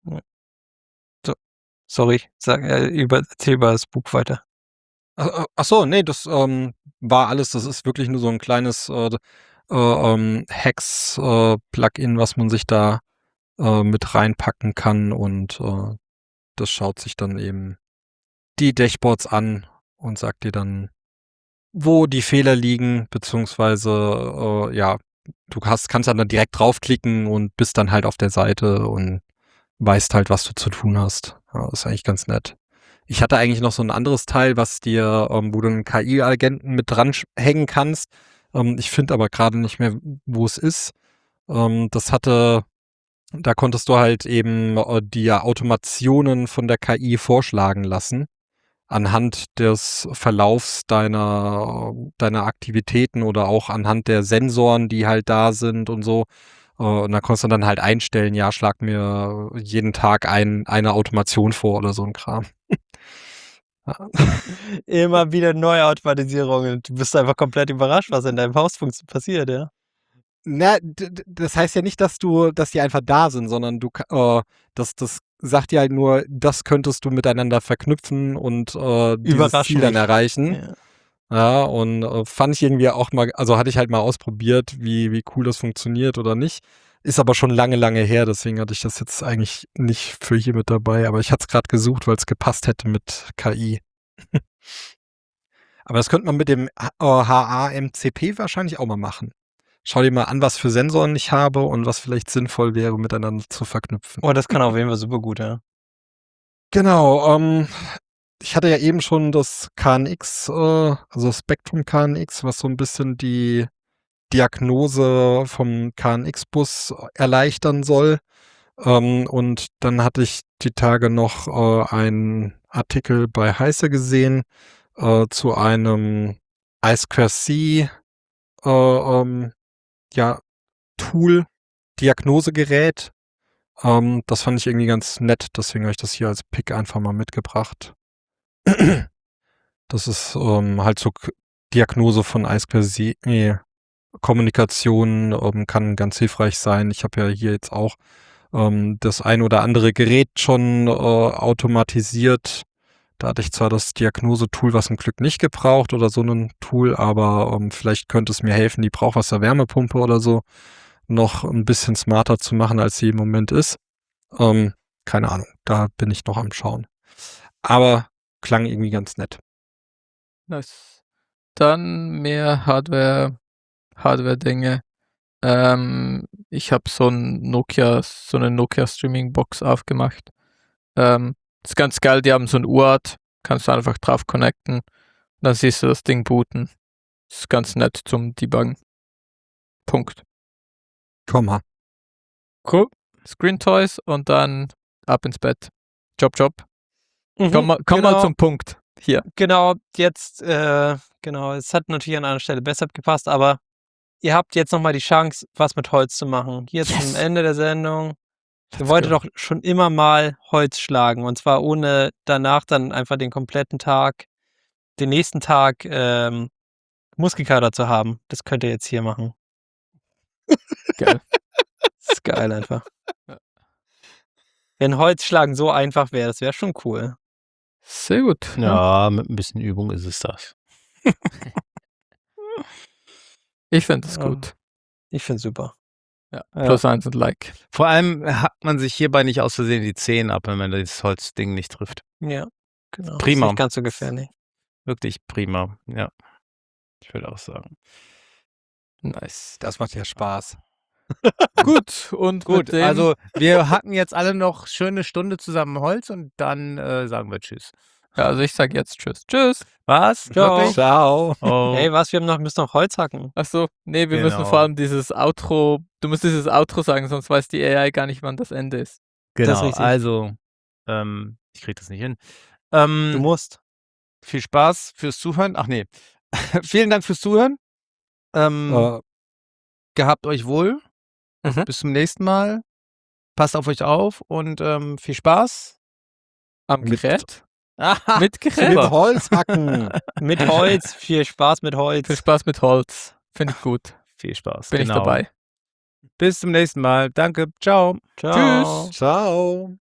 Sorry, sag, äh, über, erzähl über das Buch weiter. Ach, ach so, nee, das ähm, war alles. Das ist wirklich nur so ein kleines äh, d- äh, ähm, Hex-Plugin, was man sich da äh, mit reinpacken kann und äh, das schaut sich dann eben die Dashboards an und sagt dir dann, wo die Fehler liegen, beziehungsweise äh, ja, du hast, kannst dann, dann direkt draufklicken und bist dann halt auf der Seite und weißt halt, was du zu tun hast. Ja, das ist eigentlich ganz nett. Ich hatte eigentlich noch so ein anderes Teil, was dir, ähm, wo du einen K I-Agenten mit dran sch- hängen kannst. Ähm, ich finde aber gerade nicht mehr, wo es ist. Ähm, das hatte, da konntest du halt eben äh, dir Automationen von der K I vorschlagen lassen anhand des Verlaufs deiner, deiner Aktivitäten oder auch anhand der Sensoren, die halt da sind und so. Äh, Und da konntest du dann halt einstellen, ja, schlag mir jeden Tag ein, eine Automation vor oder so ein Kram. Ja. Immer wieder neue Automatisierungen. Du bist einfach komplett überrascht, was in deinem Haus funkt- passiert, ja. Na, d- d- das heißt ja nicht, dass du, dass die einfach da sind, sondern du, ka- äh, das, das sagt dir halt nur, das könntest du miteinander verknüpfen und äh, dieses Überrasch Ziel dann mich. erreichen. Ja. Ja, und äh, fand ich irgendwie auch mal, also hatte ich halt mal ausprobiert, wie, wie cool das funktioniert oder nicht. Ist aber schon lange, lange her, deswegen hatte ich das jetzt eigentlich nicht für hier mit dabei, aber ich hatte es gerade gesucht, weil es gepasst hätte mit K I. Aber das könnte man mit dem H A M C P wahrscheinlich auch mal machen. Schau dir mal an, was für Sensoren ich habe und was vielleicht sinnvoll wäre, miteinander zu verknüpfen. Oh, das kann auf jeden Fall super gut, ja. Genau, ähm, ich hatte ja eben schon das K N X, äh, also Spectrum K N X, was so ein bisschen die Diagnose vom K N X-Bus erleichtern soll. Ähm, und dann hatte ich die Tage noch äh, einen Artikel bei Heise gesehen äh, zu einem I zwei C äh, ähm, ja, Tool, Diagnosegerät. Ähm, das fand ich irgendwie ganz nett, deswegen habe ich das hier als Pick einfach mal mitgebracht. Das ist ähm, halt so K- Diagnose von I zwei C, nee, Kommunikation ähm, kann ganz hilfreich sein. Ich habe ja hier jetzt auch ähm, das ein oder andere Gerät schon äh, automatisiert. Da hatte ich zwar das Diagnose-Tool, was im Glück nicht gebraucht oder so ein Tool, aber ähm, vielleicht könnte es mir helfen, die Brauchwasser-Wärmepumpe oder so noch ein bisschen smarter zu machen, als sie im Moment ist. Ähm, keine Ahnung, da bin ich noch am Schauen. Aber klang irgendwie ganz nett. Nice. Dann mehr Hardware, Hardware-Dinge. Ähm, ich habe so ein Nokia, so eine Nokia Streaming Box aufgemacht. Ähm, ist ganz geil, die haben so ein U A R T, kannst du einfach drauf connecten, dann siehst du das Ding booten. Ist ganz nett zum Debuggen. Punkt. Komm mal. Cool. Screen Toys und dann ab ins Bett. Job, Job. Mhm, Komm mal, komm genau, mal zum Punkt. Hier. genau, jetzt, äh, genau, es hat natürlich an einer Stelle besser gepasst, aber ihr habt jetzt nochmal die Chance, was mit Holz zu machen. Hier zum Yes. Ende der Sendung. Ihr Let's wolltet go. doch schon immer mal Holz schlagen und zwar ohne danach dann einfach den kompletten Tag, den nächsten Tag ähm, Muskelkater zu haben. Das könnt ihr jetzt hier machen. Geil. Das ist geil einfach. Ja. Wenn Holzschlagen so einfach wäre, das wäre schon cool. Sehr gut. Ja, mit ein bisschen Übung ist es das. Ich finde es Ja. gut. Ich finde super. Ja. Ja. Plus eins und Like. Vor allem hackt man sich hierbei nicht aus Versehen die Zehen ab, wenn man das Holzding nicht trifft. Ja, genau. Prima. Ist nicht ganz so gefährlich. Wirklich prima, ja. Ich würde auch sagen. Nice. Das macht ja Spaß. Gut. Und Gut, mit dem, also wir hacken jetzt alle noch schöne Stunde zusammen Holz und dann äh, sagen wir Tschüss. ja, also ich sag jetzt Tschüss. Tschüss. Was? Ciao. Wirklich? Ciao. Oh. Hey, was? Wir haben noch, müssen noch Holz hacken. Ach so, nee, wir müssen Genau. vor allem dieses Outro, du musst dieses Outro sagen, sonst weiß die A I gar nicht, wann das Ende ist. Das ist Genau, richtig. also, ähm, ich krieg das nicht hin. Du Ähm, musst. viel Spaß fürs Zuhören. Ach nee, vielen Dank fürs Zuhören. Ähm, Äh, gehabt euch wohl. Mhm. Bis zum nächsten Mal. Passt auf euch auf und ähm, viel Spaß. Am Mit- Gerät? Aha, Mit Gerät? mit super. Holz hacken. Mit Holz. Viel Spaß mit Viel Holz. Spaß mit Holz. Finde ich gut. Viel Spaß. Bin genau. ich dabei. Bis zum nächsten Mal. Danke. Ciao. Ciao. Tschüss. Ciao.